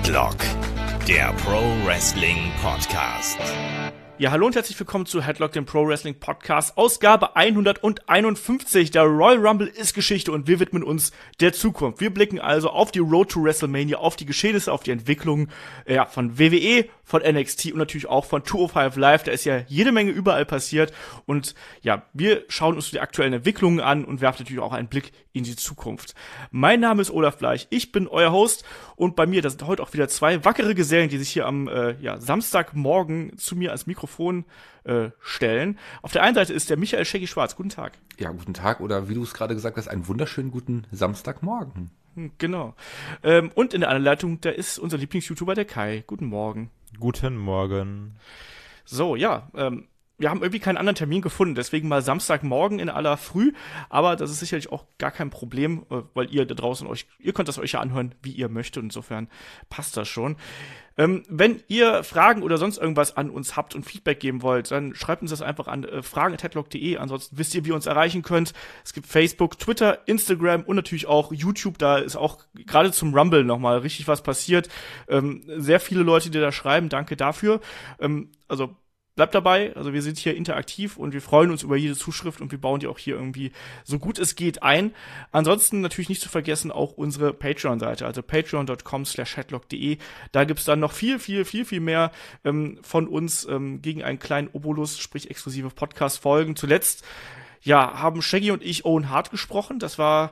Headlock, der Pro Wrestling Podcast. Ja, hallo und herzlich willkommen zu Headlock, dem Pro Wrestling Podcast, Ausgabe 151. Der Royal Rumble ist Geschichte und wir widmen uns der Zukunft. Wir blicken also auf die Road to WrestleMania, auf die Geschehnisse, auf die Entwicklungen von WWE, von NXT und natürlich auch von 205 Live. Da ist ja jede Menge überall passiert und ja, wir schauen uns die aktuellen Entwicklungen an und werfen natürlich auch einen Blick in die Zukunft. Mein Name ist Olaf Bleich, ich bin euer Host und bei mir, da sind heute auch wieder zwei wackere Gesellen, die sich hier am Samstagmorgen zu mir ans Mikrofon stellen. Auf der einen Seite ist der Michael Shaggy Schwarz. Guten Tag. Ja, guten Tag oder wie du es gerade gesagt hast, einen wunderschönen guten Samstagmorgen. Genau. Und in der anderen Leitung, da ist unser Lieblings-YouTuber, der Kai. Guten Morgen. Guten Morgen. So, ja, wir haben irgendwie keinen anderen Termin gefunden, deswegen mal Samstagmorgen in aller Früh, aber das ist sicherlich auch gar kein Problem, weil ihr da draußen ihr könnt das euch ja anhören, wie ihr möchtet, insofern passt das schon. Wenn ihr Fragen oder sonst irgendwas an uns habt und Feedback geben wollt, dann schreibt uns das einfach an fragen@headlock.de, ansonsten wisst ihr, wie ihr uns erreichen könnt. Es gibt Facebook, Twitter, Instagram und natürlich auch YouTube, da ist auch gerade zum Rumble nochmal richtig was passiert. Sehr viele Leute, die da schreiben, danke dafür. Also bleibt dabei, also wir sind hier interaktiv und wir freuen uns über jede Zuschrift und wir bauen die auch hier irgendwie so gut es geht ein. Ansonsten natürlich nicht zu vergessen auch unsere Patreon-Seite, also patreon.com/headlock.de. Da gibt's dann noch viel mehr von uns gegen einen kleinen Obolus, sprich exklusive Podcast-Folgen. Zuletzt, haben Shaggy und ich Owen Hart gesprochen. Das war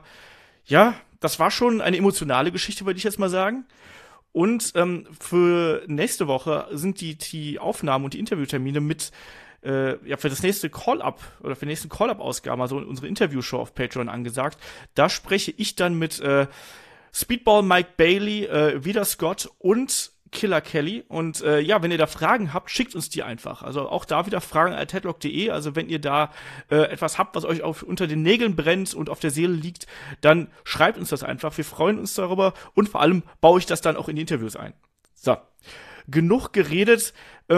schon eine emotionale Geschichte, würde ich jetzt mal sagen. Und für nächste Woche sind die Aufnahmen und die Interviewtermine mit für das nächste Call-Up oder für die nächsten Call-Up-Ausgaben, also unsere Interviewshow auf Patreon angesagt. Da spreche ich dann mit Speedball Mike Bailey, Vida Scott und Killer Kelly. Und wenn ihr da Fragen habt, schickt uns die einfach. Also auch da wieder fragen@headlock.de. Also wenn ihr da etwas habt, was euch unter den Nägeln brennt und auf der Seele liegt, dann schreibt uns das einfach. Wir freuen uns darüber und vor allem baue ich das dann auch in die Interviews ein. So, genug geredet.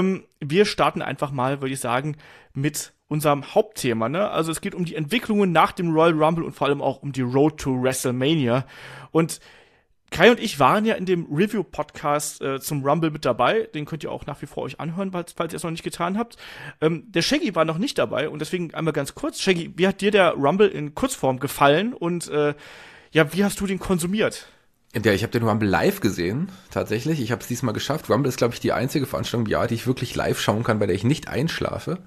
Wir starten einfach mal, würde ich sagen, mit unserem Hauptthema. Ne? Also es geht um die Entwicklungen nach dem Royal Rumble und vor allem auch um die Road to WrestleMania. Und Kai und ich waren ja in dem Review-Podcast zum Rumble mit dabei. Den könnt ihr auch nach wie vor euch anhören, falls ihr es noch nicht getan habt. Der Shaggy war noch nicht dabei und deswegen einmal ganz kurz. Shaggy, wie hat dir der Rumble in Kurzform gefallen und wie hast du den konsumiert? Ja, ich habe den Rumble live gesehen, tatsächlich. Ich habe es diesmal geschafft. Rumble ist, glaube ich, die einzige Veranstaltung im Jahr, die ich wirklich live schauen kann, bei der ich nicht einschlafe.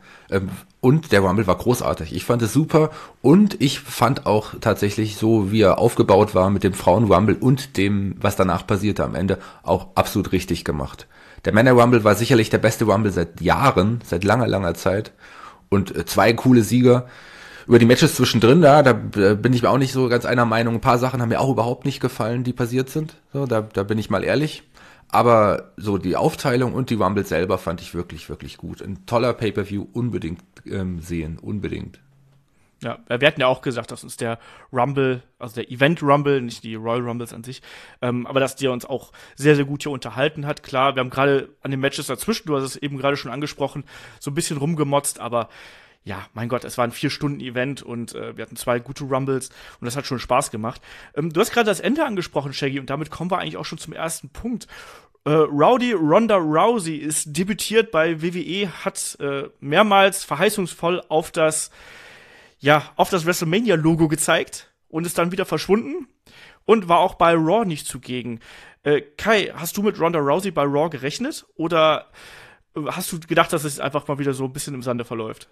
Und der Rumble war großartig. Ich fand es super und ich fand auch tatsächlich so, wie er aufgebaut war mit dem Frauen-Rumble und dem, was danach passierte am Ende, auch absolut richtig gemacht. Der Männer-Rumble war sicherlich der beste Rumble seit Jahren, seit langer Zeit. Und zwei coole Sieger. Über die Matches zwischendrin, da bin ich mir auch nicht so ganz einer Meinung. Ein paar Sachen haben mir auch überhaupt nicht gefallen, die passiert sind. So, da bin ich mal ehrlich. Aber so die Aufteilung und die Rumble selber fand ich wirklich, wirklich gut. Ein toller Pay-Per-View, unbedingt sehen, unbedingt. Ja, wir hatten ja auch gesagt, dass uns der Rumble, also der Event Rumble, nicht die Royal Rumbles an sich, aber dass der uns auch sehr, sehr gut hier unterhalten hat. Klar, wir haben gerade an den Matches dazwischen, du hast es eben gerade schon angesprochen, so ein bisschen rumgemotzt, aber ja, mein Gott, es war ein 4-Stunden-Event und wir hatten 2 gute Rumbles und das hat schon Spaß gemacht. Du hast gerade das Ende angesprochen, Shaggy, und damit kommen wir eigentlich auch schon zum ersten Punkt. Ronda Rousey ist debütiert bei WWE, hat mehrmals verheißungsvoll auf das WrestleMania-Logo gezeigt und ist dann wieder verschwunden und war auch bei Raw nicht zugegen. Kai, hast du mit Ronda Rousey bei Raw gerechnet oder hast du gedacht, dass es einfach mal wieder so ein bisschen im Sande verläuft?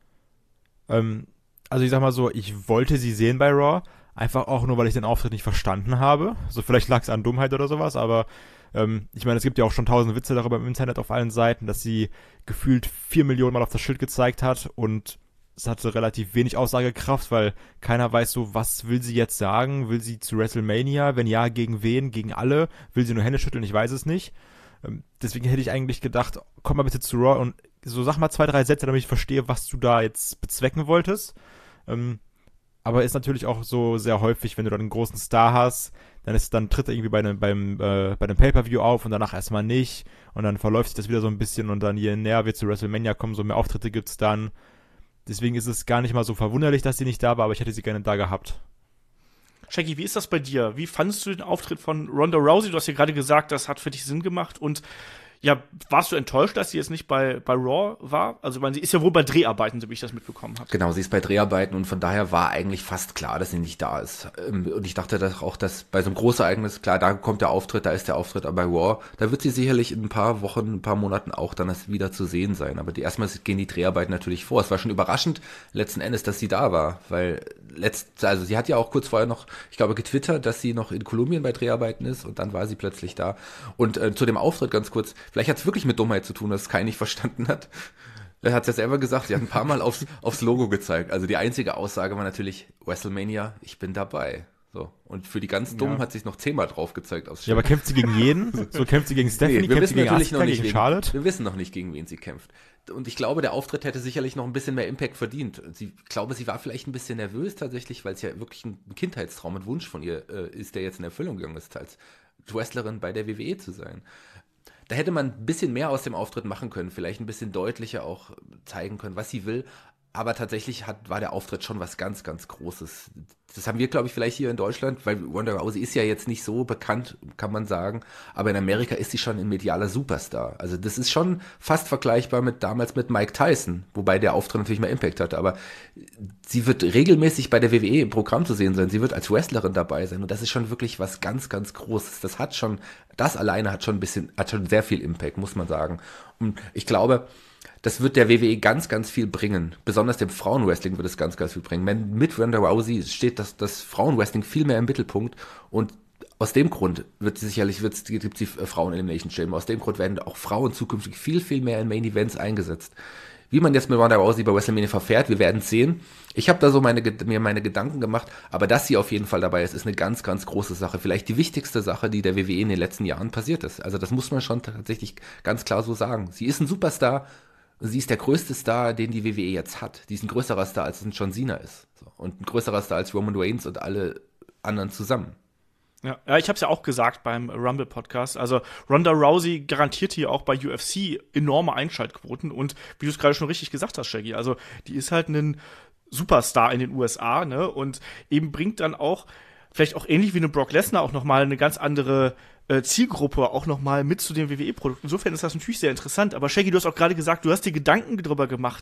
Also ich sag mal so, ich wollte sie sehen bei Raw, einfach auch nur, weil ich den Auftritt nicht verstanden habe. So vielleicht lag es an Dummheit oder sowas, aber ich meine, es gibt ja auch schon 1000 Witze darüber im Internet auf allen Seiten, dass sie gefühlt 4 Millionen Mal auf das Schild gezeigt hat und es hatte relativ wenig Aussagekraft, weil keiner weiß so, was will sie jetzt sagen? Will sie zu WrestleMania? Wenn ja, gegen wen? Gegen alle? Will sie nur Hände schütteln? Ich weiß es nicht. Deswegen hätte ich eigentlich gedacht, komm mal bitte zu Raw und so sag mal 2, 3 Sätze, damit ich verstehe, was du da jetzt bezwecken wolltest. Aber ist natürlich auch so sehr häufig, wenn du dann einen großen Star hast, dann tritt er irgendwie bei einem Pay-Per-View auf und danach erstmal nicht und dann verläuft sich das wieder so ein bisschen und dann je näher wir zu WrestleMania kommen, so mehr Auftritte gibt's dann. Deswegen ist es gar nicht mal so verwunderlich, dass sie nicht da war, aber ich hätte sie gerne da gehabt. Shaggy, wie ist das bei dir? Wie fandest du den Auftritt von Ronda Rousey? Du hast ja gerade gesagt, das hat für dich Sinn gemacht. Und ja, warst du enttäuscht, dass sie jetzt nicht bei Raw war? Also, sie ist ja wohl bei Dreharbeiten, so wie ich das mitbekommen habe. Genau, sie ist bei Dreharbeiten und von daher war eigentlich fast klar, dass sie nicht da ist. Und ich dachte dass bei so einem Großereignis, klar, da kommt der Auftritt, da ist der Auftritt, aber bei Raw, da wird sie sicherlich in ein paar Wochen, ein paar Monaten auch dann wieder zu sehen sein. Aber erstmal gehen die Dreharbeiten natürlich vor. Es war schon überraschend, letzten Endes, dass sie da war, weil also sie hat ja auch kurz vorher noch, ich glaube, getwittert, dass sie noch in Kolumbien bei Dreharbeiten ist und dann war sie plötzlich da. Und zu dem Auftritt ganz kurz, vielleicht hat es wirklich mit Dummheit zu tun, dass es Kai nicht verstanden hat. Er hat es ja selber gesagt, sie hat ein paar Mal aufs Logo gezeigt. Also die einzige Aussage war natürlich, WrestleMania, ich bin dabei. So. Und für die ganz Dummen hat sich noch 10-mal drauf gezeigt aufs Schild. Ja, aber kämpft sie gegen jeden? So kämpft sie gegen Stephanie, wir kämpft sie wissen gegen natürlich Asuka, noch nicht gegen Charlotte? wir wissen noch nicht, gegen wen sie kämpft. Und ich glaube, der Auftritt hätte sicherlich noch ein bisschen mehr Impact verdient. Ich glaube, sie war vielleicht ein bisschen nervös tatsächlich, weil es ja wirklich ein Kindheitstraum und Wunsch von ihr ist, der jetzt in Erfüllung gegangen ist, als Wrestlerin bei der WWE zu sein. Da hätte man ein bisschen mehr aus dem Auftritt machen können, vielleicht ein bisschen deutlicher auch zeigen können, was sie will. Aber tatsächlich war der Auftritt schon was ganz, ganz Großes. Das haben wir, glaube ich, vielleicht hier in Deutschland, weil Ronda Rousey ist ja jetzt nicht so bekannt, kann man sagen. Aber in Amerika ist sie schon ein medialer Superstar. Also das ist schon fast vergleichbar damals mit Mike Tyson, wobei der Auftritt natürlich mehr Impact hat. Aber sie wird regelmäßig bei der WWE im Programm zu sehen sein. Sie wird als Wrestlerin dabei sein. Und das ist schon wirklich was ganz, ganz Großes. Das alleine hat schon sehr viel Impact, muss man sagen. Und ich glaube, das wird der WWE ganz, ganz viel bringen. Besonders dem Frauenwrestling wird es ganz, ganz viel bringen. Mit Ronda Rousey steht das Frauenwrestling viel mehr im Mittelpunkt und aus dem Grund gibt es die Frauen-Elimination Chamber. Aus dem Grund werden auch Frauen zukünftig viel, viel mehr in Main-Events eingesetzt. Wie man jetzt mit Ronda Rousey bei WrestleMania verfährt, wir werden es sehen. Ich habe da so mir meine Gedanken gemacht, aber dass sie auf jeden Fall dabei ist eine ganz, ganz große Sache. Vielleicht die wichtigste Sache, die der WWE in den letzten Jahren passiert ist. Also das muss man schon tatsächlich ganz klar so sagen. Sie ist ein Superstar. Sie ist der größte Star, den die WWE jetzt hat. Die ist ein größerer Star, als es ein John Cena ist. So. Und ein größerer Star als Roman Reigns und alle anderen zusammen. Ja, ich habe es ja auch gesagt beim Rumble-Podcast. Also Ronda Rousey garantiert hier auch bei UFC enorme Einschaltquoten. Und wie du es gerade schon richtig gesagt hast, Shaggy, also die ist halt ein Superstar in den USA, ne? Und eben bringt dann auch, vielleicht auch ähnlich wie eine Brock Lesnar, auch nochmal eine ganz andere Zielgruppe auch nochmal mit zu den WWE-Produkten. Insofern ist das natürlich sehr interessant. Aber Shaggy, du hast auch gerade gesagt, du hast dir Gedanken darüber gemacht,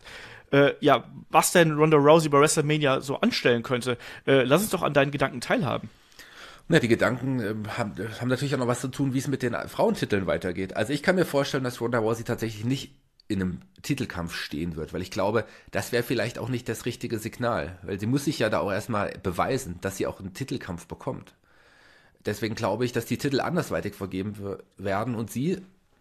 was denn Ronda Rousey bei WrestleMania so anstellen könnte. Lass uns doch an deinen Gedanken teilhaben. Na, die Gedanken haben natürlich auch noch was zu tun, wie es mit den Frauentiteln weitergeht. Also ich kann mir vorstellen, dass Ronda Rousey tatsächlich nicht in einem Titelkampf stehen wird, weil ich glaube, das wäre vielleicht auch nicht das richtige Signal, weil sie muss sich ja da auch erstmal beweisen, dass sie auch einen Titelkampf bekommt. Deswegen glaube ich, dass die Titel andersweitig vergeben werden und sie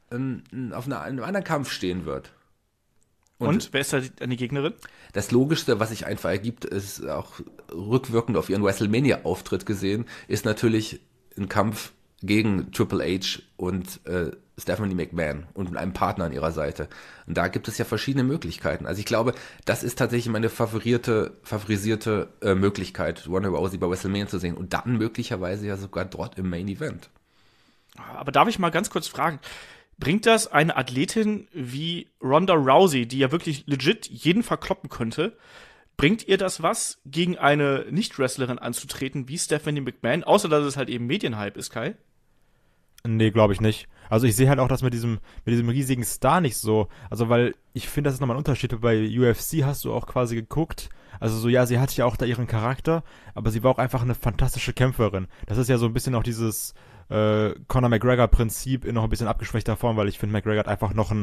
auf einem anderen Kampf stehen wird. Und wer ist da die Gegnerin? Das Logischste, was sich einfach ergibt, ist auch rückwirkend auf ihren WrestleMania-Auftritt gesehen, ist natürlich ein Kampf gegen Triple H und Stephanie McMahon und mit einem Partner an ihrer Seite. Und da gibt es ja verschiedene Möglichkeiten. Also ich glaube, das ist tatsächlich meine favorisierte Möglichkeit, Ronda Rousey bei WrestleMania zu sehen und dann möglicherweise ja sogar dort im Main Event. Aber darf ich mal ganz kurz fragen, bringt das eine Athletin wie Ronda Rousey, die ja wirklich legit jeden verkloppen könnte, bringt ihr das was, gegen eine Nicht-Wrestlerin anzutreten wie Stephanie McMahon, außer dass es halt eben Medienhype ist, Kai? Nee, glaube ich nicht. Also ich sehe halt auch das mit diesem riesigen Star nicht so. Also weil ich finde, das ist nochmal ein Unterschied. Bei UFC hast du auch quasi geguckt. Also so, ja, sie hat ja auch da ihren Charakter, aber sie war auch einfach eine fantastische Kämpferin. Das ist ja so ein bisschen auch dieses Conor McGregor-Prinzip in noch ein bisschen abgeschwächter Form, weil ich finde, McGregor hat einfach noch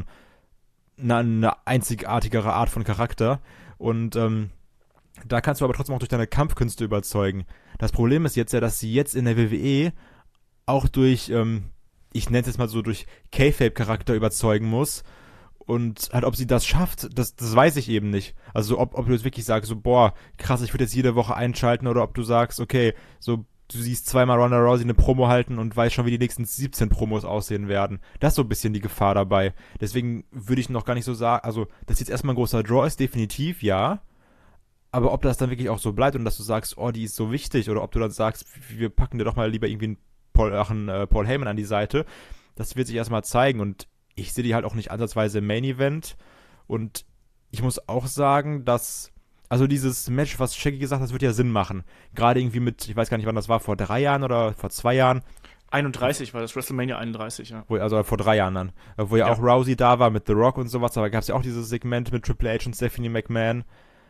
eine einzigartigere Art von Charakter. Und da kannst du aber trotzdem auch durch deine Kampfkünste überzeugen. Das Problem ist jetzt ja, dass sie jetzt in der WWE auch durch, ich nenne es jetzt mal so, durch Kayfabe-Charakter überzeugen muss. Und halt, ob sie das schafft, das weiß ich eben nicht. Also ob du jetzt wirklich sagst, so, boah, krass, ich würde jetzt jede Woche einschalten, oder ob du sagst, okay, so, du siehst zweimal Ronda Rousey eine Promo halten und weißt schon, wie die nächsten 17 Promos aussehen werden. Das ist so ein bisschen die Gefahr dabei. Deswegen würde ich noch gar nicht so sagen, also, dass jetzt erstmal ein großer Draw ist, definitiv, ja. Aber ob das dann wirklich auch so bleibt und dass du sagst, oh, die ist so wichtig, oder ob du dann sagst, wir packen dir doch mal lieber irgendwie einen Paul Heyman an die Seite, das wird sich erstmal zeigen. Und ich sehe die halt auch nicht ansatzweise im Main Event. Und ich muss auch sagen, dass also dieses Match, was Shaggy gesagt hat, das wird ja Sinn machen. Gerade irgendwie mit, ich weiß gar nicht, wann das war, vor 3 Jahren oder vor 2 Jahren. 31 war das, WrestleMania 31, ja. Also vor 3 Jahren dann. Wo ja auch Rousey da war mit The Rock und sowas, aber gab es ja auch dieses Segment mit Triple H und Stephanie McMahon.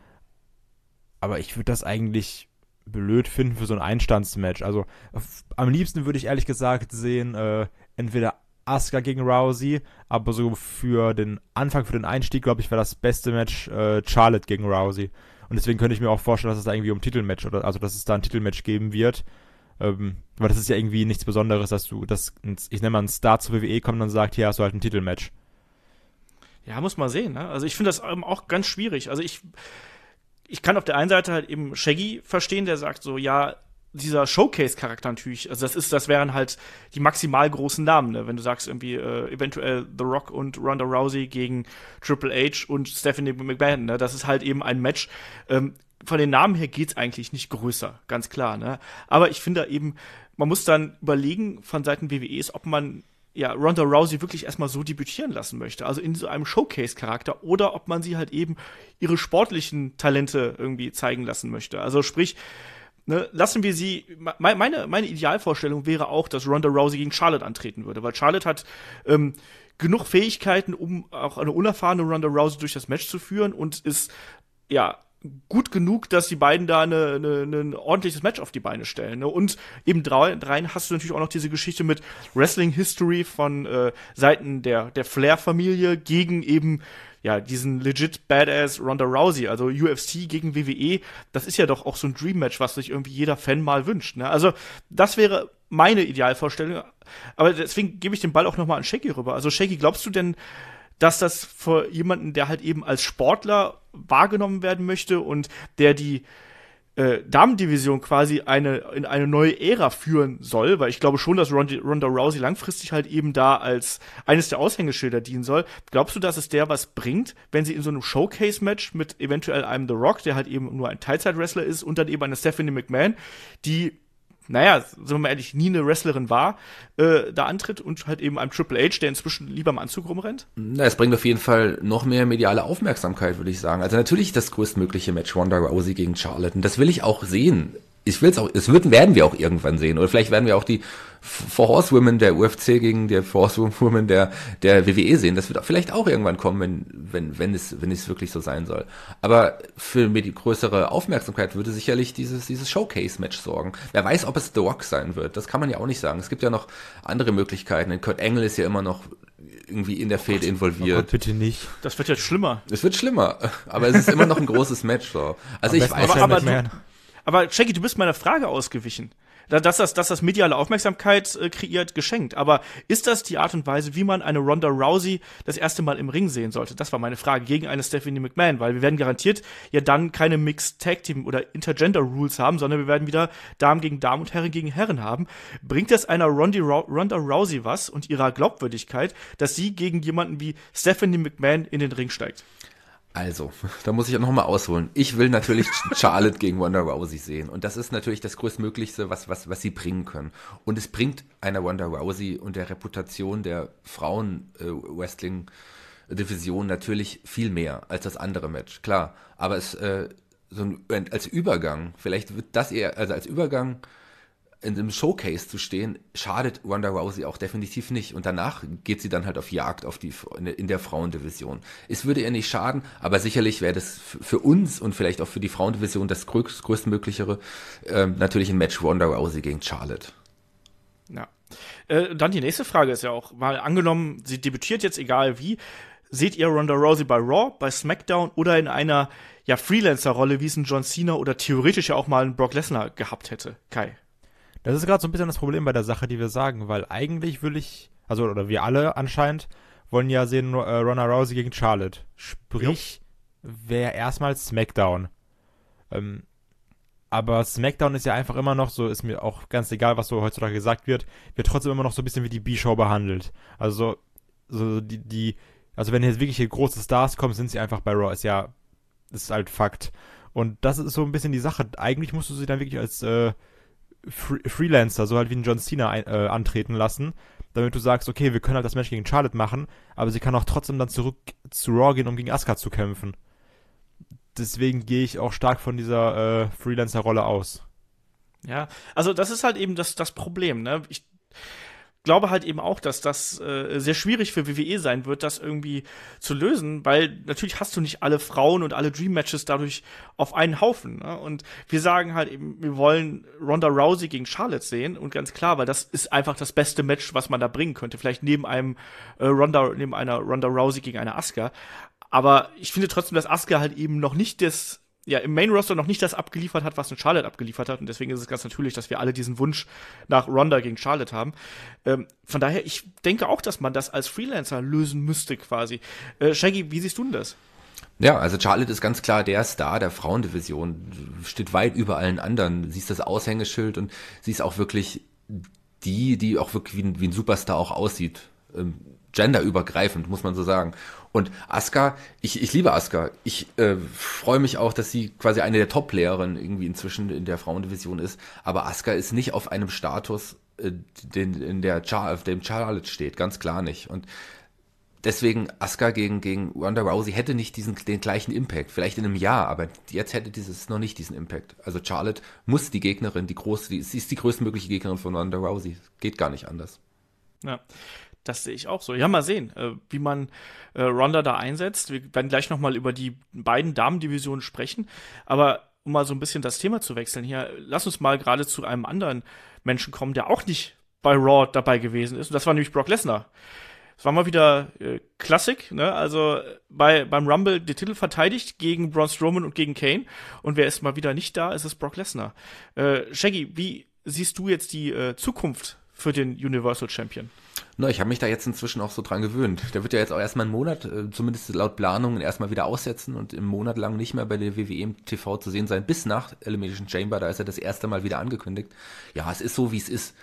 Aber ich würde das eigentlich blöd finden für so ein Einstandsmatch. Also am liebsten würde ich ehrlich gesagt sehen, entweder Asuka gegen Rousey, aber so für den Anfang, für den Einstieg, glaube ich, wäre das beste Match Charlotte gegen Rousey. Und deswegen könnte ich mir auch vorstellen, dass es da irgendwie um Titelmatch dass es da ein Titelmatch geben wird. Weil das ist ja irgendwie nichts Besonderes, dass ich nenne mal, ein Star zur WWE kommt und dann sagt, hier hast du halt ein Titelmatch. Ja, muss man sehen, ne? Also ich finde das auch ganz schwierig. Also ich kann auf der einen Seite halt eben Shaggy verstehen, der sagt so, ja, dieser Showcase-Charakter natürlich, also das wären halt die maximal großen Namen, ne? Wenn du sagst irgendwie eventuell The Rock und Ronda Rousey gegen Triple H und Stephanie McMahon, ne? Das ist halt eben ein Match, von den Namen her geht's eigentlich nicht größer, ganz klar, ne? Aber ich finde eben, man muss dann überlegen von Seiten WWEs, ob man Ronda Rousey wirklich erstmal so debütieren lassen möchte, also in so einem Showcase-Charakter, oder ob man sie halt eben ihre sportlichen Talente irgendwie zeigen lassen möchte. Also sprich, ne, lassen wir sie, meine Idealvorstellung wäre auch, dass Ronda Rousey gegen Charlotte antreten würde, weil Charlotte hat genug Fähigkeiten, um auch eine unerfahrene Ronda Rousey durch das Match zu führen und ist, gut genug, dass die beiden da ein ordentliches Match auf die Beine stellen. Ne? Und eben drein hast du natürlich auch noch diese Geschichte mit Wrestling History von Seiten der Flair-Familie gegen eben diesen legit Badass Ronda Rousey, also UFC gegen WWE. Das ist ja doch auch so ein Dream-Match, was sich irgendwie jeder Fan mal wünscht. Ne? Also das wäre meine Idealvorstellung. Aber deswegen gebe ich den Ball auch noch mal an Shaggy rüber. Also Shaggy, glaubst du denn, dass das für jemanden, der halt eben als Sportler wahrgenommen werden möchte und der die Damendivision quasi in eine neue Ära führen soll, weil ich glaube schon, dass Ronda Rousey langfristig halt eben da als eines der Aushängeschilder dienen soll. Glaubst du, dass es der was bringt, wenn sie in so einem Showcase-Match mit eventuell einem The Rock, der halt eben nur ein Teilzeit-Wrestler ist, und dann eben eine Stephanie McMahon, die sind wir mal ehrlich, nie eine Wrestlerin war, da antritt, und halt eben einem Triple H, der inzwischen lieber im Anzug rumrennt? Na, es bringt auf jeden Fall noch mehr mediale Aufmerksamkeit, würde ich sagen. Also natürlich das größtmögliche Match Ronda Rousey gegen Charlotte. Und das will ich auch sehen. Werden wir auch irgendwann sehen. Oder vielleicht werden wir auch die Four Horsewomen der UFC gegen die Four Horsewomen der WWE sehen. Das wird vielleicht auch irgendwann kommen, wenn es wirklich so sein soll. Aber für die größere Aufmerksamkeit würde sicherlich dieses Showcase-Match sorgen. Wer weiß, ob es The Rock sein wird. Das kann man ja auch nicht sagen. Es gibt ja noch andere Möglichkeiten. Kurt Angle ist ja immer noch irgendwie in der Fehde involviert. Oh Gott, bitte nicht. Das wird ja schlimmer. Es wird schlimmer. Aber es ist immer noch ein großes Match. So. Also ich weiß aber Shaggy, du bist meiner Frage ausgewichen. Dass das mediale Aufmerksamkeit kreiert, geschenkt. Aber ist das die Art und Weise, wie man eine Ronda Rousey das erste Mal im Ring sehen sollte? Das war meine Frage, gegen eine Stephanie McMahon. Weil wir werden garantiert dann keine Mixed Tag Team oder Intergender Rules haben, sondern wir werden wieder Damen gegen Damen und Herren gegen Herren haben. Bringt das einer Ronda Rousey was und ihrer Glaubwürdigkeit, dass sie gegen jemanden wie Stephanie McMahon in den Ring steigt? Also, da muss ich auch nochmal ausholen. Ich will natürlich Charlotte gegen Ronda Rousey sehen. Und das ist natürlich das Größtmöglichste, was sie bringen können. Und es bringt einer Ronda Rousey und der Reputation der Frauen-Wrestling-Division natürlich viel mehr als das andere Match. Klar, aber als Übergang, vielleicht wird das eher, also als Übergang in einem Showcase zu stehen, schadet Ronda Rousey auch definitiv nicht. Und danach geht sie dann halt auf Jagd in der Frauendivision. Es würde ihr nicht schaden, aber sicherlich wäre das für uns und vielleicht auch für die Frauendivision das größtmöglichere natürlich ein Match Ronda Rousey gegen Charlotte. Ja. Dann die nächste Frage ist ja auch, mal angenommen, sie debütiert jetzt, egal wie, seht ihr Ronda Rousey bei Raw, bei SmackDown oder in einer Freelancer-Rolle, wie es ein John Cena oder theoretisch ja auch mal ein Brock Lesnar gehabt hätte? Kai? Das ist gerade so ein bisschen das Problem bei der Sache, die wir sagen, weil eigentlich oder wir alle anscheinend, wollen ja sehen Ronda Rousey gegen Charlotte. Sprich, wäre erstmal SmackDown. Aber SmackDown ist ja einfach immer noch so, ist mir auch ganz egal, was so heutzutage gesagt wird trotzdem immer noch so ein bisschen wie die B-Show behandelt. Also, also wenn jetzt wirklich hier große Stars kommen, sind sie einfach bei Raw. Ist halt Fakt. Und das ist so ein bisschen die Sache. Eigentlich musst du sie dann wirklich als Freelancer, so halt wie ein John Cena antreten lassen, damit du sagst, okay, wir können halt das Match gegen Charlotte machen, aber sie kann auch trotzdem dann zurück zu Raw gehen, um gegen Asuka zu kämpfen. deswegen gehe ich auch stark von dieser Freelancer-Rolle aus. Ja, also das ist halt eben das Problem, ne? Ich glaube halt eben auch, dass das sehr schwierig für WWE sein wird, das irgendwie zu lösen, weil natürlich hast du nicht alle Frauen und alle Dream-Matches dadurch auf einen Haufen, ne? Und wir sagen halt eben, wir wollen Ronda Rousey gegen Charlotte sehen und ganz klar, weil das ist einfach das beste Match, was man da bringen könnte. Vielleicht neben einer Ronda Rousey gegen eine Asuka. Aber ich finde trotzdem, dass Asuka halt eben noch nicht im Main-Roster noch nicht das abgeliefert hat, was eine Charlotte abgeliefert hat. Und deswegen ist es ganz natürlich, dass wir alle diesen Wunsch nach Ronda gegen Charlotte haben. Von daher, ich denke auch, dass man das als Freelancer lösen müsste quasi. Shaggy, wie siehst du denn das? Ja, also Charlotte ist ganz klar der Star der Frauendivision, steht weit über allen anderen. Sie ist das Aushängeschild und sie ist auch wirklich die auch wirklich wie ein Superstar auch aussieht. Genderübergreifend, muss man so sagen. Und Asuka, ich liebe Asuka. Ich freue mich auch, dass sie quasi eine der Top-Playerinnen irgendwie inzwischen in der Frauendivision ist. Aber Asuka ist nicht auf einem Status, auf dem Charlotte steht. Ganz klar nicht. Und deswegen Asuka gegen Ronda Rousey hätte nicht den gleichen Impact. Vielleicht in einem Jahr, aber jetzt hätte dieses noch nicht diesen Impact. Also Charlotte muss die Gegnerin, sie ist die größtmögliche Gegnerin von Ronda Rousey. Geht gar nicht anders. Ja. Das sehe ich auch so. Ja, mal sehen, wie man Ronda da einsetzt. Wir werden gleich nochmal über die beiden Damendivisionen sprechen. Aber um mal so ein bisschen das Thema zu wechseln hier, lass uns mal gerade zu einem anderen Menschen kommen, der auch nicht bei Raw dabei gewesen ist. Und das war nämlich Brock Lesnar. Es war mal wieder Klassik, ne? Also beim Rumble den Titel verteidigt gegen Braun Strowman und gegen Kane. Und wer ist mal wieder nicht da, ist es Brock Lesnar. Shaggy, wie siehst du jetzt die Zukunft für den Universal Champion? Na, ich habe mich da jetzt inzwischen auch so dran gewöhnt. Der wird ja jetzt auch erstmal einen Monat, zumindest laut Planungen, erstmal wieder aussetzen und im Monat lang nicht mehr bei der WWE im TV zu sehen sein, bis nach Elimination Chamber, da ist er das erste Mal wieder angekündigt. Ja, es ist so, wie es ist.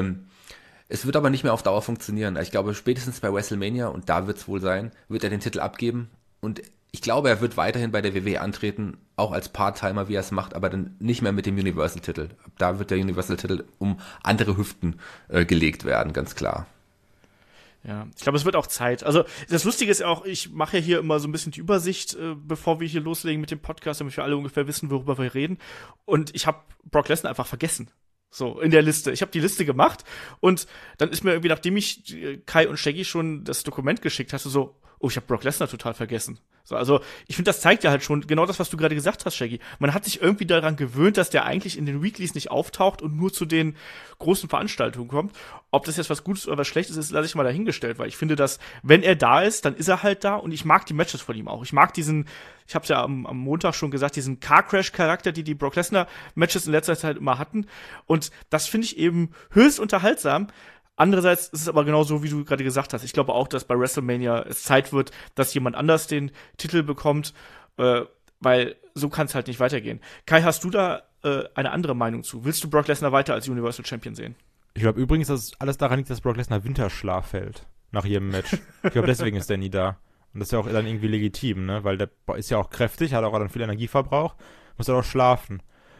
Es wird aber nicht mehr auf Dauer funktionieren. Ich glaube, spätestens bei WrestleMania, und da wird es wohl sein, wird er den Titel abgeben. Und ich glaube, er wird weiterhin bei der WWE antreten, auch als Part-Timer, wie er es macht, aber dann nicht mehr mit dem Universal-Titel. Da wird der Universal-Titel um andere Hüften gelegt werden, ganz klar. Ja, ich glaube, es wird auch Zeit. Also das Lustige ist auch, ich mache ja hier immer so ein bisschen die Übersicht, bevor wir hier loslegen mit dem Podcast, damit wir alle ungefähr wissen, worüber wir reden. Und ich habe Brock Lesnar einfach vergessen. So, in der Liste. Ich habe die Liste gemacht und dann ist mir irgendwie, nachdem ich Kai und Shaggy schon das Dokument geschickt hatte, so, oh, ich habe Brock Lesnar total vergessen. So, also ich finde, das zeigt ja halt schon genau das, was du gerade gesagt hast, Shaggy. Man hat sich irgendwie daran gewöhnt, dass der eigentlich in den Weeklies nicht auftaucht und nur zu den großen Veranstaltungen kommt. Ob das jetzt was Gutes oder was Schlechtes ist, lasse ich mal dahingestellt, weil ich finde, dass, wenn er da ist, dann ist er halt da und ich mag die Matches von ihm auch. Ich mag diesen, ich habe es ja am Montag schon gesagt, diesen Car-Crash-Charakter, die Brock Lesnar-Matches in letzter Zeit immer hatten. Und das finde ich eben höchst unterhaltsam. Andererseits ist es aber genau so, wie du gerade gesagt hast. Ich glaube auch, dass bei WrestleMania es Zeit wird, dass jemand anders den Titel bekommt, weil so kann es halt nicht weitergehen. Kai, hast du da eine andere Meinung zu? Willst du Brock Lesnar weiter als Universal Champion sehen? Ich glaube übrigens, dass alles daran liegt, dass Brock Lesnar Winterschlaf hält nach jedem Match. Ich glaube, deswegen ist der nie da. Und das ist ja auch dann irgendwie legitim, ne? Weil der ist ja auch kräftig, hat auch dann viel Energieverbrauch, muss dann auch schlafen.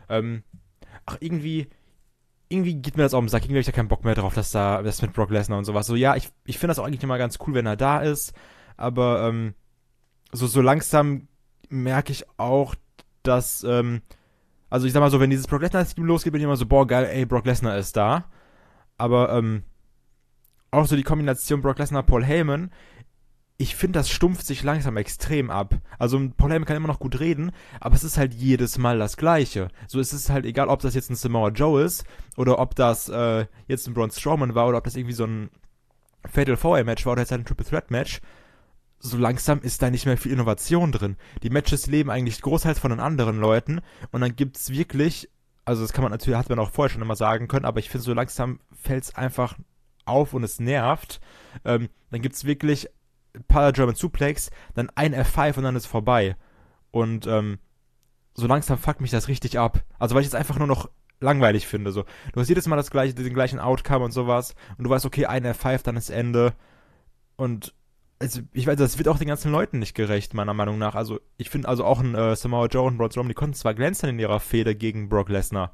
Irgendwie geht mir das auf den Sack. Irgendwie habe ich da keinen Bock mehr drauf, dass das mit Brock Lesnar und sowas. So, ja, ich finde das auch eigentlich immer ganz cool, wenn er da ist. Aber so langsam merke ich auch, dass, also ich sag mal so, wenn dieses Brock Lesnar-Team losgeht, bin ich immer so, boah, geil, ey, Brock Lesnar ist da. Aber auch so die Kombination Brock Lesnar, Paul Heyman, ich finde, das stumpft sich langsam extrem ab. Also Paul Heyman kann immer noch gut reden, aber es ist halt jedes Mal das Gleiche. So ist es halt egal, ob das jetzt ein Samoa Joe ist oder ob das jetzt ein Braun Strowman war oder ob das irgendwie so ein Fatal 4-Match war oder jetzt halt ein Triple Threat Match. So langsam ist da nicht mehr viel Innovation drin. Die Matches leben eigentlich großteils von den anderen Leuten und dann gibt's wirklich, also das kann man natürlich, hat man auch vorher schon immer sagen können, aber ich finde, so langsam fällt's einfach auf und es nervt. Dann gibt's wirklich ein paar German Suplex, dann ein F5 und dann ist vorbei. Und so langsam fuckt mich das richtig ab. Also weil ich es einfach nur noch langweilig finde. So. Du hast jedes Mal den gleichen Outcome und sowas und du weißt, okay, ein F5, dann ist Ende. Und also, ich weiß, das wird auch den ganzen Leuten nicht gerecht, meiner Meinung nach. Also ich finde also auch ein Samoa Joe und Braun Strowman, die konnten zwar glänzen in ihrer Fehde gegen Brock Lesnar,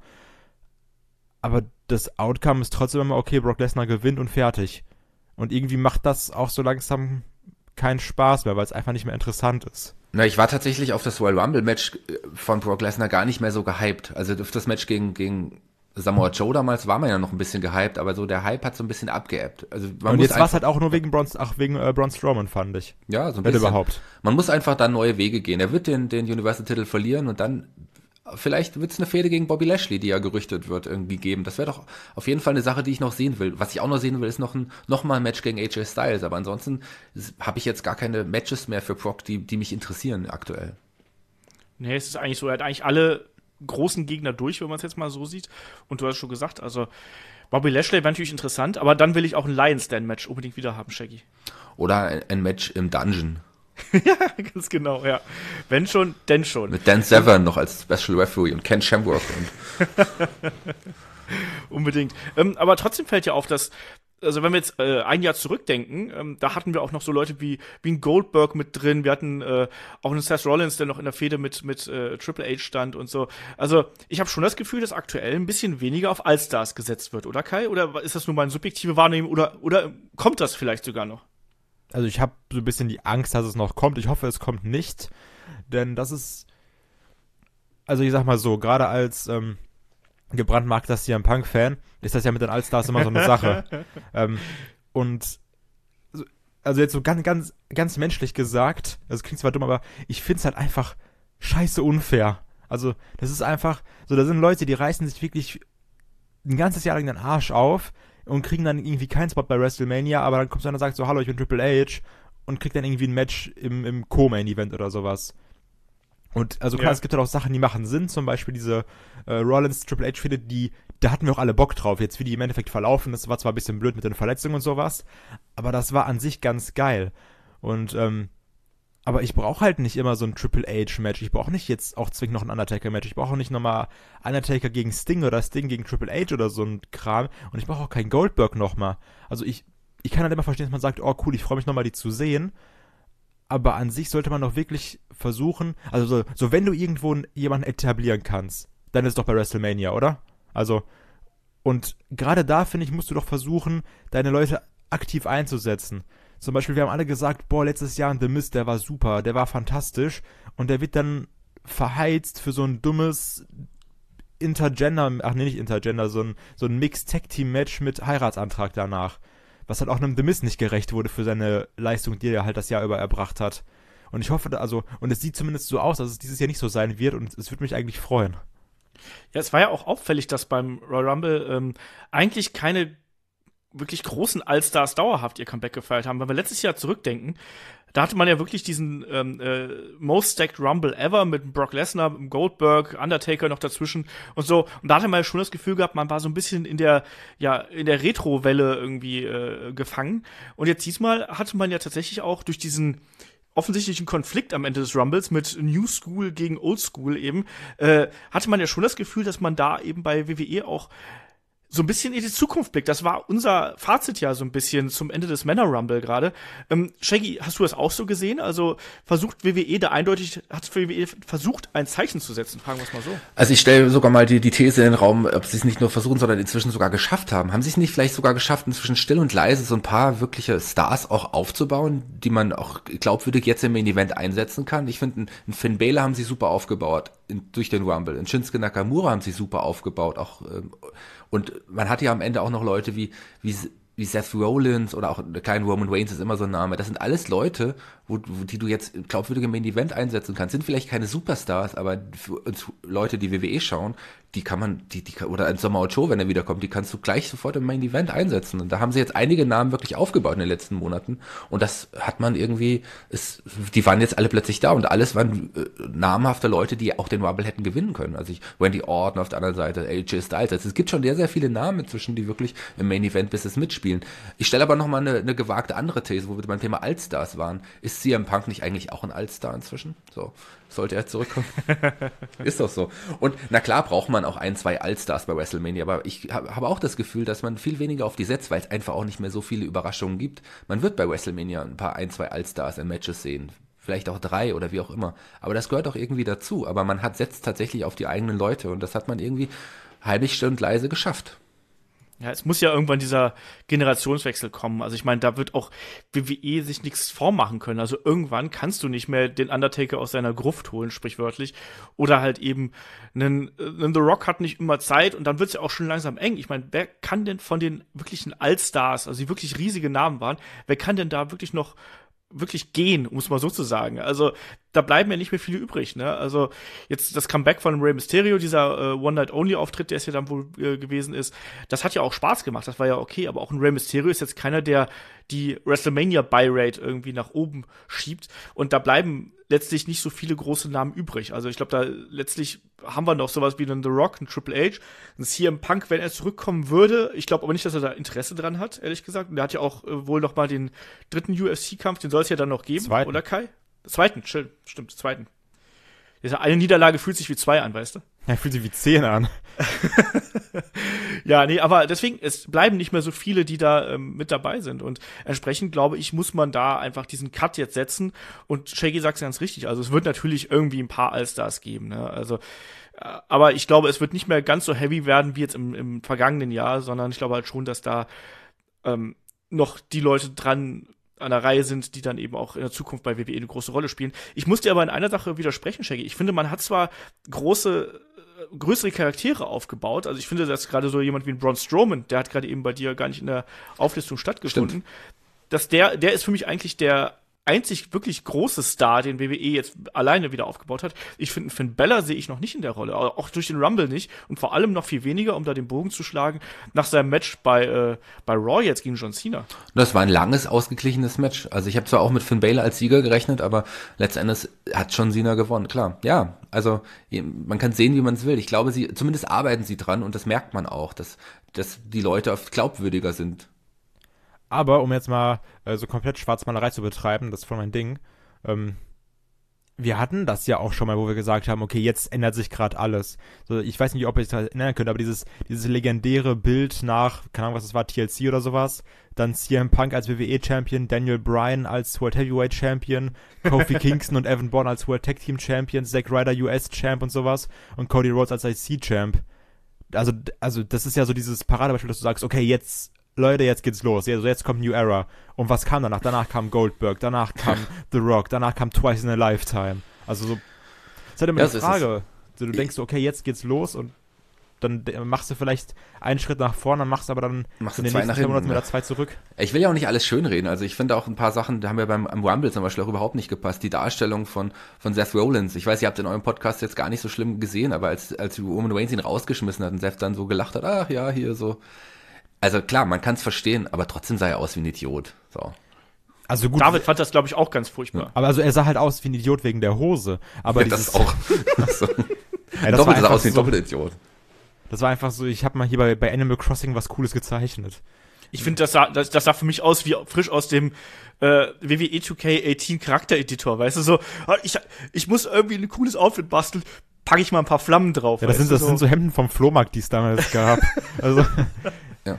aber das Outcome ist trotzdem immer, okay, Brock Lesnar gewinnt und fertig. Und irgendwie macht das auch so langsam keinen Spaß mehr, weil es einfach nicht mehr interessant ist. Na, ich war tatsächlich auf das Royal Rumble Match von Brock Lesnar gar nicht mehr so gehypt. Also auf das Match gegen Samoa Joe damals war man ja noch ein bisschen gehypt, aber so der Hype hat so ein bisschen abgeebbt. Also man Und muss jetzt war es halt auch nur wegen Braun Strowman, fand ich. ja, so ein Wenn bisschen. überhaupt. Man muss einfach dann neue Wege gehen. Er wird den Universal-Titel verlieren und dann vielleicht wird es eine Fehde gegen Bobby Lashley, die ja gerüchtet wird, irgendwie geben. Das wäre doch auf jeden Fall eine Sache, die ich noch sehen will. Was ich auch noch sehen will, ist noch mal ein Match gegen AJ Styles. Aber ansonsten habe ich jetzt gar keine Matches mehr für Brock, die mich interessieren aktuell. Nee, es ist eigentlich so, er hat eigentlich alle großen Gegner durch, wenn man es jetzt mal so sieht. Und du hast schon gesagt, also Bobby Lashley wäre natürlich interessant, aber dann will ich auch ein Lions Den-Match unbedingt wieder haben, Shaggy. Oder ein Match im Dungeon. Ja, ganz genau, ja. Wenn schon, denn schon. Mit Dan Severn noch als Special Referee und Ken Shamrock. Unbedingt. Aber trotzdem fällt ja auf, dass, also wenn wir jetzt ein Jahr zurückdenken, da hatten wir auch noch so Leute wie ein Goldberg mit drin, wir hatten auch einen Seth Rollins, der noch in der Fehde mit Triple H stand und so. Also ich habe schon das Gefühl, dass aktuell ein bisschen weniger auf Allstars gesetzt wird, oder Kai? Oder ist das nur meine subjektive Wahrnehmung oder kommt das vielleicht sogar noch? Also ich habe so ein bisschen die Angst, dass es noch kommt. Ich hoffe, es kommt nicht, denn das ist, also ich sag mal so, gerade als gebrandmarkter CM Punk-Fan ist das ja mit den Allstars immer so eine Sache. Und also jetzt so ganz menschlich gesagt, das klingt zwar dumm, aber ich find's halt einfach scheiße unfair. Also das ist einfach, so da sind Leute, die reißen sich wirklich ein ganzes Jahr lang den Arsch auf und kriegen dann irgendwie keinen Spot bei WrestleMania, aber dann kommt einer und sagt so, hallo, ich bin Triple H und kriegt dann irgendwie ein Match im Co-Main-Event oder sowas. Und also klar, es gibt halt auch Sachen, die machen Sinn, zum Beispiel diese Rollins Triple H Fehde, da hatten wir auch alle Bock drauf, jetzt wie die im Endeffekt verlaufen, das war zwar ein bisschen blöd mit den Verletzungen und sowas, aber das war an sich ganz geil. Und aber ich brauche halt nicht immer so ein Triple H-Match. Ich brauche nicht jetzt auch zwingend noch ein Undertaker-Match. Ich brauche auch nicht nochmal Undertaker gegen Sting oder Sting gegen Triple H oder so ein Kram. Und ich brauche auch keinen Goldberg nochmal. Also ich kann halt immer verstehen, dass man sagt, oh cool, ich freue mich nochmal, die zu sehen. Aber an sich sollte man doch wirklich versuchen, also so wenn du irgendwo jemanden etablieren kannst, dann ist es doch bei WrestleMania, oder? Also, und gerade da, finde ich, musst du doch versuchen, deine Leute aktiv einzusetzen. Zum Beispiel, wir haben alle gesagt, boah, letztes Jahr The Miz, der war super, der war fantastisch und der wird dann verheizt für so ein dummes nicht Intergender, so ein Mixed-Tag-Team-Match mit Heiratsantrag danach. Was halt auch einem The Miz nicht gerecht wurde für seine Leistung, die er halt das Jahr über erbracht hat. Und ich hoffe, und es sieht zumindest so aus, dass es dieses Jahr nicht so sein wird und es würde mich eigentlich freuen. Ja, es war ja auch auffällig, dass beim Royal Rumble eigentlich keine wirklich großen Allstars dauerhaft ihr Comeback gefeiert haben. Wenn wir letztes Jahr zurückdenken, da hatte man ja wirklich diesen Most Stacked Rumble ever mit Brock Lesnar, mit Goldberg, Undertaker noch dazwischen und so. Und da hatte man ja schon das Gefühl gehabt, man war so ein bisschen in der Retro-Welle irgendwie gefangen. Und jetzt diesmal hatte man ja tatsächlich auch durch diesen offensichtlichen Konflikt am Ende des Rumbles mit New School gegen Old School eben, hatte man ja schon das Gefühl, dass man da eben bei WWE auch so ein bisschen in die Zukunft blickt. Das war unser Fazit ja so ein bisschen zum Ende des Männer-Rumble gerade. Shaggy, hast du das auch so gesehen? Also hat WWE versucht, ein Zeichen zu setzen, fragen wir es mal so. Also ich stelle sogar mal die These in den Raum, ob sie es nicht nur versuchen, sondern inzwischen sogar geschafft haben. Haben sie es nicht vielleicht sogar geschafft, inzwischen still und leise so ein paar wirkliche Stars auch aufzubauen, die man auch glaubwürdig jetzt im Main-Event einsetzen kann? Ich finde, einen Finn Balor haben sie super aufgebaut durch den Rumble. Einen Shinsuke Nakamura haben sie super aufgebaut, auch und man hat ja am Ende auch noch Leute wie Seth Rollins oder auch der kleine Roman Reigns ist immer so ein Name. Das sind alles Leute, die du jetzt glaubwürdig im Main Event einsetzen kannst. Sind vielleicht keine Superstars, aber für uns Leute, die WWE schauen, die kann man, oder ein Samoa Joe, wenn er wiederkommt, die kannst du gleich sofort im Main Event einsetzen. Und da haben sie jetzt einige Namen wirklich aufgebaut in den letzten Monaten. Und das hat man irgendwie, die waren jetzt alle plötzlich da und alles waren namhafte Leute, die auch den Rumble hätten gewinnen können. Also Randy Orton auf der anderen Seite, AJ Styles. Also es gibt schon sehr, sehr viele Namen inzwischen, die wirklich im Main Event bis es mitspielen. Ich stelle aber nochmal eine gewagte andere These, wo wir beim Thema Allstars waren. Ist CM Punk nicht eigentlich auch ein Allstar inzwischen? So, sollte er zurückkommen? Ist doch so. Und na klar braucht man auch 1, 2 Allstars bei WrestleMania, aber ich habe auch das Gefühl, dass man viel weniger auf die setzt, weil es einfach auch nicht mehr so viele Überraschungen gibt. Man wird bei WrestleMania ein, 2 Allstars in Matches sehen. Vielleicht auch 3 oder wie auch immer. Aber das gehört auch irgendwie dazu. Aber man setzt tatsächlich auf die eigenen Leute und das hat man irgendwie heimlich still und leise geschafft. Ja, es muss ja irgendwann dieser Generationswechsel kommen. Also ich meine, da wird auch WWE sich nichts vormachen können. Also irgendwann kannst du nicht mehr den Undertaker aus seiner Gruft holen, sprichwörtlich. Oder halt eben einen The Rock hat nicht immer Zeit und dann wird's ja auch schon langsam eng. Ich meine, wer kann denn von den wirklichen Allstars, also die wirklich riesige Namen waren, wer kann denn da wirklich noch wirklich gehen, um es mal so zu sagen. Also da bleiben ja nicht mehr viele übrig, ne? Also jetzt das Comeback von Rey Mysterio, dieser One-Night-Only-Auftritt, der es ja dann wohl gewesen ist, das hat ja auch Spaß gemacht, das war ja okay, aber auch ein Rey Mysterio ist jetzt keiner, der die WrestleMania-Buy-Rate irgendwie nach oben schiebt und da bleiben letztlich nicht so viele große Namen übrig. Also ich glaube, da letztlich haben wir noch sowas wie einen The Rock, einen Triple H, einen CM Punk, wenn er zurückkommen würde. Ich glaube aber nicht, dass er da Interesse dran hat, ehrlich gesagt. Und der hat ja auch wohl noch mal den 3. UFC-Kampf, den soll es ja dann noch geben, Zweiten. oder Kai? Zweiten, stimmt, zweiten. Eine Niederlage fühlt sich wie 2 an, weißt du? Ja, fühlt sich wie 10 an. Ja, nee, aber deswegen, es bleiben nicht mehr so viele, die da mit dabei sind. Und entsprechend, glaube ich, muss man da einfach diesen Cut jetzt setzen. Und Shaggy sagt es ganz richtig. Also es wird natürlich irgendwie ein paar Allstars geben, ne? Also, aber ich glaube, es wird nicht mehr ganz so heavy werden wie jetzt im vergangenen Jahr, sondern ich glaube halt schon, dass da noch die Leute dran an der Reihe sind, die dann eben auch in der Zukunft bei WWE eine große Rolle spielen. Ich muss dir aber in einer Sache widersprechen, Shaggy. Ich finde, man hat zwar größere Charaktere aufgebaut. Also ich finde, dass gerade so jemand wie ein Braun Strowman, der hat gerade eben bei dir gar nicht in der Auflistung stattgefunden, dass der ist für mich eigentlich der einzig wirklich große Star, den WWE jetzt alleine wieder aufgebaut hat. Ich finde, Finn Balor sehe ich noch nicht in der Rolle, auch durch den Rumble nicht und vor allem noch viel weniger, um da den Bogen zu schlagen, nach seinem Match bei Raw jetzt gegen John Cena. Das war ein langes, ausgeglichenes Match. Also ich habe zwar auch mit Finn Balor als Sieger gerechnet, aber letztendlich hat John Cena gewonnen, klar. Ja, also man kann sehen, wie man es will. Ich glaube, zumindest arbeiten sie dran und das merkt man auch, dass die Leute oft glaubwürdiger sind. Aber um jetzt mal so komplett Schwarzmalerei zu betreiben, das ist voll mein Ding, wir hatten das ja auch schon mal, wo wir gesagt haben, okay, jetzt ändert sich gerade alles. So, ich weiß nicht, ob ihr euch das erinnern könnt, aber dieses legendäre Bild nach, keine Ahnung, was das war, TLC oder sowas, dann CM Punk als WWE-Champion, Daniel Bryan als World Heavyweight Champion, Kofi Kingston und Evan Bourne als World Tag Team Champion, Zack Ryder US-Champ und sowas und Cody Rhodes als IC-Champ. Also das ist ja so dieses Paradebeispiel, dass du sagst, okay, jetzt Leute, jetzt geht's los. Jetzt kommt New Era. Und was kam danach? Danach kam Goldberg, danach kam The Rock, danach kam Twice in a Lifetime. Also so, das ist halt immer die Frage. Du denkst, okay, jetzt geht's los und dann machst du vielleicht einen Schritt nach vorne, dann machst du aber dann in den nächsten 2 Monaten wieder 2 zurück. Ich will ja auch nicht alles schönreden. Also ich finde auch ein paar Sachen, da haben wir am Rumble zum Beispiel auch überhaupt nicht gepasst. Die Darstellung von Seth Rollins. Ich weiß, ihr habt in eurem Podcast jetzt gar nicht so schlimm gesehen, aber als Roman Reigns ihn rausgeschmissen hat und Seth dann so gelacht hat, ach ja, hier so. Also klar, man kann es verstehen, aber trotzdem sah er aus wie ein Idiot. So. Also gut. David fand das, glaube ich, auch ganz furchtbar. Ja. Aber also er sah halt aus wie ein Idiot wegen der Hose. Aber ja, das auch. So. Ja, Doppelt sah aus wie ein Doppelidiot. Das war einfach so, ich habe mal hier bei Animal Crossing was Cooles gezeichnet. Ich finde, das sah für mich aus wie frisch aus dem WWE 2K18 Charaktereditor, weißt du, so, ich muss irgendwie ein cooles Outfit basteln, packe ich mal ein paar Flammen drauf. Ja, das sind so Hemden vom Flohmarkt, die es damals gab. Also ja,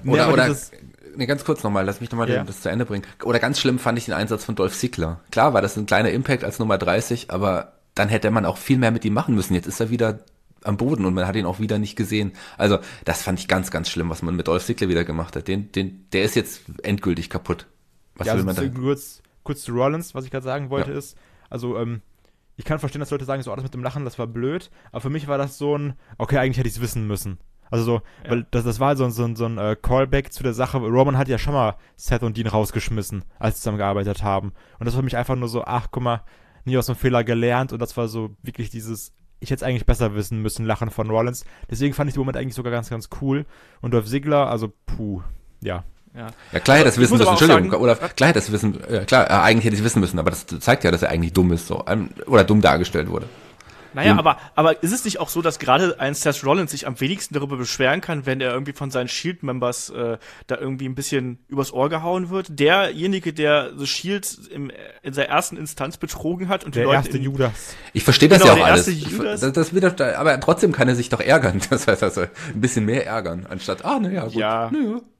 oder ganz kurz nochmal, lass mich nochmal das zu Ende bringen. Oder ganz schlimm fand ich den Einsatz von Dolph Ziggler. Klar war das ein kleiner Impact als Nummer 30, aber dann hätte man auch viel mehr mit ihm machen müssen. Jetzt ist er wieder am Boden und man hat ihn auch wieder nicht gesehen. Also das fand ich ganz, ganz schlimm, was man mit Dolph Ziggler wieder gemacht hat. Der ist jetzt endgültig kaputt. Was will man da? Kurz zu Rollins, was ich gerade sagen wollte, ist, also ich kann verstehen, dass Leute sagen, so alles mit dem Lachen, das war blöd, aber für mich war das so ein, okay, eigentlich hätte ich es wissen müssen. Also so, weil das war halt so ein Callback zu der Sache, Roman hat ja schon mal Seth und Dean rausgeschmissen, als sie zusammengearbeitet haben. Und das war für mich einfach nur so, ach, guck mal, nie aus dem Fehler gelernt und das war so wirklich dieses, ich hätte es eigentlich besser wissen müssen, Lachen von Rollins. Deswegen fand ich den Moment eigentlich sogar ganz, ganz cool. Und Dolph Ziggler, also ja. Ja, klar hätte es wissen müssen, Entschuldigung, oder klar hätte es wissen, eigentlich hätte ich es wissen müssen, aber das zeigt ja, dass er eigentlich dumm ist, so, oder dumm dargestellt wurde. Naja, aber ist es nicht auch so, dass gerade ein Seth Rollins sich am wenigsten darüber beschweren kann, wenn er irgendwie von seinen Shield-Members da irgendwie ein bisschen übers Ohr gehauen wird? Derjenige, der The Shield in seiner ersten Instanz betrogen hat und der die Leute erste Judas. Ich verstehe das ja auch alles. Das aber trotzdem kann er sich doch ärgern. Das heißt also ein bisschen mehr ärgern, anstatt, gut. Ja.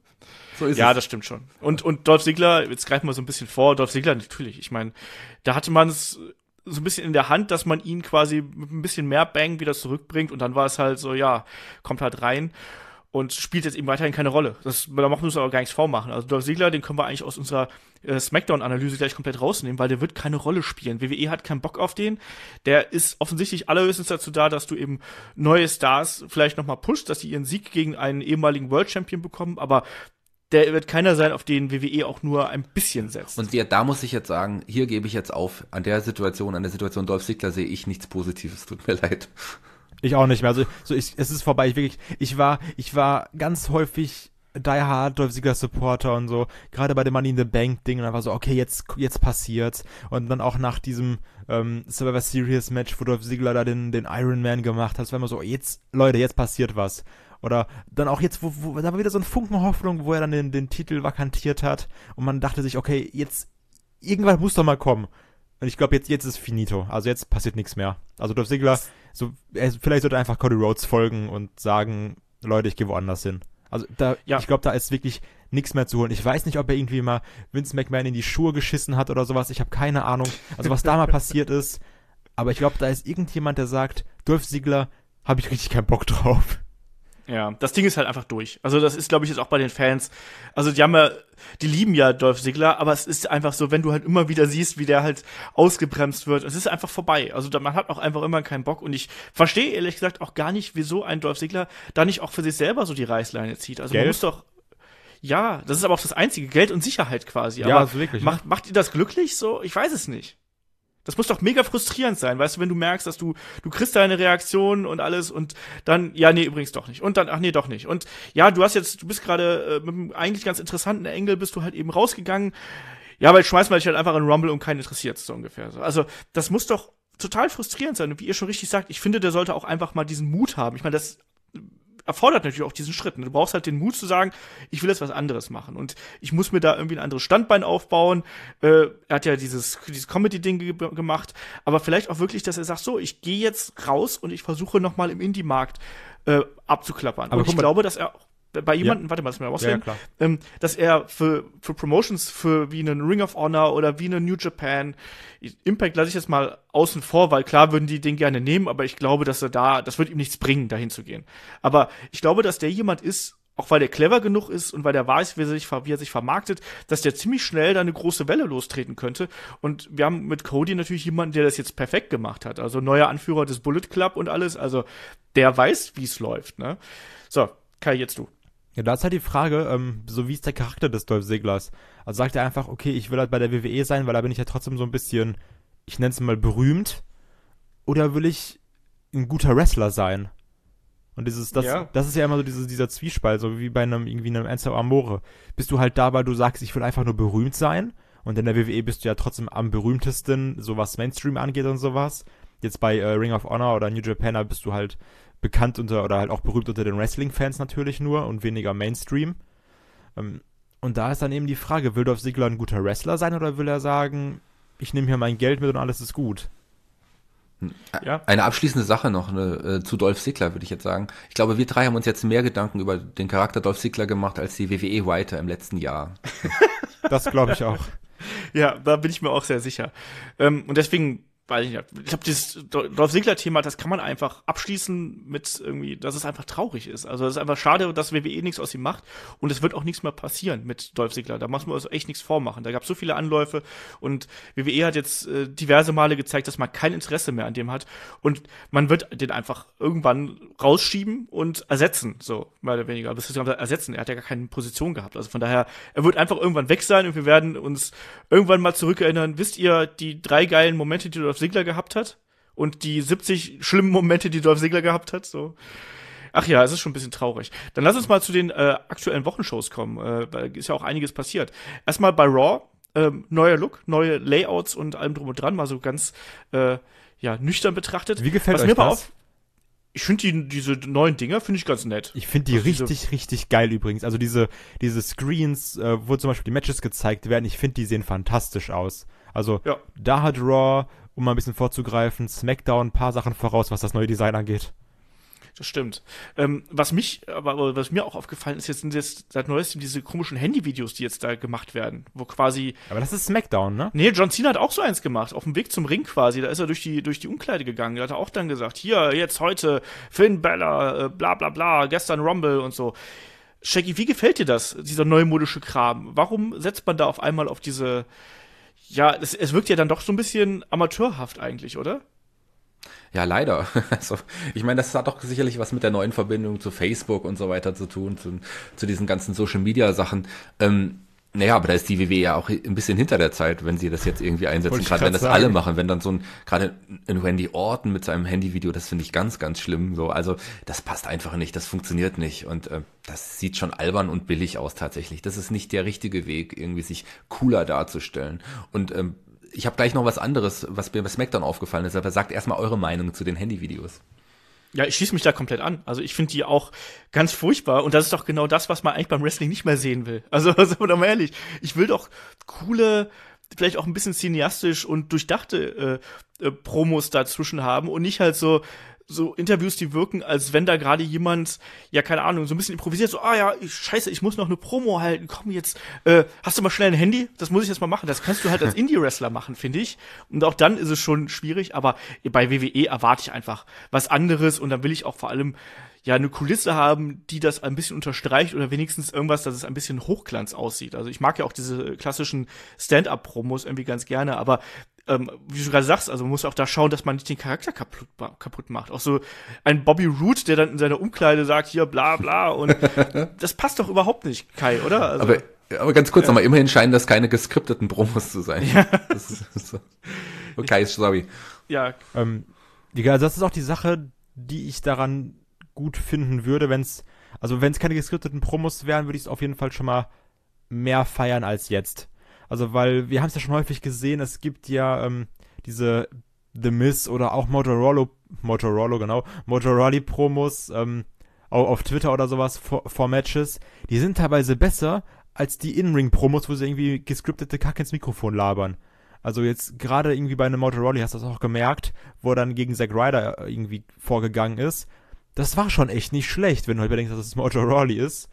So ist ja, es. das stimmt schon. Und Dolph Ziggler, jetzt greifen wir so ein bisschen vor, Dolph Ziggler natürlich, ich meine, da hatte man es so ein bisschen in der Hand, dass man ihn quasi mit ein bisschen mehr Bang wieder zurückbringt und dann war es halt so, ja, kommt halt rein und spielt jetzt eben weiterhin keine Rolle. Da machen wir uns aber gar nichts vormachen. Also Dolph Ziggler, den können wir eigentlich aus unserer Smackdown-Analyse gleich komplett rausnehmen, weil der wird keine Rolle spielen. WWE hat keinen Bock auf den. Der ist offensichtlich allerhöchstens dazu da, dass du eben neue Stars vielleicht nochmal pusht, dass sie ihren Sieg gegen einen ehemaligen World Champion bekommen, aber der wird keiner sein, auf den WWE auch nur ein bisschen setzt. Und da muss ich jetzt sagen, hier gebe ich jetzt auf. An der Situation Dolph Ziggler sehe ich nichts Positives. Tut mir leid. Ich auch nicht mehr. Also es ist vorbei. Ich war ganz häufig Die Hard Dolph Ziggler Supporter und so. Gerade bei dem Money in the Bank Ding. Und dann war so, okay, jetzt passiert's. Und dann auch nach diesem Survivor Series Match, wo Dolph Ziggler da den Iron Man gemacht hat. Es war immer so, jetzt passiert was. Oder dann auch jetzt, wo da war wieder so ein Funken Hoffnung, wo er dann den Titel vakantiert hat. Und man dachte sich, okay, jetzt irgendwann muss doch mal kommen. Und ich glaube, jetzt ist finito. Also jetzt passiert nichts mehr. Also Dolph Ziggler, vielleicht sollte er einfach Cody Rhodes folgen und sagen, Leute, ich gehe woanders hin. Also ich glaube, da ist wirklich nichts mehr zu holen. Ich weiß nicht, ob er irgendwie mal Vince McMahon in die Schuhe geschissen hat oder sowas. Ich habe keine Ahnung. Also was da mal passiert ist. Aber ich glaube, da ist irgendjemand, der sagt, Dolph Ziggler, habe ich richtig keinen Bock drauf. Ja, das Ding ist halt einfach durch. Also das ist, glaube ich, jetzt auch bei den Fans. Also die lieben ja Dolph Ziggler, aber es ist einfach so, wenn du halt immer wieder siehst, wie der halt ausgebremst wird, es ist einfach vorbei. Also man hat auch einfach immer keinen Bock und ich verstehe ehrlich gesagt auch gar nicht, wieso ein Dolph Ziggler da nicht auch für sich selber so die Reißleine zieht. Also Geld? man muss doch, ja, das ist aber auch das Einzige, Geld und Sicherheit quasi. Ja, aber also wirklich. Macht ihr das glücklich so? Ich weiß es nicht. Das muss doch mega frustrierend sein, weißt du, wenn du merkst, dass du kriegst deine Reaktion und alles und dann, ja, nee, übrigens doch nicht. Und dann, ach nee, doch nicht. Und ja, du bist gerade mit einem eigentlich ganz interessanten Engel bist du halt eben rausgegangen. Ja, weil schmeißen wir dich halt einfach in Rumble und keinen interessiert, so ungefähr. Also, das muss doch total frustrierend sein. Und wie ihr schon richtig sagt, ich finde, der sollte auch einfach mal diesen Mut haben. Ich meine, das erfordert natürlich auch diesen Schritt. Du brauchst halt den Mut zu sagen, ich will jetzt was anderes machen und ich muss mir da irgendwie ein anderes Standbein aufbauen. Er hat ja dieses Comedy-Ding gemacht, aber vielleicht auch wirklich, dass er sagt, so, ich gehe jetzt raus und ich versuche nochmal im Indie-Markt abzuklappern. Aber und ich glaube, dass er bei jemandem, warte mal, lass mich mal ausreden, dass er für Promotions wie einen Ring of Honor oder wie einen New Japan, Impact lasse ich jetzt mal außen vor, weil klar würden die den gerne nehmen, aber ich glaube, dass das wird ihm nichts bringen, dahin zu gehen. Aber ich glaube, dass der jemand ist, auch weil der clever genug ist und weil der weiß, wie er sich vermarktet, dass der ziemlich schnell da eine große Welle lostreten könnte. Und wir haben mit Cody natürlich jemanden, der das jetzt perfekt gemacht hat. Also neuer Anführer des Bullet Club und alles. Also der weiß, wie es läuft, ne? So, Kai, jetzt du. Ja, da ist halt die Frage, so wie ist der Charakter des Dolph Zigglers? Also sagt er einfach, okay, ich will halt bei der WWE sein, weil da bin ich ja trotzdem so ein bisschen, ich nenne es mal berühmt, oder will ich ein guter Wrestler sein? Und das ist ja immer so dieser Zwiespalt, so wie bei einem Enzo Amore. Bist du halt da, weil du sagst, ich will einfach nur berühmt sein, und in der WWE bist du ja trotzdem am berühmtesten, so was Mainstream angeht und sowas. Jetzt bei Ring of Honor oder New Japan, da bist du halt bekannt oder halt auch berühmt unter den Wrestling-Fans natürlich nur und weniger Mainstream. Und da ist dann eben die Frage, will Dolph Ziggler ein guter Wrestler sein oder will er sagen, ich nehme hier mein Geld mit und alles ist gut? Ja. Eine abschließende Sache noch zu Dolph Ziggler, würde ich jetzt sagen. Ich glaube, wir drei haben uns jetzt mehr Gedanken über den Charakter Dolph Ziggler gemacht als die WWE-Writer im letzten Jahr. Das glaube ich auch. Ja, da bin ich mir auch sehr sicher. Und deswegen, weiß ich nicht, ich glaube, dieses Dolph Ziggler-Thema, das kann man einfach abschließen mit irgendwie, dass es einfach traurig ist. Also es ist einfach schade, dass WWE nichts aus ihm macht und es wird auch nichts mehr passieren mit Dolph Ziggler. Da muss man also echt nichts vormachen. Da gab es so viele Anläufe und WWE hat jetzt diverse Male gezeigt, dass man kein Interesse mehr an dem hat und man wird den einfach irgendwann rausschieben und ersetzen, so mehr oder weniger. Aber es ist ersetzen, er hat ja gar keine Position gehabt. Also von daher, er wird einfach irgendwann weg sein und wir werden uns irgendwann mal zurückerinnern. Wisst ihr, die 3 geilen Momente, die Dolph Ziggler gehabt hat und die 70 schlimmen Momente, die Dolph Ziggler gehabt hat, so. Ach ja, es ist schon ein bisschen traurig. Dann lass uns mal zu den aktuellen Wochenshows kommen, weil ist ja auch einiges passiert. Erstmal bei Raw, neuer Look, neue Layouts und allem drum und dran, mal so ganz nüchtern betrachtet. Wie gefällt Was euch mir das? aber ich finde diese neuen Dinger finde ich ganz nett. Ich finde die richtig geil übrigens. Also diese Screens, wo zum Beispiel die Matches gezeigt werden, ich finde, die sehen fantastisch aus. Also da hat Raw, um mal ein bisschen vorzugreifen, SmackDown ein paar Sachen voraus, was das neue Design angeht. Das stimmt. Was mir auch aufgefallen ist, sind jetzt seit neuestem diese komischen Handyvideos, die jetzt da gemacht werden, wo quasi. Aber das ist SmackDown, ne? Nee, John Cena hat auch so eins gemacht, auf dem Weg zum Ring quasi. Da ist er durch die Umkleide gegangen. Da hat er auch dann gesagt, hier, jetzt heute, Finn Balor, bla bla bla, gestern Rumble und so. Shaggy, wie gefällt dir das, dieser neumodische Kram? Warum setzt man da auf einmal auf diese, ja, es wirkt ja dann doch so ein bisschen amateurhaft eigentlich, oder? Ja, leider. Also, ich meine, das hat doch sicherlich was mit der neuen Verbindung zu Facebook und so weiter zu tun, zu diesen ganzen Social-Media-Sachen. Naja, aber da ist die WWE ja auch ein bisschen hinter der Zeit, wenn sie das jetzt irgendwie einsetzen, gerade wenn das alle machen, wenn dann so gerade ein Randy Orton mit seinem Handyvideo, das finde ich ganz, ganz schlimm. So, also das passt einfach nicht, das funktioniert nicht und das sieht schon albern und billig aus tatsächlich. Das ist nicht der richtige Weg, irgendwie sich cooler darzustellen. Und ich habe gleich noch was anderes, was mir bei SmackDown aufgefallen ist, aber sagt erstmal eure Meinung zu den Handyvideos. Ja, ich schließe mich da komplett an. Also ich finde die auch ganz furchtbar und das ist doch genau das, was man eigentlich beim Wrestling nicht mehr sehen will. Also sind wir doch mal ehrlich, ich will doch coole, vielleicht auch ein bisschen cineastisch und durchdachte Promos dazwischen haben und nicht halt so Interviews, die wirken, als wenn da gerade jemand, ja, keine Ahnung, so ein bisschen improvisiert, so, scheiße, ich muss noch eine Promo halten, komm jetzt, hast du mal schnell ein Handy? Das muss ich jetzt mal machen. Das kannst du halt als Indie-Wrestler machen, finde ich. Und auch dann ist es schon schwierig, aber bei WWE erwarte ich einfach was anderes und dann will ich auch vor allem, ja, eine Kulisse haben, die das ein bisschen unterstreicht oder wenigstens irgendwas, dass es ein bisschen Hochglanz aussieht. Also ich mag ja auch diese klassischen Stand-Up-Promos irgendwie ganz gerne, aber wie du gerade sagst, also man muss auch da schauen, dass man nicht den Charakter kaputt macht. Auch so ein Bobby Roode, der dann in seiner Umkleide sagt, hier bla bla und das passt doch überhaupt nicht, Kai, oder? Also, aber ganz kurz nochmal, immerhin scheinen das keine geskripteten Promos zu sein. Ja. Das ist so. Okay, sorry. Ja. Also das ist auch die Sache, die ich daran gut finden würde, wenn es keine geskripteten Promos wären, würde ich es auf jeden Fall schon mal mehr feiern als jetzt. Also, weil wir haben es ja schon häufig gesehen, es gibt ja diese The Miz oder auch Motorolli-Promos auf Twitter oder sowas vor Matches. Die sind teilweise besser als die In-Ring-Promos, wo sie irgendwie gescriptete Kacke ins Mikrofon labern. Also jetzt gerade irgendwie bei einem Motorolli hast du das auch gemerkt, wo er dann gegen Zack Ryder irgendwie vorgegangen ist. Das war schon echt nicht schlecht, wenn du halt bedenkst, dass es Motorolli ist.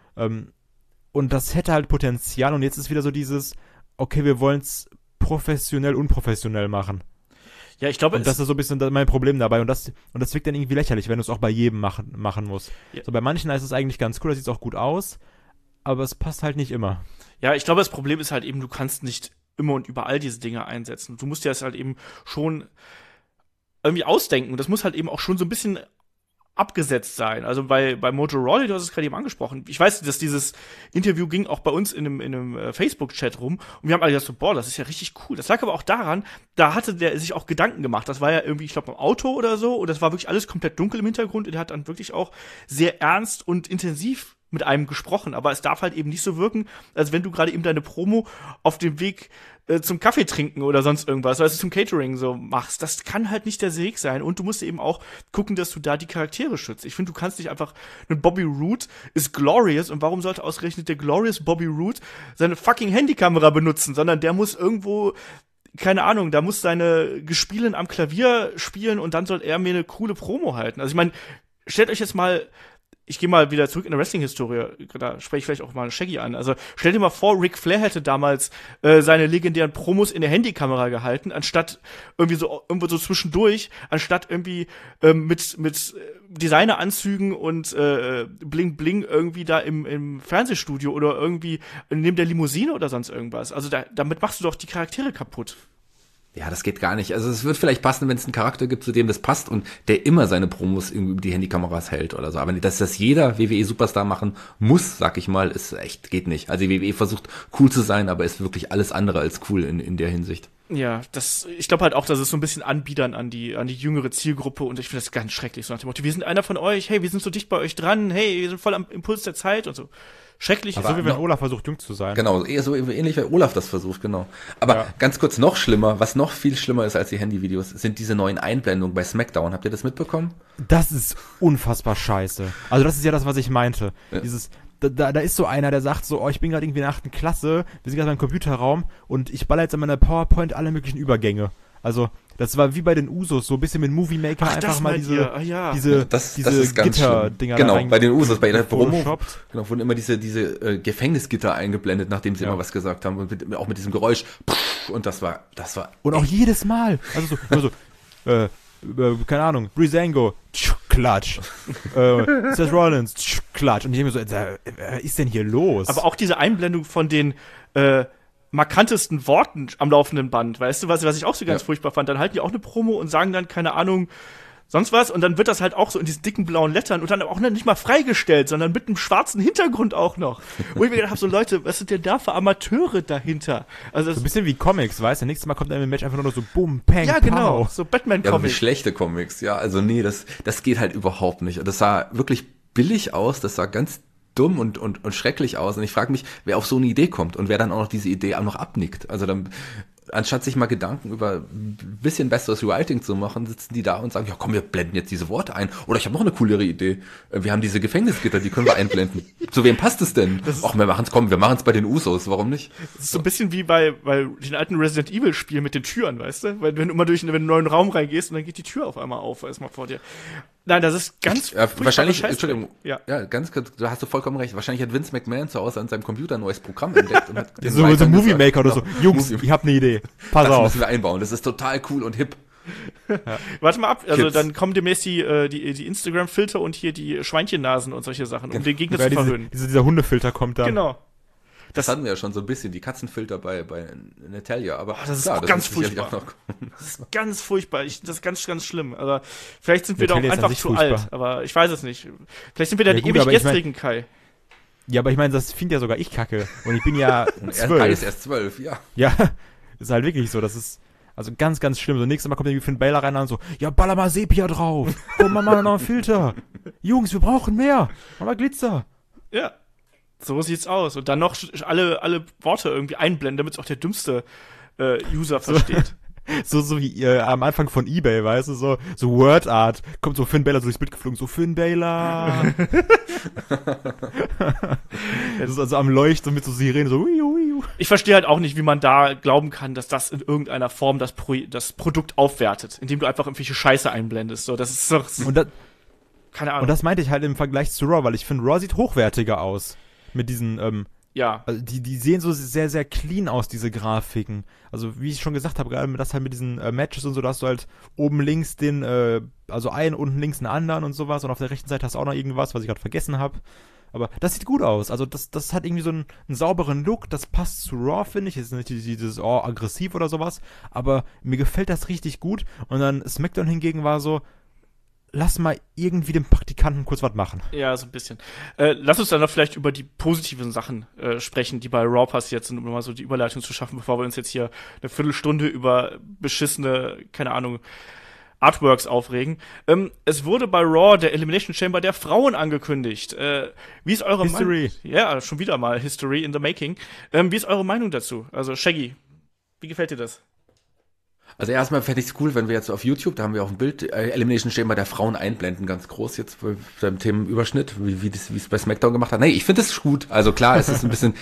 Und das hätte halt Potenzial und jetzt ist wieder so dieses, okay, wir wollen es professionell, unprofessionell machen. Ja, ich glaube, und das ist so ein bisschen mein Problem dabei und das wirkt dann irgendwie lächerlich, wenn du es auch bei jedem machen musst. Ja. So bei manchen ist es eigentlich ganz cool, da sieht es auch gut aus, aber es passt halt nicht immer. Ja, ich glaube, das Problem ist halt eben, du kannst nicht immer und überall diese Dinge einsetzen. Du musst dir das halt eben schon irgendwie ausdenken und das muss halt eben auch schon so ein bisschen abgesetzt sein. Also bei Motorolli, du hast es gerade eben angesprochen. Ich weiß, dass dieses Interview ging auch bei uns in einem Facebook-Chat rum und wir haben alle gedacht so, boah, das ist ja richtig cool. Das lag aber auch daran, da hatte der sich auch Gedanken gemacht. Das war ja irgendwie, ich glaube, im Auto oder so und das war wirklich alles komplett dunkel im Hintergrund und er hat dann wirklich auch sehr ernst und intensiv mit einem gesprochen, aber es darf halt eben nicht so wirken, als wenn du gerade eben deine Promo auf dem Weg zum Kaffee trinken oder sonst irgendwas, also zum Catering so machst. Das kann halt nicht der Weg sein und du musst eben auch gucken, dass du da die Charaktere schützt. Ich finde, du kannst nicht einfach, ein Bobby Roode ist glorious und warum sollte ausgerechnet der glorious Bobby Roode seine fucking Handykamera benutzen, sondern der muss irgendwo, keine Ahnung, da muss seine Gespielen am Klavier spielen und dann soll er mir eine coole Promo halten. Also ich meine, stellt euch jetzt mal, ich gehe mal wieder zurück in der Wrestling-Historie, da spreche ich vielleicht auch mal Shaggy an. Also stell dir mal vor, Ric Flair hätte damals seine legendären Promos in der Handykamera gehalten, anstatt irgendwo so zwischendurch, anstatt irgendwie mit Designeranzügen und Bling Bling irgendwie da im Fernsehstudio oder irgendwie neben der Limousine oder sonst irgendwas. Also damit machst du doch die Charaktere kaputt. Ja, das geht gar nicht. Also es wird vielleicht passen, wenn es einen Charakter gibt, zu dem das passt und der immer seine Promos irgendwie über die Handykameras hält oder so. Aber dass das jeder WWE-Superstar machen muss, sag ich mal, ist echt, geht nicht. Also die WWE versucht cool zu sein, aber ist wirklich alles andere als cool in der Hinsicht. Ja, ich glaube halt auch, dass es so ein bisschen anbiedern an die jüngere Zielgruppe und ich finde das ganz schrecklich. So nach dem Motto, wir sind einer von euch, hey, wir sind so dicht bei euch dran, hey, wir sind voll am Impuls der Zeit und so. Schrecklich. Aber so wie wenn Olaf versucht, jung zu sein. Genau, eher so ähnlich wie Olaf das versucht, genau. Aber ganz kurz, noch schlimmer, was noch viel schlimmer ist als die Handyvideos, sind diese neuen Einblendungen bei SmackDown. Habt ihr das mitbekommen? Das ist unfassbar scheiße. Also das ist ja das, was ich meinte. Ja. Da ist so einer, der sagt so, ich bin gerade irgendwie in der 8. Klasse, wir sind gerade im Computerraum und ich baller jetzt an meiner PowerPoint alle möglichen Übergänge. Also, Das war wie bei den Usos, so ein bisschen mit Movie Maker einfach mal diese Das ist ganz Gitter-Dinger genau, bei den Usos, bei der Promo, Photoshoppt. genau, wurden immer diese Gefängnisgitter eingeblendet, nachdem sie immer was gesagt haben und auch mit diesem Geräusch und das war Und auch jedes Mal, also keine Ahnung, Breezango, Klatsch, Seth Rollins, Klatsch und ich denke mir so, was ist denn hier los? Aber auch diese Einblendung von den markantesten Worten am laufenden Band, weißt du, was ich auch so ganz furchtbar fand, dann halten die auch eine Promo und sagen dann, keine Ahnung, sonst was und dann wird das halt auch so in diesen dicken blauen Lettern und dann auch nicht mal freigestellt, sondern mit einem schwarzen Hintergrund auch noch. Wo ich mir gedacht habe, so Leute, was sind denn da für Amateure dahinter? Also so ein bisschen wie Comics, weißt du? Nächstes Mal kommt dann im Match einfach nur noch so Boom, Pang, ja, genau, Pow. so ja, wie Batman-Comics. schlechte Comics, ja, also nee, das geht halt überhaupt nicht. Das sah wirklich billig aus, das sah ganz dumm und schrecklich aus und ich frage mich, wer auf so eine Idee kommt und wer dann auch noch diese Idee auch noch abnickt. Also dann, anstatt sich mal Gedanken über ein bisschen besseres Writing zu machen, sitzen die da und sagen, ja komm, wir blenden jetzt diese Worte ein. Oder ich habe noch eine coolere Idee. Wir haben diese Gefängnisgitter, die können wir einblenden. Zu wem passt es denn? Ach, wir machen es bei den Usos, warum nicht? Das ist so ein bisschen wie bei den alten Resident Evil Spielen mit den Türen, weißt du? Weil wenn du immer wenn du in einen neuen Raum reingehst und dann geht die Tür auf einmal auf, erstmal vor dir. Nein, das ist ganz wahrscheinlich, Scheiß. Entschuldigung, ja, ganz, da hast du vollkommen recht. Wahrscheinlich hat Vince McMahon zu Hause an seinem Computer ein neues Programm entdeckt und hat den So Writern Movie gesagt, Maker oder so. Jungs, ich hab eine Idee. Pass das auf. müssen wir einbauen. Das ist total cool und hip. Warte mal ab, also Kids. dann kommen demnächst die Instagram-Filter und hier die Schweinchennasen und solche Sachen, um den Gegner zu verhöhnen. Dieser Hundefilter kommt da. Genau. Das hatten wir ja schon so ein bisschen, die Katzenfilter bei Natalia, aber das ist klar, auch ganz sicherlich furchtbar. auch noch- Das ist ganz furchtbar. Das ist ganz, ganz schlimm. Also, vielleicht sind wir doch Natalia ist an einfach sich zu furchtbar. alt, aber ich weiß es nicht. Vielleicht sind wir da Ja, die gut, ewig aber ich mein- gestrigen Kai. Ja, aber ich meine, das finde ja sogar ich kacke. Und ich bin ja Kai 12. ist erst 12, ja. Ja, ist halt wirklich so. Das ist also ganz, ganz schlimm. So nächstes Mal kommt irgendwie Finn Balor rein und so, ja, baller mal Sepia drauf. Komm mal noch einen Filter. Jungs, wir brauchen mehr. Mach mal Glitzer. Ja. So sieht's aus. Und dann noch alle Worte irgendwie einblenden, damit es auch der dümmste User versteht. So wie am Anfang von eBay, weißt du, so Word Art. Kommt so Finn Balor so durchs Bild geflogen, so Finn Balor. Das ist also am Leuchten mit so Sirenen, so ui. Ich verstehe halt auch nicht, wie man da glauben kann, dass das in irgendeiner Form das Produkt aufwertet, indem du einfach irgendwelche Scheiße einblendest. So, das ist doch, keine Ahnung. Und das meinte ich halt im Vergleich zu Raw, weil ich finde, Raw sieht hochwertiger aus. Mit diesen, ja. also die sehen so sehr, sehr clean aus, diese Grafiken. Also wie ich schon gesagt habe, gerade das halt mit diesen Matches und so, da hast du halt oben links also einen, unten links einen anderen und sowas und auf der rechten Seite hast du auch noch irgendwas, was ich gerade vergessen habe. Aber das sieht gut aus. Also das hat irgendwie so einen sauberen Look, das passt zu Raw, finde ich. Es ist nicht dieses aggressiv oder sowas, aber mir gefällt das richtig gut. Und dann SmackDown hingegen war so, lass mal irgendwie dem Praktikanten kurz was machen. Ja, so ein bisschen. Lass uns dann noch vielleicht über die positiven Sachen sprechen, die bei Raw passiert sind, um mal so die Überleitung zu schaffen, bevor wir uns jetzt hier eine Viertelstunde über beschissene, keine Ahnung, Artworks aufregen. Es wurde bei Raw der Elimination Chamber der Frauen angekündigt. Wie ist eure History. Meinung? Ja, schon wieder mal History in the making. Wie ist eure Meinung dazu? Also Shaggy, wie gefällt dir das? Also erstmal fände ich es cool, wenn wir jetzt auf YouTube, da haben wir auch ein Bild, Elimination Chamber der Frauen einblenden, ganz groß jetzt beim Themenüberschnitt, wie es bei SmackDown gemacht hat. Nee, ich finde es gut. Also klar, es ist ein bisschen,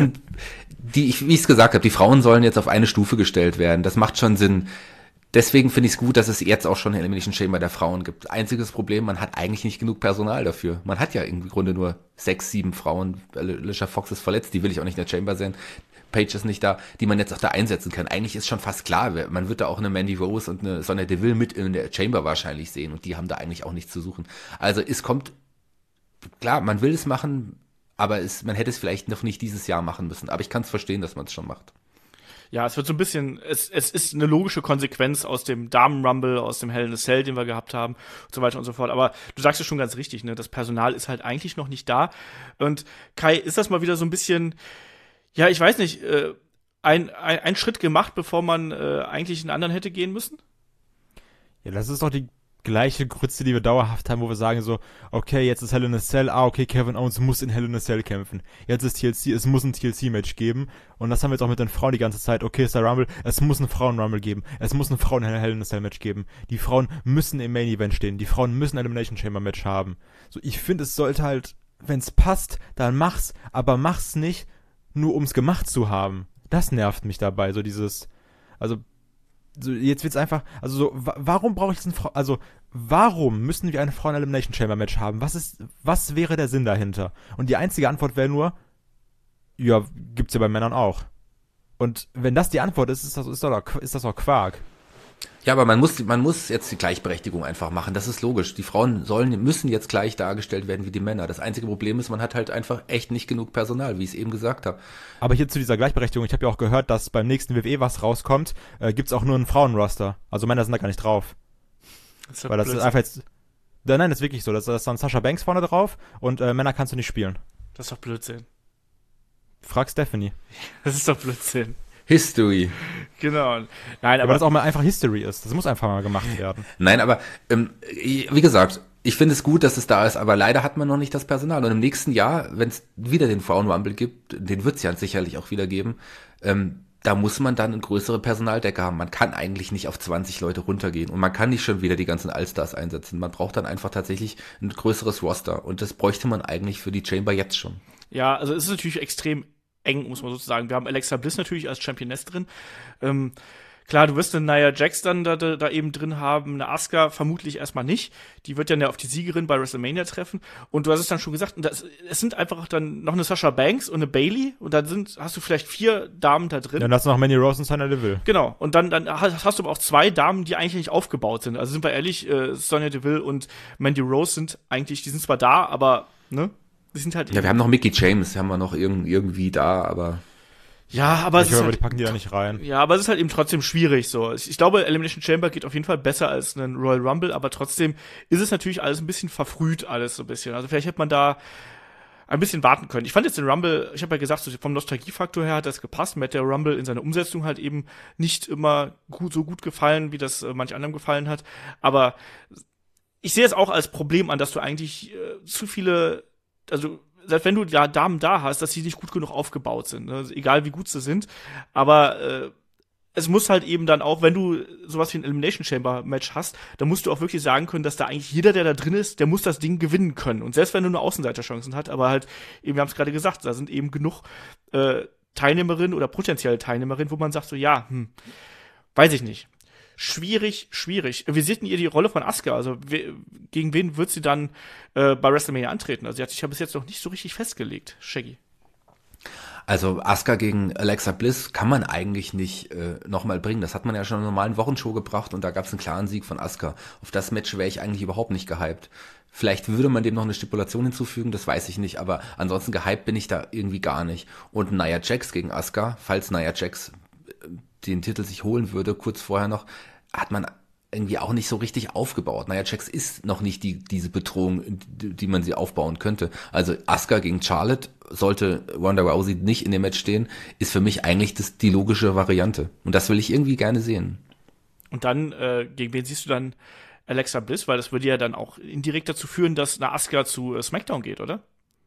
wie ich es gesagt habe, die Frauen sollen jetzt auf eine Stufe gestellt werden. Das macht schon Sinn. Deswegen finde ich es gut, dass es jetzt auch schon eine Elimination Chamber der Frauen gibt. Einziges Problem, man hat eigentlich nicht genug Personal dafür. Man hat ja im Grunde nur 6, 7 Frauen. Alicia Fox ist verletzt, die will ich auch nicht in der Chamber sehen. Paige ist nicht da, die man jetzt auch da einsetzen kann. Eigentlich ist schon fast klar, man wird da auch eine Mandy Rose und eine Sonya Deville mit in der Chamber wahrscheinlich sehen und die haben da eigentlich auch nichts zu suchen. Also es kommt, klar, man will es machen, aber man hätte es vielleicht noch nicht dieses Jahr machen müssen. Aber ich kann es verstehen, dass man es schon macht. Ja, es wird so ein bisschen, es ist eine logische Konsequenz aus dem Damen-Rumble, aus dem Hell in a Cell, den wir gehabt haben und so weiter und so fort. Aber du sagst es schon ganz richtig, ne? Das Personal ist halt eigentlich noch nicht da. Und Kai, ist das mal wieder so ein bisschen, ja, ich weiß nicht, ein Schritt gemacht, bevor man eigentlich einen anderen hätte gehen müssen? Ja, das ist doch die gleiche Grütze, die wir dauerhaft haben, wo wir sagen so, okay, jetzt ist Hell in a Cell, okay, Kevin Owens muss in Hell in a Cell kämpfen. Jetzt ist TLC, es muss ein TLC-Match geben. Und das haben wir jetzt auch mit den Frauen die ganze Zeit. Okay, ist der Rumble, es muss ein Frauen-Rumble geben. Es muss ein Frauen-Hell in a Cell-Match geben. Die Frauen müssen im Main-Event stehen. Die Frauen müssen ein Elimination Chamber-Match haben. So, ich finde, es sollte halt, wenn's passt, dann mach's, aber mach's nicht, nur um's gemacht zu haben. Das nervt mich dabei, so dieses, also, so, jetzt wird's einfach, also so, warum brauche ich warum müssen wir eine Frauen-Elimination Chamber Match haben? Was wäre der Sinn dahinter? Und die einzige Antwort wäre nur, ja, gibt's ja bei Männern auch. Und wenn das die Antwort ist, ist das doch Quark. Ja, aber man muss jetzt die Gleichberechtigung einfach machen. Das ist logisch. Die Frauen müssen jetzt gleich dargestellt werden wie die Männer. Das einzige Problem ist, man hat halt einfach echt nicht genug Personal, wie ich es eben gesagt habe. Aber hier zu dieser Gleichberechtigung, ich habe ja auch gehört, dass beim nächsten WWE was rauskommt, gibt's auch nur einen Frauenroster. Also Männer sind da gar nicht drauf. Das ist Weil das ist einfach jetzt, nein, das ist wirklich so. Da ist dann Sasha Banks vorne drauf und Männer kannst du nicht spielen. Das ist doch Blödsinn. Frag Stephanie. Das ist doch Blödsinn. History. Genau. Nein, aber das auch mal einfach History ist. Das muss einfach mal gemacht werden. Nein, aber wie gesagt, ich finde es gut, dass es da ist, aber leider hat man noch nicht das Personal. Und im nächsten Jahr, wenn es wieder den Frauen-Rumble gibt, den wird es ja sicherlich auch wieder geben, da muss man dann eine größere Personaldecke haben. Man kann eigentlich nicht auf 20 Leute runtergehen und man kann nicht schon wieder die ganzen Allstars einsetzen. Man braucht dann einfach tatsächlich ein größeres Roster und das bräuchte man eigentlich für die Chamber jetzt schon. Ja, also es ist natürlich extrem eng, muss man sozusagen. Wir haben Alexa Bliss natürlich als Championess drin. Klar, du wirst eine Nia Jax dann da eben drin haben, eine Asuka vermutlich erstmal nicht. Die wird dann ja auf die Siegerin bei WrestleMania treffen. Und du hast es dann schon gesagt, es sind einfach dann noch eine Sasha Banks und eine Bayley und dann hast du vielleicht 4 Damen da drin. Ja, dann hast du noch Mandy Rose und Sonya Deville. Genau, und dann hast du aber auch 2 Damen, die eigentlich nicht aufgebaut sind. Also sind wir ehrlich, Sonya Deville und Mandy Rose die sind zwar da, aber, ne? Die sind halt. Ja, wir haben noch Mickey James, haben wir noch irgendwie da, aber. Ja, aber ich glaube, die packen die da nicht rein. Ja, aber es ist halt eben trotzdem schwierig so. Ich glaube, Elimination Chamber geht auf jeden Fall besser als ein Royal Rumble, aber trotzdem ist es natürlich alles ein bisschen verfrüht, alles so ein bisschen. Also vielleicht hätte man da ein bisschen warten können. Ich fand jetzt den Rumble, ich habe ja gesagt, so vom Nostalgiefaktor her hat das gepasst. Mir hat der Rumble in seiner Umsetzung halt eben nicht immer so gut gefallen, wie das manch anderem gefallen hat. Aber ich sehe es auch als Problem an, dass du eigentlich zu viele, also selbst wenn du ja Damen da hast, dass sie nicht gut genug aufgebaut sind, ne? Also egal wie gut sie sind, aber es muss halt eben dann auch, wenn du sowas wie ein Elimination Chamber Match hast, dann musst du auch wirklich sagen können, dass da eigentlich jeder, der da drin ist, der muss das Ding gewinnen können. Und selbst wenn du nur Außenseiterchancen hast, aber halt, eben, wir haben es gerade gesagt, da sind eben genug Teilnehmerinnen oder potenzielle Teilnehmerinnen, wo man sagt so, ja, weiß ich nicht. Schwierig. Wie sieht denn ihr die Rolle von Asuka? Also gegen wen wird sie dann bei WrestleMania antreten? Also sie hat sich ja bis jetzt noch nicht so richtig festgelegt, Shaggy. Also Asuka gegen Alexa Bliss kann man eigentlich nicht nochmal bringen. Das hat man ja schon in einer normalen Wochenshow gebracht und da gab es einen klaren Sieg von Asuka. Auf das Match wäre ich eigentlich überhaupt nicht gehypt. Vielleicht würde man dem noch eine Stipulation hinzufügen, das weiß ich nicht, aber ansonsten gehypt bin ich da irgendwie gar nicht. Und Nia Jax gegen Asuka, falls Nia Jax den Titel sich holen würde, kurz vorher noch, hat man irgendwie auch nicht so richtig aufgebaut. Nia Jax ist noch nicht diese Bedrohung, die man sie aufbauen könnte. Also Asuka gegen Charlotte, sollte Ronda Rousey nicht in dem Match stehen, ist für mich eigentlich die logische Variante. Und das will ich irgendwie gerne sehen. Und dann, gegen wen siehst du dann Alexa Bliss? Weil das würde ja dann auch indirekt dazu führen, dass eine Asuka zu SmackDown geht, oder?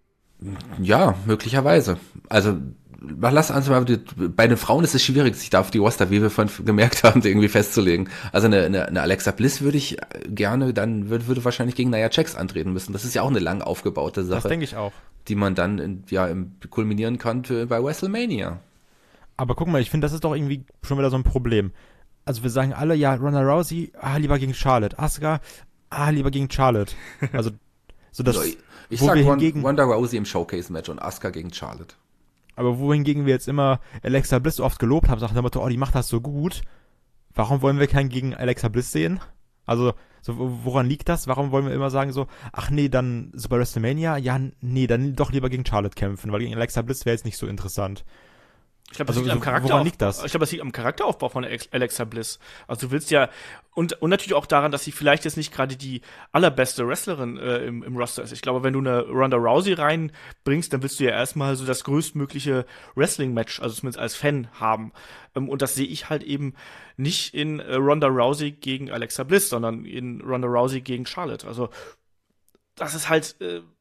Ja, möglicherweise. Also lass uns mal, bei den Frauen ist es schwierig, sich da auf die Roster, wie wir vorhin gemerkt haben, irgendwie festzulegen. Also eine Alexa Bliss würde ich gerne, dann würde wahrscheinlich gegen Nia Jax antreten müssen. Das ist ja auch eine lang aufgebaute Sache. Das denke ich auch. Die man dann kulminieren kann bei WrestleMania. Aber guck mal, ich finde, das ist doch irgendwie schon wieder so ein Problem. Also wir sagen alle, ja, Ronda Rousey, lieber gegen Charlotte. Asuka, lieber gegen Charlotte. Also so das. Ich sag Ronda Rousey im Showcase-Match und Asuka gegen Charlotte. Aber wohingegen wir jetzt immer Alexa Bliss so oft gelobt haben, sagt der Motto, die macht das so gut. Warum wollen wir keinen gegen Alexa Bliss sehen? Also, so, woran liegt das? Warum wollen wir immer sagen so, ach nee, dann so bei WrestleMania, ja, nee, dann doch lieber gegen Charlotte kämpfen, weil gegen Alexa Bliss wäre jetzt nicht so interessant. Ich glaube, das liegt am Charakteraufbau. Woran liegt das? Ich glaube, das liegt am Charakteraufbau von Alexa Bliss. Also du willst ja, und natürlich auch daran, dass sie vielleicht jetzt nicht gerade die allerbeste Wrestlerin im Roster ist. Ich glaube, wenn du eine Ronda Rousey reinbringst, dann willst du ja erstmal so das größtmögliche Wrestling-Match, also zumindest als Fan, haben. Und das sehe ich halt eben nicht in Ronda Rousey gegen Alexa Bliss, sondern in Ronda Rousey gegen Charlotte. Also das ist halt,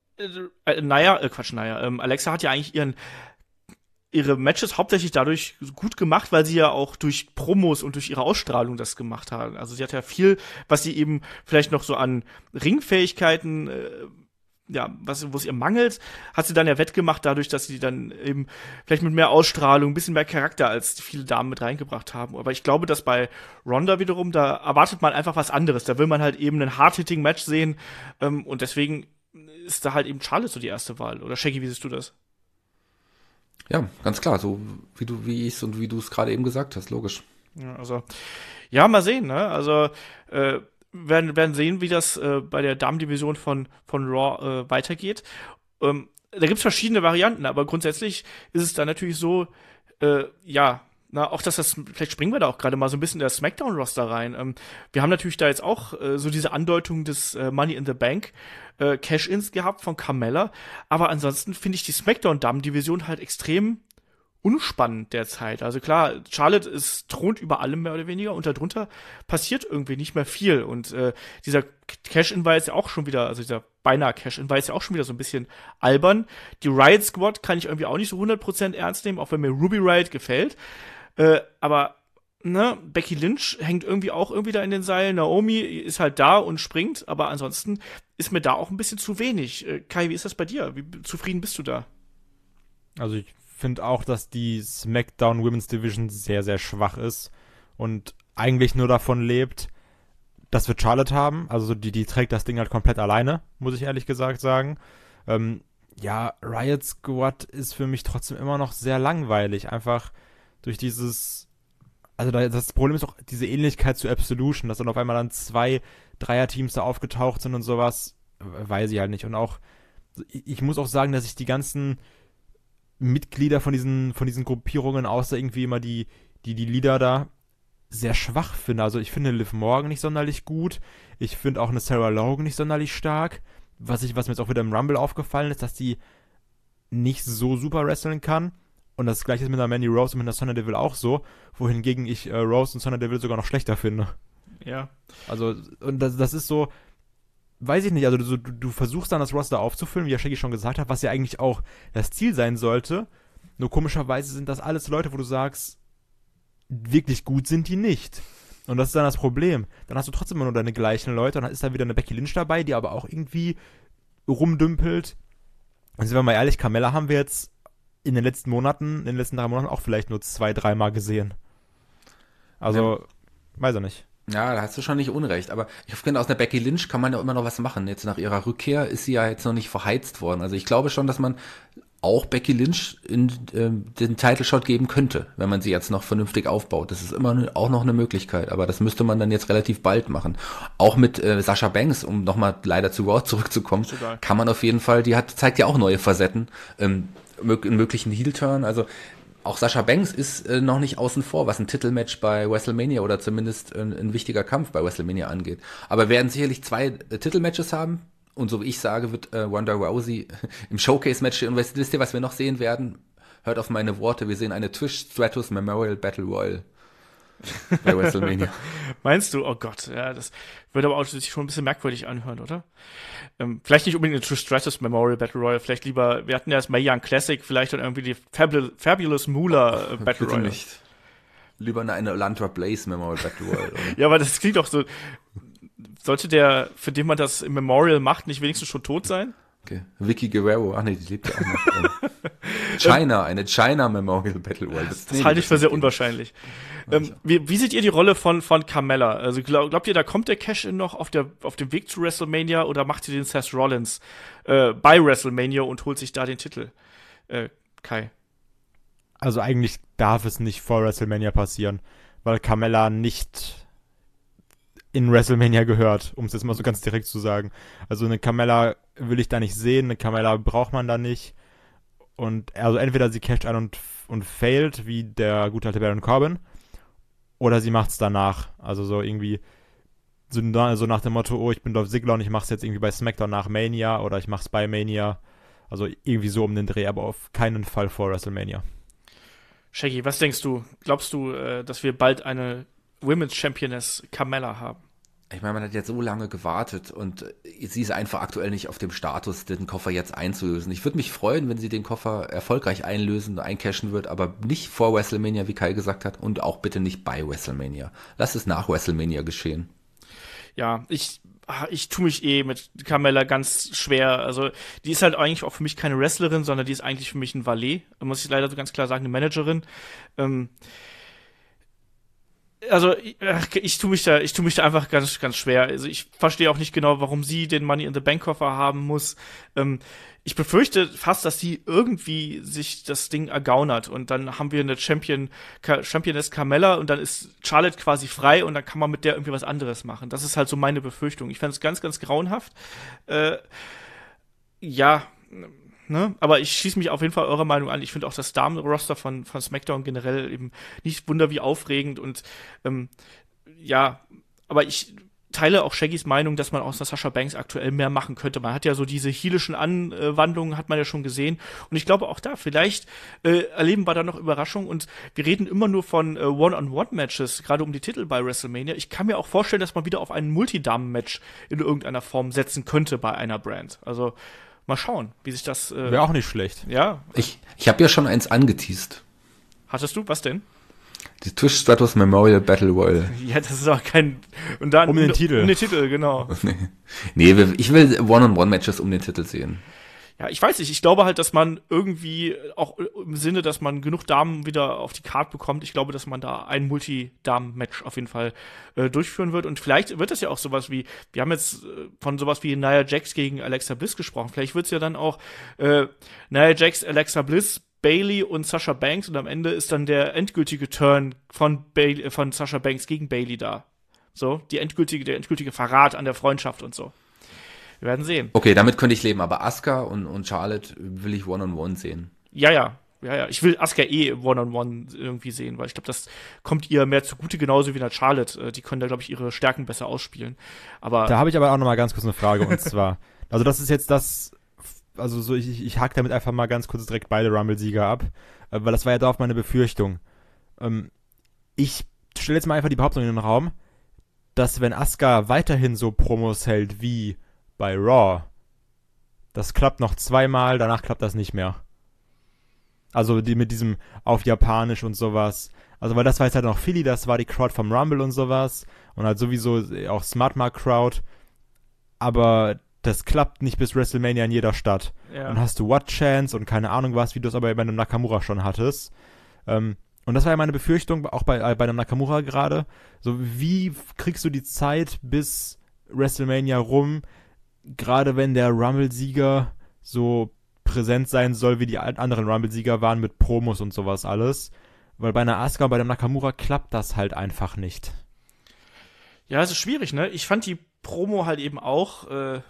Alexa hat ja eigentlich ihre Matches hauptsächlich dadurch gut gemacht, weil sie ja auch durch Promos und durch ihre Ausstrahlung das gemacht haben. Also sie hat ja viel, was sie eben vielleicht noch so an Ringfähigkeiten wo es ihr mangelt, hat sie dann ja wettgemacht dadurch, dass sie dann eben vielleicht mit mehr Ausstrahlung, ein bisschen mehr Charakter als viele Damen mit reingebracht haben. Aber ich glaube, dass bei Ronda wiederum, da erwartet man einfach was anderes. Da will man halt eben ein Hard-Hitting-Match sehen und deswegen ist da halt eben Charlotte so die erste Wahl. Oder Shaggy, wie siehst du das? Ja, ganz klar, so wie ich es und wie du es gerade eben gesagt hast, logisch. Ja, also, ja, mal sehen, ne? Also, werden sehen, wie das bei der Damendivision von Raw weitergeht. Da gibt's verschiedene Varianten, aber grundsätzlich ist es dann natürlich so, auch vielleicht springen wir da auch gerade mal so ein bisschen in der SmackDown-Roster rein. Wir haben natürlich da jetzt auch so diese Andeutung des Money in the Bank Cash-Ins gehabt von Carmella, aber ansonsten finde ich die SmackDown-Damen-Division halt extrem unspannend derzeit. Also klar, Charlotte thront über allem mehr oder weniger und darunter passiert irgendwie nicht mehr viel. Und dieser Cash-In war jetzt ja auch schon wieder, also dieser beinahe Cash-In war jetzt ja auch schon wieder so ein bisschen albern. Die Riot Squad kann ich irgendwie auch nicht so 100% ernst nehmen, auch wenn mir Ruby Riot gefällt. Aber Becky Lynch hängt irgendwie auch irgendwie da in den Seilen. Naomi ist halt da und springt, aber ansonsten ist mir da auch ein bisschen zu wenig. Kai, wie ist das bei dir? Wie zufrieden bist du da? Also ich finde auch, dass die SmackDown Women's Division sehr, sehr schwach ist und eigentlich nur davon lebt, dass wir Charlotte haben. Also die trägt das Ding halt komplett alleine, muss ich ehrlich gesagt sagen. Riot Squad ist für mich trotzdem immer noch sehr langweilig. Einfach durch dieses... Also das Problem ist auch diese Ähnlichkeit zu Absolution, dass dann auf einmal dann 2 Dreier-Teams da aufgetaucht sind und sowas. Weiß ich halt nicht. Und auch, ich muss auch sagen, dass ich die ganzen Mitglieder von diesen Gruppierungen, außer irgendwie immer die Leader da, sehr schwach finde. Also ich finde Liv Morgan nicht sonderlich gut. Ich finde auch eine Sarah Logan nicht sonderlich stark. Was mir jetzt auch wieder im Rumble aufgefallen ist, dass die nicht so super wresteln kann. Und das gleiche ist mit der Mandy Rose und mit der Sonya Deville auch so, wohingegen ich Rose und Sonya Deville sogar noch schlechter finde. Ja. Also, und das ist so, weiß ich nicht, also du versuchst dann das Roster aufzufüllen, wie ja Shaggy schon gesagt hat, was ja eigentlich auch das Ziel sein sollte. Nur komischerweise sind das alles Leute, wo du sagst, wirklich gut sind die nicht. Und das ist dann das Problem. Dann hast du trotzdem immer nur deine gleichen Leute und dann ist da wieder eine Becky Lynch dabei, die aber auch irgendwie rumdümpelt. Und sind wir mal ehrlich, Carmella haben wir jetzt in den letzten 3 Monaten auch vielleicht nur 2-3 Mal gesehen. Also, weiß ich nicht. Ja, da hast du schon nicht unrecht, aber ich finde, aus einer Becky Lynch kann man ja immer noch was machen. Jetzt nach ihrer Rückkehr ist sie ja jetzt noch nicht verheizt worden. Also ich glaube schon, dass man auch Becky Lynch den Title Shot geben könnte, wenn man sie jetzt noch vernünftig aufbaut. Das ist immer auch noch eine Möglichkeit, aber das müsste man dann jetzt relativ bald machen. Auch mit Sasha Banks, um nochmal leider zu Raw zurückzukommen, kann man auf jeden Fall, zeigt ja auch neue Facetten, einen möglichen Heel-Turn, also auch Sasha Banks ist noch nicht außen vor, was ein Titelmatch bei WrestleMania oder zumindest ein wichtiger Kampf bei WrestleMania angeht. Aber wir werden sicherlich 2 Titelmatches haben. Und so wie ich sage, wird Ronda Rousey im Showcase-Match, und wisst ihr, was wir noch sehen werden? Hört auf meine Worte, wir sehen eine Trish Stratus Memorial Battle Royal bei WrestleMania. Meinst du? Oh Gott, ja, das würde aber auch sich schon ein bisschen merkwürdig anhören, oder? Vielleicht nicht unbedingt eine Trish Stratus Memorial Battle Royal, vielleicht lieber, wir hatten ja das Mae Young Classic, vielleicht dann irgendwie die Fabulous Moolah Battle Royal. Nicht. Lieber eine Elandra Blaze Memorial Battle Royal. Oder? Ja, aber das klingt doch so, sollte der, für den man das im Memorial macht, nicht wenigstens schon tot sein? Okay. Vicky Guerrero, ach nee, die lebt ja auch noch. eine China Memorial Battle Royal. Das halte ich für sehr unwahrscheinlich. Wie seht ihr die Rolle von Carmella? Also glaubt ihr, da kommt der Cash-In noch auf dem Weg zu WrestleMania oder macht sie den Seth Rollins bei WrestleMania und holt sich da den Titel? Kai. Also eigentlich darf es nicht vor WrestleMania passieren, weil Carmella nicht in WrestleMania gehört, um es jetzt mal so ganz direkt zu sagen. Also eine Carmella will ich da nicht sehen, eine Carmella braucht man da nicht. Und also entweder sie casht ein und failt, wie der gute alte Baron Corbin, oder sie macht's danach. Also so irgendwie so nach dem Motto, oh, ich bin Dolph Ziggler und ich mach's jetzt irgendwie bei SmackDown nach Mania oder ich mach's bei Mania. Also irgendwie so um den Dreh, aber auf keinen Fall vor WrestleMania. Shaggy, was denkst du? Glaubst du, dass wir bald eine Women's Championess Carmella haben? Ich meine, man hat jetzt so lange gewartet und sie ist einfach aktuell nicht auf dem Status, den Koffer jetzt einzulösen. Ich würde mich freuen, wenn sie den Koffer erfolgreich eincashen wird, aber nicht vor WrestleMania, wie Kai gesagt hat, und auch bitte nicht bei WrestleMania. Lass es nach WrestleMania geschehen. Ja, ich ich tue mich mit Carmella ganz schwer. Also, die ist halt eigentlich auch für mich keine Wrestlerin, sondern die ist eigentlich für mich ein Valet. Muss ich leider so ganz klar sagen, eine Managerin. Also, ich tue mich da einfach ganz, ganz schwer. Also, ich verstehe auch nicht genau, warum sie den Money in the Bank Koffer haben muss. Ich befürchte fast, dass sie irgendwie sich das Ding ergaunert und dann haben wir eine Championess Carmella und dann ist Charlotte quasi frei und dann kann man mit der irgendwie was anderes machen. Das ist halt so meine Befürchtung. Ich fände es ganz, ganz grauenhaft. Ja, ne? Aber ich schließe mich auf jeden Fall eurer Meinung an. Ich finde auch das Damen-Roster von SmackDown generell eben nicht wunder wie aufregend und ja, aber ich teile auch Shaggys Meinung, dass man aus der Sasha Banks aktuell mehr machen könnte. Man hat ja so diese heelischen Anwandlungen, hat man ja schon gesehen. Und ich glaube auch da, vielleicht erleben wir da noch Überraschungen. Und wir reden immer nur von One-on-One-Matches, gerade um die Titel bei WrestleMania. Ich kann mir auch vorstellen, dass man wieder auf ein Multidamen-Match in irgendeiner Form setzen könnte bei einer Brand. Also mal schauen, wie sich das wäre auch nicht schlecht. Ja. Ich habe ja schon eins angeteased. Hattest du? Was denn? Die Trish Stratus Memorial Battle Royal. Ja, das ist auch kein... Und dann, um den Titel. Um den Titel, genau. Nee, ich will One-on-One-Matches um den Titel sehen. Ja, ich weiß nicht. Ich glaube halt, dass man irgendwie auch im Sinne, dass man genug Damen wieder auf die Karte bekommt. Ich glaube, dass man da ein Multi-Damen-Match auf jeden Fall durchführen wird. Und vielleicht wird das ja auch sowas wie, wir haben jetzt von sowas wie Nia Jax gegen Alexa Bliss gesprochen. Vielleicht wird es ja dann auch Nia Jax, Alexa Bliss, Bayley und Sasha Banks und am Ende ist dann der endgültige Turn von Sasha Banks gegen Bayley da. So, der endgültige Verrat an der Freundschaft und so. Wir werden sehen. Okay, damit könnte ich leben, aber Asuka und Charlotte will ich One-on-One sehen. Ja. Ich will Asuka One-on-One irgendwie sehen, weil ich glaube, das kommt ihr mehr zugute, genauso wie der Charlotte. Die können da, glaube ich, ihre Stärken besser ausspielen. Aber da habe ich aber auch noch mal ganz kurz eine Frage und zwar, also das ist jetzt das, also so ich hake damit einfach mal ganz kurz direkt beide Rumble-Sieger ab, weil das war ja da auf meine Befürchtung. Ich stelle jetzt mal einfach die Behauptung in den Raum, dass wenn Asuka weiterhin so Promos hält wie bei Raw, das klappt noch zweimal, danach klappt das nicht mehr. Also die mit diesem auf Japanisch und sowas. Also weil das war jetzt halt noch Philly, das war die Crowd vom Rumble und sowas und halt sowieso auch Smart Mark Crowd, aber das klappt nicht bis WrestleMania in jeder Stadt. Ja. Dann hast du What Chance und keine Ahnung was, wie du es aber bei einem Nakamura schon hattest. Und das war ja meine Befürchtung, auch bei einem Nakamura gerade. So, wie kriegst du die Zeit bis WrestleMania rum, gerade wenn der Rumble-Sieger so präsent sein soll, wie die anderen Rumble-Sieger waren mit Promos und sowas alles. Weil bei einer Asuka und bei einem Nakamura klappt das halt einfach nicht. Ja, es ist schwierig, ne? Ich fand die Promo halt eben auch,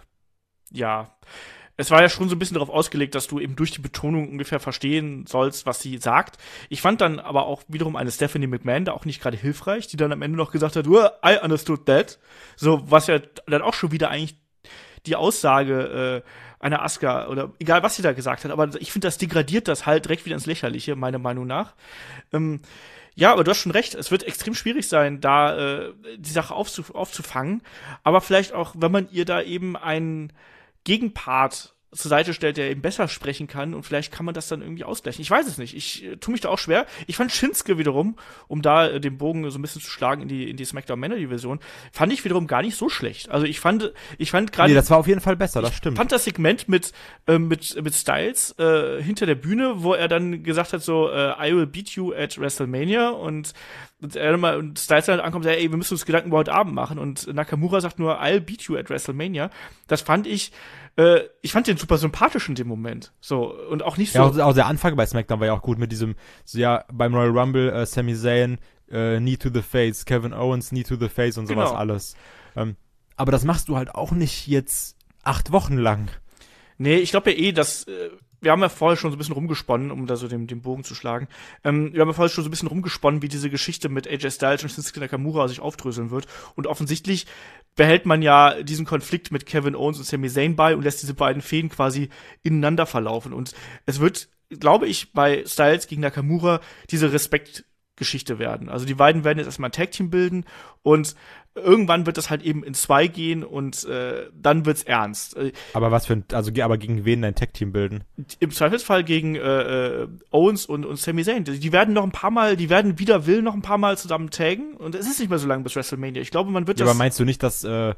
es war ja schon so ein bisschen darauf ausgelegt, dass du eben durch die Betonung ungefähr verstehen sollst, was sie sagt. Ich fand dann aber auch wiederum eine Stephanie McMahon da auch nicht gerade hilfreich, die dann am Ende noch gesagt hat, I understood that. So, was ja dann auch schon wieder eigentlich die Aussage einer Asuka oder egal, was sie da gesagt hat, aber ich finde, das degradiert das halt direkt wieder ins Lächerliche, meiner Meinung nach. Ja, aber du hast schon recht, es wird extrem schwierig sein, da die Sache aufzufangen, aber vielleicht auch, wenn man ihr da eben einen Gegenpart zur Seite stellt, der eben besser sprechen kann und vielleicht kann man das dann irgendwie ausgleichen. Ich weiß es nicht. Ich tue mich da auch schwer. Ich fand Shinsuke wiederum, um da den Bogen so ein bisschen zu schlagen in die SmackDown-Männer-Division, fand ich wiederum gar nicht so schlecht. Also ich fand gerade... Nee, das war auf jeden Fall besser, das stimmt. Ich fand das Segment mit Styles hinter der Bühne, wo er dann gesagt hat so, I will beat you at WrestleMania und Styles dann ankommt und sagt, ey, wir müssen uns Gedanken über heute Abend machen und Nakamura sagt nur, I'll beat you at WrestleMania. Das fand ich fand den super sympathisch in dem Moment. So, und auch nicht so. Ja, auch der Anfang bei SmackDown war ja auch gut mit diesem, so ja, beim Royal Rumble, Sami Zayn, knee to the face, Kevin Owens, knee to the face und sowas alles. Aber das machst du halt auch nicht jetzt 8 Wochen lang. Nee, ich glaube ja dass wir haben ja vorher schon so ein bisschen rumgesponnen, um da so den Bogen zu schlagen. Wir haben ja vorher schon so ein bisschen rumgesponnen, wie diese Geschichte mit AJ Styles und Shinsuke Nakamura sich aufdröseln wird. Und offensichtlich behält man ja diesen Konflikt mit Kevin Owens und Sami Zayn bei und lässt diese beiden Fäden quasi ineinander verlaufen. Und es wird, glaube ich, bei Styles gegen Nakamura diese Respektgeschichte werden. Also die beiden werden jetzt erstmal ein Tag-Team bilden und irgendwann wird das halt eben in 2 gehen und dann wird's ernst. Aber aber gegen wen ein Tag-Team bilden? Im Zweifelsfall gegen Owens und Sami Zayn. Die werden noch ein paar Mal, noch ein paar Mal zusammen taggen und es ist nicht mehr so lange bis WrestleMania. Ich glaube, man wird aber meinst du nicht, dass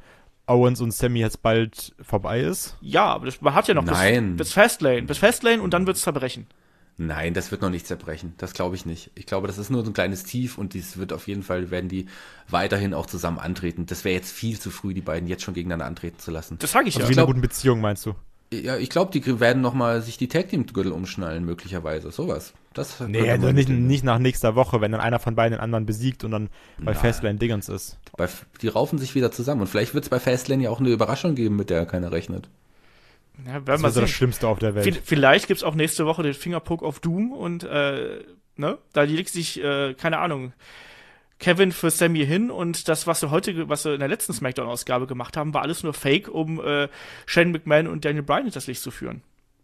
Owens und Sammy jetzt bald vorbei ist? Ja, aber man hat ja noch bis Fastlane und dann wird's zerbrechen. Nein, das wird noch nicht zerbrechen. Das glaube ich nicht. Ich glaube, das ist nur so ein kleines Tief und dies wird auf jeden Fall, werden die weiterhin auch zusammen antreten. Das wäre jetzt viel zu früh, die beiden jetzt schon gegeneinander antreten zu lassen. Das sage ich Also ja. wie in einer guten Beziehung, meinst du? Ja, ich glaube, die werden nochmal sich die Tag-Team-Gürtel umschnallen, möglicherweise. Sowas. Das Nee, also nicht nach nächster Woche, wenn dann einer von beiden den anderen besiegt und dann bei Fastlane Dingens ist. Die raufen sich wieder zusammen und vielleicht wird es bei Fastlane ja auch eine Überraschung geben, mit der keiner rechnet. Ja, Das ist das Schlimmste auf der Welt. Vielleicht gibt's auch nächste Woche den Fingerpoke of Doom und da legt sich, keine Ahnung, Kevin für Sammy hin und das, was sie in der letzten Smackdown-Ausgabe gemacht haben, war alles nur Fake, um Shane McMahon und Daniel Bryan hinters Licht zu führen.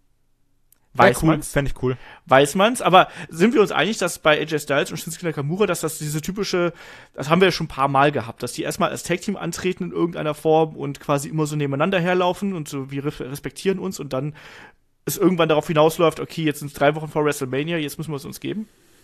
Fände ich cool. Weiß man's, aber sind wir uns einig, dass bei AJ Styles und Shinsuke Nakamura, dass das diese typische, das haben wir ja schon ein paar Mal gehabt, dass die erstmal als Tag-Team antreten in irgendeiner Form und quasi immer so nebeneinander herlaufen und so, wir respektieren uns und dann es irgendwann darauf hinausläuft, okay, jetzt sind es 3 Wochen vor WrestleMania, jetzt müssen wir es uns geben?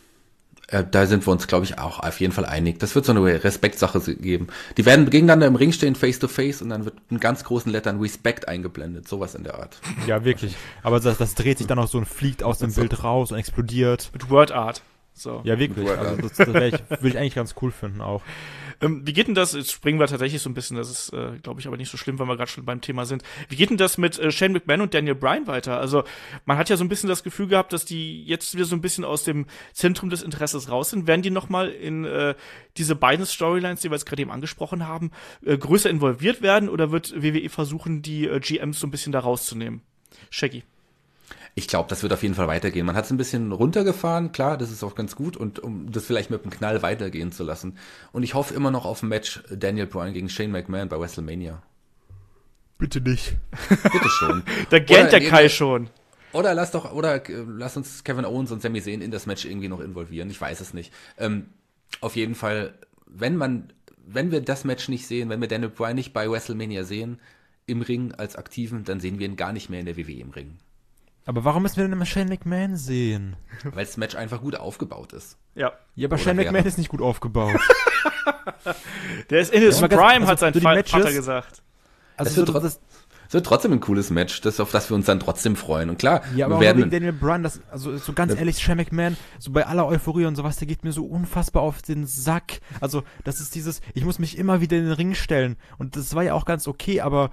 Da sind wir uns, glaube ich, auch auf jeden Fall einig. Das wird so eine Respektsache geben. Die werden gegeneinander im Ring stehen, face to face, und dann wird in ganz großen Lettern Respect eingeblendet. Sowas in der Art. Ja, wirklich. Aber das dreht sich dann auch so und fliegt aus dem Bild raus und explodiert. Mit Word Art. So. Ja, wirklich. Also das würde ich eigentlich ganz cool finden auch. Wie geht denn das? Jetzt springen wir tatsächlich so ein bisschen, das ist, glaube ich, aber nicht so schlimm, weil wir gerade schon beim Thema sind. Wie geht denn das mit Shane McMahon und Daniel Bryan weiter? Also, man hat ja so ein bisschen das Gefühl gehabt, dass die jetzt wieder so ein bisschen aus dem Zentrum des Interesses raus sind. Werden die nochmal in diese beiden Storylines, die wir jetzt gerade eben angesprochen haben, größer involviert werden oder wird WWE versuchen, die GMs so ein bisschen da rauszunehmen? Shaggy. Ich glaube, das wird auf jeden Fall weitergehen. Man hat es ein bisschen runtergefahren, klar, das ist auch ganz gut, und um das vielleicht mit einem Knall weitergehen zu lassen. Und ich hoffe immer noch auf ein Match Daniel Bryan gegen Shane McMahon bei WrestleMania. Bitte nicht. Bitte schon. Da gähnt der Kai schon. Oder lass uns Kevin Owens und Sami Zayn in das Match irgendwie noch involvieren. Ich weiß es nicht. Auf jeden Fall, wenn wir das Match nicht sehen, wenn wir Daniel Bryan nicht bei WrestleMania sehen, im Ring als Aktiven, dann sehen wir ihn gar nicht mehr in der WWE im Ring. Aber warum müssen wir denn immer Shane McMahon sehen? Weil das Match einfach gut aufgebaut ist. Ja. Ja, aber Shane McMahon ist nicht gut aufgebaut. Der ist in his Prime, hat sein Vater gesagt. Also es wird trotzdem ein cooles Match, auf das wir uns dann trotzdem freuen. Und klar, ja, aber wir werden wegen Daniel Bryan, also so ganz ehrlich, Shane McMahon, so bei aller Euphorie und sowas, der geht mir so unfassbar auf den Sack. Also das ist ich muss mich immer wieder in den Ring stellen. Und das war ja auch ganz okay, aber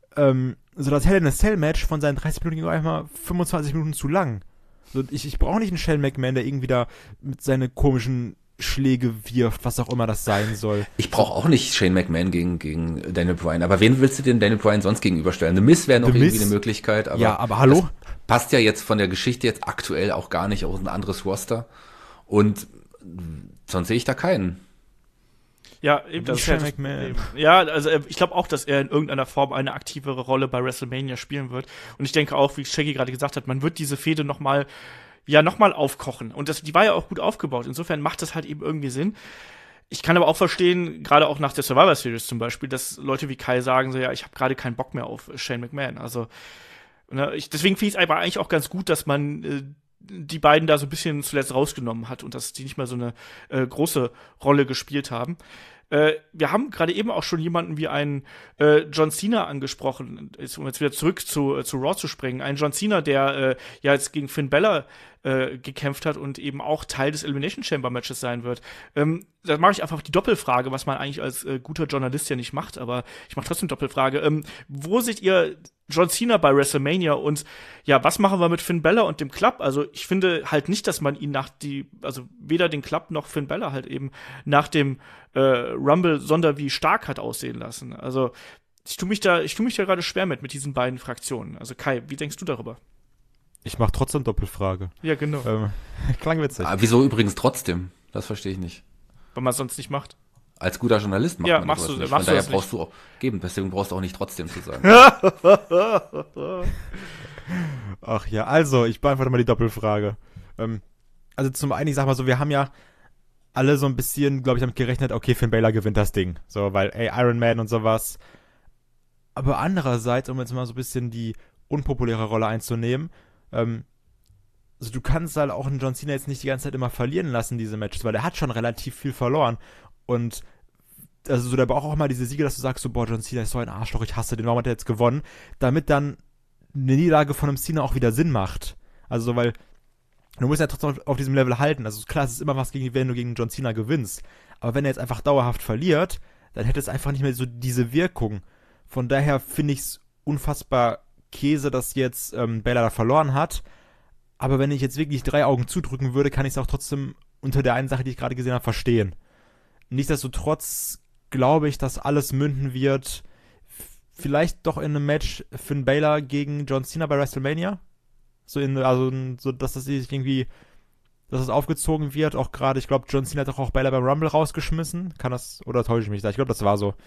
so das Hell in a Cell Match von seinen 30 Minuten ging einmal 25 Minuten zu lang. So, ich brauche nicht einen Shane McMahon, der irgendwie da mit seinen komischen Schläge wirft, was auch immer das sein soll. Ich brauche auch nicht Shane McMahon gegen Daniel Bryan, aber wen willst du denn Daniel Bryan sonst gegenüberstellen? The Miz wäre noch irgendwie eine Möglichkeit, aber ja, aber hallo? Passt ja jetzt von der Geschichte jetzt aktuell auch gar nicht auf ein anderes Roster, und sonst sehe ich da keinen. Ja, eben, das ist McMahon. Ja, also ich glaube auch, dass er in irgendeiner Form eine aktivere Rolle bei WrestleMania spielen wird. Und ich denke auch, wie Shaggy gerade gesagt hat, man wird diese Fehde nochmal aufkochen. Und die war ja auch gut aufgebaut. Insofern macht das halt eben irgendwie Sinn. Ich kann aber auch verstehen, gerade auch nach der Survivor Series zum Beispiel, dass Leute wie Kai sagen so, ja, ich habe gerade keinen Bock mehr auf Shane McMahon. Also, deswegen finde ich es aber eigentlich auch ganz gut, dass man die beiden da so ein bisschen zuletzt rausgenommen hat und dass die nicht mehr so eine große Rolle gespielt haben. Wir haben gerade eben auch schon jemanden wie einen John Cena angesprochen, um jetzt wieder zurück zu Raw zu springen. Ein John Cena, der ja jetzt gegen Finn Balor gekämpft hat und eben auch Teil des Elimination Chamber Matches sein wird. Da mache ich einfach die Doppelfrage, was man eigentlich als guter Journalist ja nicht macht, aber ich mache trotzdem Doppelfrage. Wo seht ihr John Cena bei WrestleMania und ja, was machen wir mit Finn Balor und dem Club? Also ich finde halt nicht, dass man ihn weder den Club noch Finn Balor halt eben nach dem Rumble wie stark hat aussehen lassen. Also ich tue mich da gerade schwer mit diesen beiden Fraktionen. Also Kai, wie denkst du darüber? Ich mache trotzdem Doppelfrage. Ja, genau. Klang witzig. Wieso übrigens trotzdem? Das verstehe ich nicht. Weil man es sonst nicht macht. Als guter Journalist macht man das nicht. Von daher brauchst du auch deswegen brauchst du auch nicht trotzdem zu sagen. Ach ja, also, ich beantworte mal die Doppelfrage. Also zum einen, ich sag mal so, wir haben ja alle so ein bisschen, glaube ich, damit gerechnet, okay, Finn Balor gewinnt das Ding. So, weil, Iron Man und sowas. Aber andererseits, um jetzt mal so ein bisschen die unpopuläre Rolle einzunehmen, also du kannst halt auch einen John Cena jetzt nicht die ganze Zeit immer verlieren lassen, diese Matches, weil er hat schon relativ viel verloren. Und also so, da braucht auch mal diese Siege, dass du sagst so, boah, John Cena ist so ein Arschloch, ich hasse den, warum hat er jetzt gewonnen? Damit dann eine Niederlage von einem Cena auch wieder Sinn macht. Also, weil du musst ja trotzdem auf diesem Level halten. Also klar, es ist immer was, wenn du gegen John Cena gewinnst. Aber wenn er jetzt einfach dauerhaft verliert, dann hätte es einfach nicht mehr so diese Wirkung. Von daher finde ich es unfassbar Käse, dass jetzt Baylor da verloren hat. Aber wenn ich jetzt wirklich 3 Augen zudrücken würde, kann ich es auch trotzdem unter der einen Sache, die ich gerade gesehen habe, verstehen. Nichtsdestotrotz glaube ich, dass alles münden wird, vielleicht doch in einem Match Finn Baylor gegen John Cena bei WrestleMania. So dass das sich irgendwie, dass es aufgezogen wird, auch gerade, ich glaube, John Cena hat doch auch Baylor beim Rumble rausgeschmissen. Kann das, oder täusche ich mich da? Ich glaube, das war so.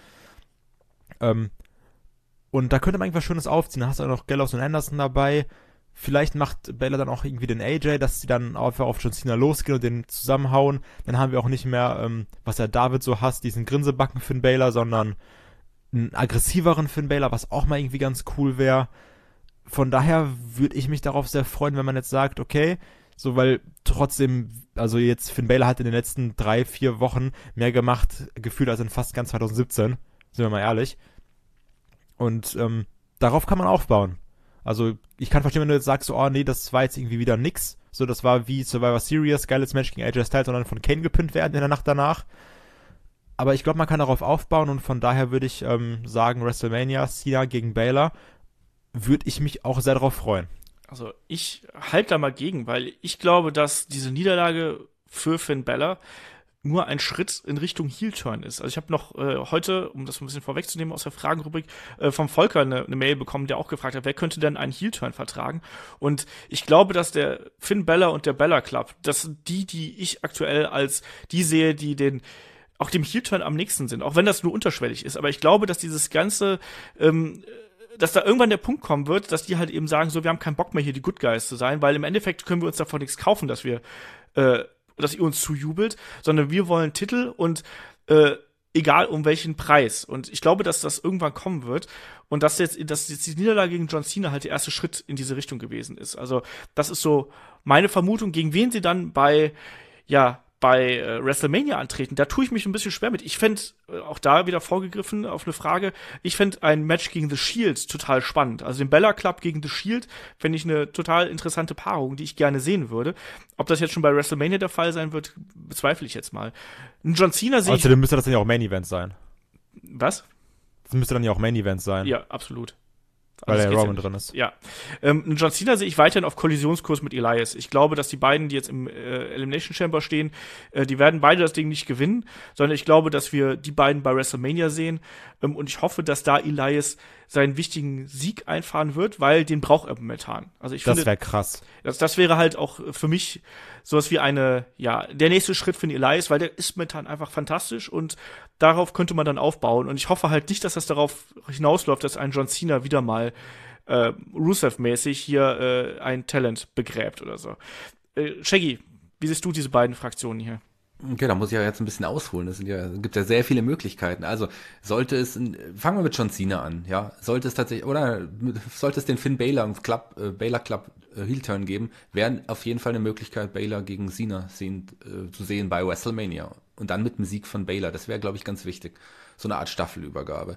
Und da könnte man irgendwas Schönes aufziehen. Da hast du auch noch Gallows und Anderson dabei. Vielleicht macht Baylor dann auch irgendwie den AJ, dass sie dann einfach auf John Cena losgehen und den zusammenhauen. Dann haben wir auch nicht mehr, was der David so hasst, diesen Grinsebacken Finn Baylor, sondern einen aggressiveren Finn Baylor, was auch mal irgendwie ganz cool wäre. Von daher würde ich mich darauf sehr freuen, wenn man jetzt sagt, okay, so, weil trotzdem, also jetzt Finn Baylor hat in den letzten 3-4 Wochen mehr gemacht, gefühlt als in fast ganz 2017, sind wir mal ehrlich. Und darauf kann man aufbauen. Also ich kann verstehen, wenn du jetzt sagst, so, oh nee, das war jetzt irgendwie wieder nix. So, das war wie Survivor Series, geiles Match gegen AJ Styles und dann von Kane gepinnt werden in der Nacht danach. Aber ich glaube, man kann darauf aufbauen und von daher würde ich sagen, WrestleMania, Cena gegen Baylor, würde ich mich auch sehr darauf freuen. Also ich halte da mal gegen, weil ich glaube, dass diese Niederlage für Finn Balor nur ein Schritt in Richtung Heel-Turn ist. Also ich habe noch heute, um das ein bisschen vorwegzunehmen aus der Fragenrubrik, vom Volker eine Mail bekommen, der auch gefragt hat, wer könnte denn einen Heel-Turn vertragen? Und ich glaube, dass der Finn Balor und der Balor Club, das sind die ich aktuell als die sehe, die auch dem Heel-Turn am nächsten sind, auch wenn das nur unterschwellig ist. Aber ich glaube, dass dieses ganze dass da irgendwann der Punkt kommen wird, dass die halt eben sagen, so, wir haben keinen Bock mehr hier die Good Guys zu sein, weil im Endeffekt können wir uns davon nichts kaufen, dass ihr uns zujubelt, sondern wir wollen Titel und egal um welchen Preis. Und ich glaube, dass das irgendwann kommen wird und dass jetzt die Niederlage gegen John Cena halt der erste Schritt in diese Richtung gewesen ist. Also das ist so meine Vermutung, gegen wen sie dann bei WrestleMania antreten, da tue ich mich ein bisschen schwer mit. Ich fände, auch da wieder vorgegriffen auf eine Frage, ich fände ein Match gegen The Shield total spannend. Also den Balor Club gegen The Shield fände ich eine total interessante Paarung, die ich gerne sehen würde. Ob das jetzt schon bei WrestleMania der Fall sein wird, bezweifle ich jetzt mal. Ein John Cena sehe ich... Außerdem müsste das dann ja auch Main Event sein. Was? Das müsste dann ja auch Main Event sein. Ja, absolut. Weil Also der das Roman geht's drin ist. Ja. John Cena sehe ich weiterhin auf Kollisionskurs mit Elias. Ich glaube, dass die beiden, die jetzt im Elimination Chamber stehen, die werden beide das Ding nicht gewinnen, sondern ich glaube, dass wir die beiden bei WrestleMania sehen. Und ich hoffe, dass da Elias seinen wichtigen Sieg einfahren wird, weil den braucht er momentan. Also ich finde, Das wäre krass. das wäre halt auch für mich sowas wie der nächste Schritt für den Elias, weil der ist momentan einfach fantastisch und darauf könnte man dann aufbauen. Und ich hoffe halt nicht, dass das darauf hinausläuft, dass ein John Cena wieder mal Rusev-mäßig hier ein Talent begräbt oder so. Shaggy, wie siehst du diese beiden Fraktionen hier? Okay, da muss ich ja jetzt ein bisschen ausholen. Es gibt ja sehr viele Möglichkeiten. Also fangen wir mit John Cena an, ja. Sollte es den Finn Balor Club Heel-Turn geben, wäre auf jeden Fall eine Möglichkeit, Balor gegen Cena zu sehen bei WrestleMania. Und dann mit dem Sieg von Balor. Das wäre, glaube ich, ganz wichtig. So eine Art Staffelübergabe.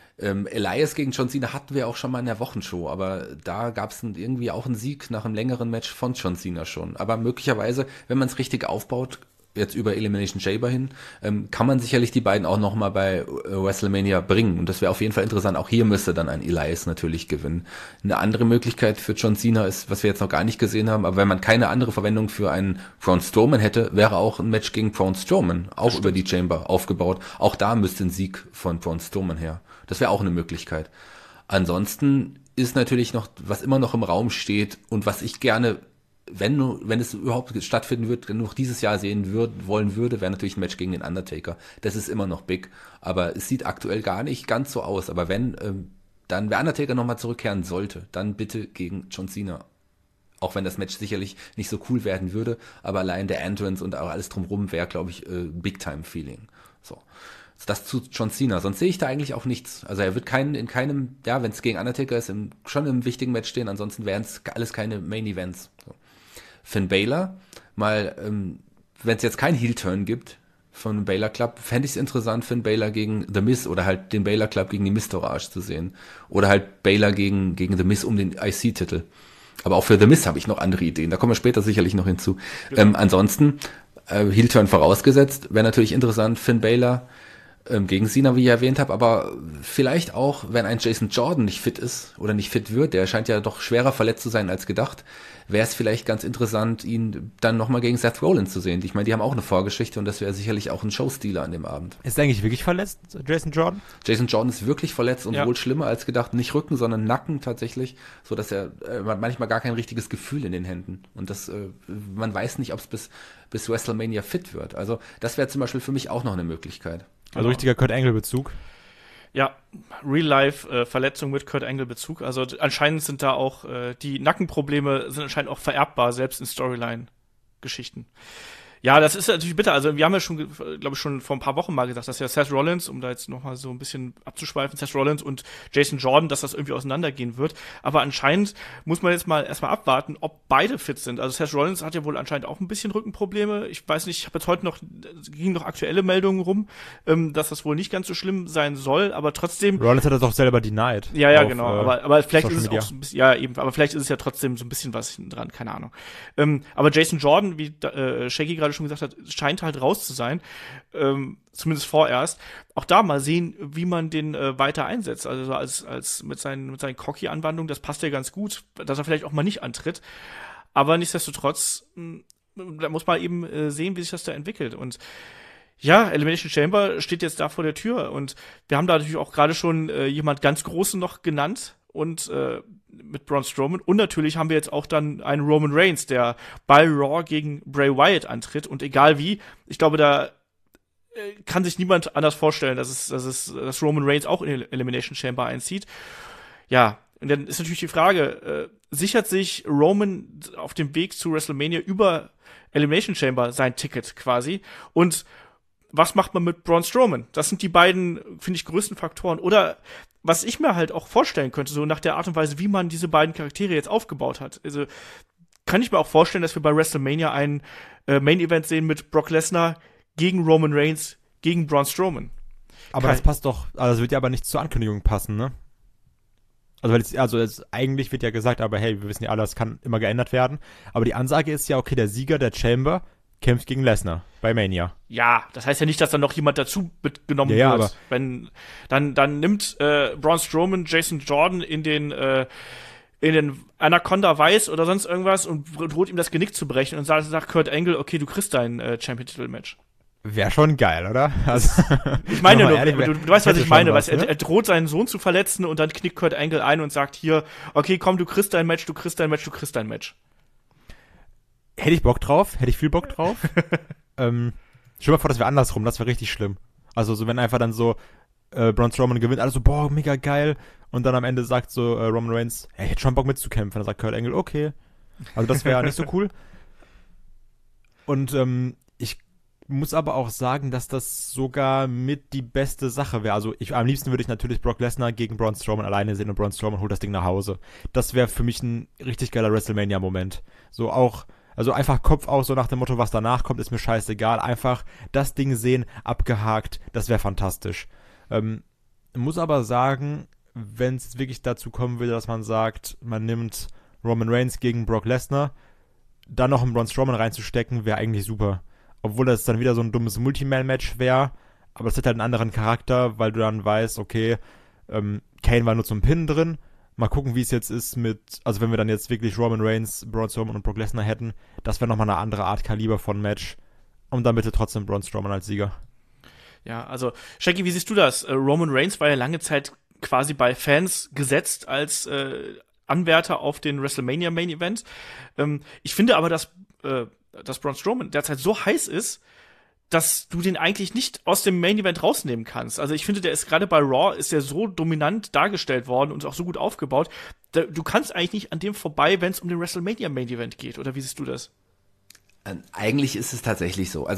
Elias gegen John Cena hatten wir auch schon mal in der Wochenshow, aber da gab es irgendwie auch einen Sieg nach einem längeren Match von John Cena schon. Aber möglicherweise, wenn man es richtig aufbaut, jetzt über Elimination Chamber hin, kann man sicherlich die beiden auch nochmal bei WrestleMania bringen. Und das wäre auf jeden Fall interessant. Auch hier müsste dann ein Elias natürlich gewinnen. Eine andere Möglichkeit für John Cena ist, was wir jetzt noch gar nicht gesehen haben, aber wenn man keine andere Verwendung für einen Braun Strowman hätte, wäre auch ein Match gegen Braun Strowman, auch über die Chamber aufgebaut. Auch da müsste ein Sieg von Braun Strowman her. Das wäre auch eine Möglichkeit. Ansonsten ist natürlich noch, was immer noch im Raum steht und was ich gerne, wenn es überhaupt stattfinden wird, noch dieses Jahr sehen wollen würde, wäre natürlich ein Match gegen den Undertaker. Das ist immer noch big, aber es sieht aktuell gar nicht ganz so aus. Aber wenn dann der Undertaker nochmal zurückkehren sollte, dann bitte gegen John Cena. Auch wenn das Match sicherlich nicht so cool werden würde, aber allein der Entrance und auch alles drumherum wäre, glaube ich, Big-Time-Feeling. So. Das zu John Cena. Sonst sehe ich da eigentlich auch nichts. Also er wird in keinem, ja, wenn es gegen Undertaker ist, schon im wichtigen Match stehen. Ansonsten wären es alles keine Main-Events. So. Finn Balor, mal, wenn es jetzt keinen Heel-Turn gibt, von Baylor Club, fände ich es interessant, Finn Baylor gegen The Miz oder halt den Baylor Club gegen die Miz-Tourage zu sehen. Oder halt Baylor gegen The Miz um den IC-Titel. Aber auch für The Miz habe ich noch andere Ideen. Da kommen wir später sicherlich noch hinzu. Ansonsten, Heel-Turn vorausgesetzt, wäre natürlich interessant, Finn Baylor gegen Cena, wie ich erwähnt habe, aber vielleicht auch, wenn ein Jason Jordan nicht fit ist oder nicht fit wird, der scheint ja doch schwerer verletzt zu sein als gedacht, wäre es vielleicht ganz interessant, ihn dann nochmal gegen Seth Rollins zu sehen. Ich meine, die haben auch eine Vorgeschichte und das wäre sicherlich auch ein Showstealer an dem Abend. Ist er eigentlich wirklich verletzt, Jason Jordan? Jason Jordan ist wirklich verletzt und wohl schlimmer als gedacht. Nicht Rücken, sondern Nacken tatsächlich, so dass er manchmal gar kein richtiges Gefühl in den Händen. Und das, man weiß nicht, ob es bis WrestleMania fit wird. Also das wäre zum Beispiel für mich auch noch eine Möglichkeit. Also richtiger Kurt Angle-Bezug. Ja, Real-Life-Verletzung mit Kurt Angle-Bezug. Also anscheinend sind da auch die Nackenprobleme sind anscheinend auch vererbbar, selbst in Storyline-Geschichten. Ja, das ist natürlich bitter. Also wir haben ja schon, glaube ich, schon vor ein paar Wochen mal gesagt, dass ja Seth Rollins, um da jetzt nochmal so ein bisschen abzuschweifen, Seth Rollins und Jason Jordan, dass das irgendwie auseinandergehen wird. Aber anscheinend muss man jetzt mal erstmal abwarten, ob beide fit sind. Also Seth Rollins hat ja wohl anscheinend auch ein bisschen Rückenprobleme. Ich weiß nicht, ich habe jetzt heute gingen noch aktuelle Meldungen rum, dass das wohl nicht ganz so schlimm sein soll, aber trotzdem. Rollins hat das auch selber denied. Ja, genau. Aber vielleicht ist es auch so ein bisschen, ja eben, aber vielleicht ist es ja trotzdem so ein bisschen was hinten dran, keine Ahnung. Aber Jason Jordan, wie Shaggy gerade schon gesagt hat, scheint halt raus zu sein, zumindest vorerst. Auch da mal sehen, wie man den weiter einsetzt. Also als mit seinen Cocky-Anwandlungen, das passt ja ganz gut, dass er vielleicht auch mal nicht antritt. Aber nichtsdestotrotz, da muss man eben sehen, wie sich das da entwickelt. Und ja, Elimination Chamber steht jetzt da vor der Tür. Und wir haben da natürlich auch gerade schon jemand ganz Großen noch genannt. Und mit Braun Strowman. Und natürlich haben wir jetzt auch dann einen Roman Reigns, der bei Raw gegen Bray Wyatt antritt. Und egal wie, ich glaube, da kann sich niemand anders vorstellen, dass Roman Reigns auch in die Elimination Chamber einzieht. Ja, und dann ist natürlich die Frage, sichert sich Roman auf dem Weg zu WrestleMania über Elimination Chamber sein Ticket quasi? Und was macht man mit Braun Strowman? Das sind die beiden, finde ich, größten Faktoren. Oder was ich mir halt auch vorstellen könnte, so nach der Art und Weise, wie man diese beiden Charaktere jetzt aufgebaut hat. Also kann ich mir auch vorstellen, dass wir bei WrestleMania ein Main-Event sehen mit Brock Lesnar gegen Roman Reigns gegen Braun Strowman. Aber das passt doch, also das wird ja aber nicht zur Ankündigung passen, ne? Eigentlich wird ja gesagt, aber hey, wir wissen ja alle, das kann immer geändert werden. Aber die Ansage ist ja, okay, der Sieger der Chamber kämpft gegen Lesnar bei Mania. Ja, das heißt ja nicht, dass dann noch jemand dazu mitgenommen wird. Aber wenn dann nimmt Braun Strowman Jason Jordan in den Anaconda Weiß oder sonst irgendwas und droht ihm das Genick zu brechen und sagt Kurt Angle, okay, du kriegst dein Champion-Titel-Match. Wäre schon geil, oder? Also, ich meine nur, ehrlich, du weißt, was ich meine. Ne? Er droht seinen Sohn zu verletzen und dann knickt Kurt Angle ein und sagt hier, okay, komm, du kriegst dein Match, du kriegst dein Match, du kriegst dein Match. Hätte ich Bock drauf, hätte ich viel Bock drauf. Stell dir mal vor, das wäre andersrum, das wäre richtig schlimm. Also so, wenn einfach dann so Braun Strowman gewinnt, alles so, boah, mega geil. Und dann am Ende sagt so Roman Reigns, hey, ich hätte schon Bock mitzukämpfen. Dann sagt Kurt Angle, okay. Also das wäre nicht so cool. Und ich muss aber auch sagen, dass das sogar mit die beste Sache wäre. Also am liebsten würde ich natürlich Brock Lesnar gegen Braun Strowman alleine sehen und Braun Strowman holt das Ding nach Hause. Das wäre für mich ein richtig geiler WrestleMania-Moment. So auch, also einfach Kopf aus, so nach dem Motto, was danach kommt, ist mir scheißegal. Einfach das Ding sehen, abgehakt, das wäre fantastisch. Muss aber sagen, wenn es wirklich dazu kommen würde, dass man sagt, man nimmt Roman Reigns gegen Brock Lesnar, dann noch einen Braun Strowman reinzustecken, wäre eigentlich super. Obwohl das dann wieder so ein dummes Multiman-Match wäre, aber es hat halt einen anderen Charakter, weil du dann weißt, okay, Kane war nur zum Pin drin. Mal gucken, wie es jetzt ist also wenn wir dann jetzt wirklich Roman Reigns, Braun Strowman und Brock Lesnar hätten, das wäre nochmal eine andere Art Kaliber von Match. Und dann bitte trotzdem Braun Strowman als Sieger. Ja, also, Shaggy, wie siehst du das? Roman Reigns war ja lange Zeit quasi bei Fans gesetzt als Anwärter auf den WrestleMania Main Event. Ich finde aber, dass Braun Strowman derzeit so heiß ist, dass du den eigentlich nicht aus dem Main Event rausnehmen kannst. Also ich finde, der ist gerade bei Raw, ist der so dominant dargestellt worden und auch so gut aufgebaut. Du kannst eigentlich nicht an dem vorbei, wenn es um den WrestleMania Main Event geht. Oder wie siehst du das? Eigentlich ist es tatsächlich so. Also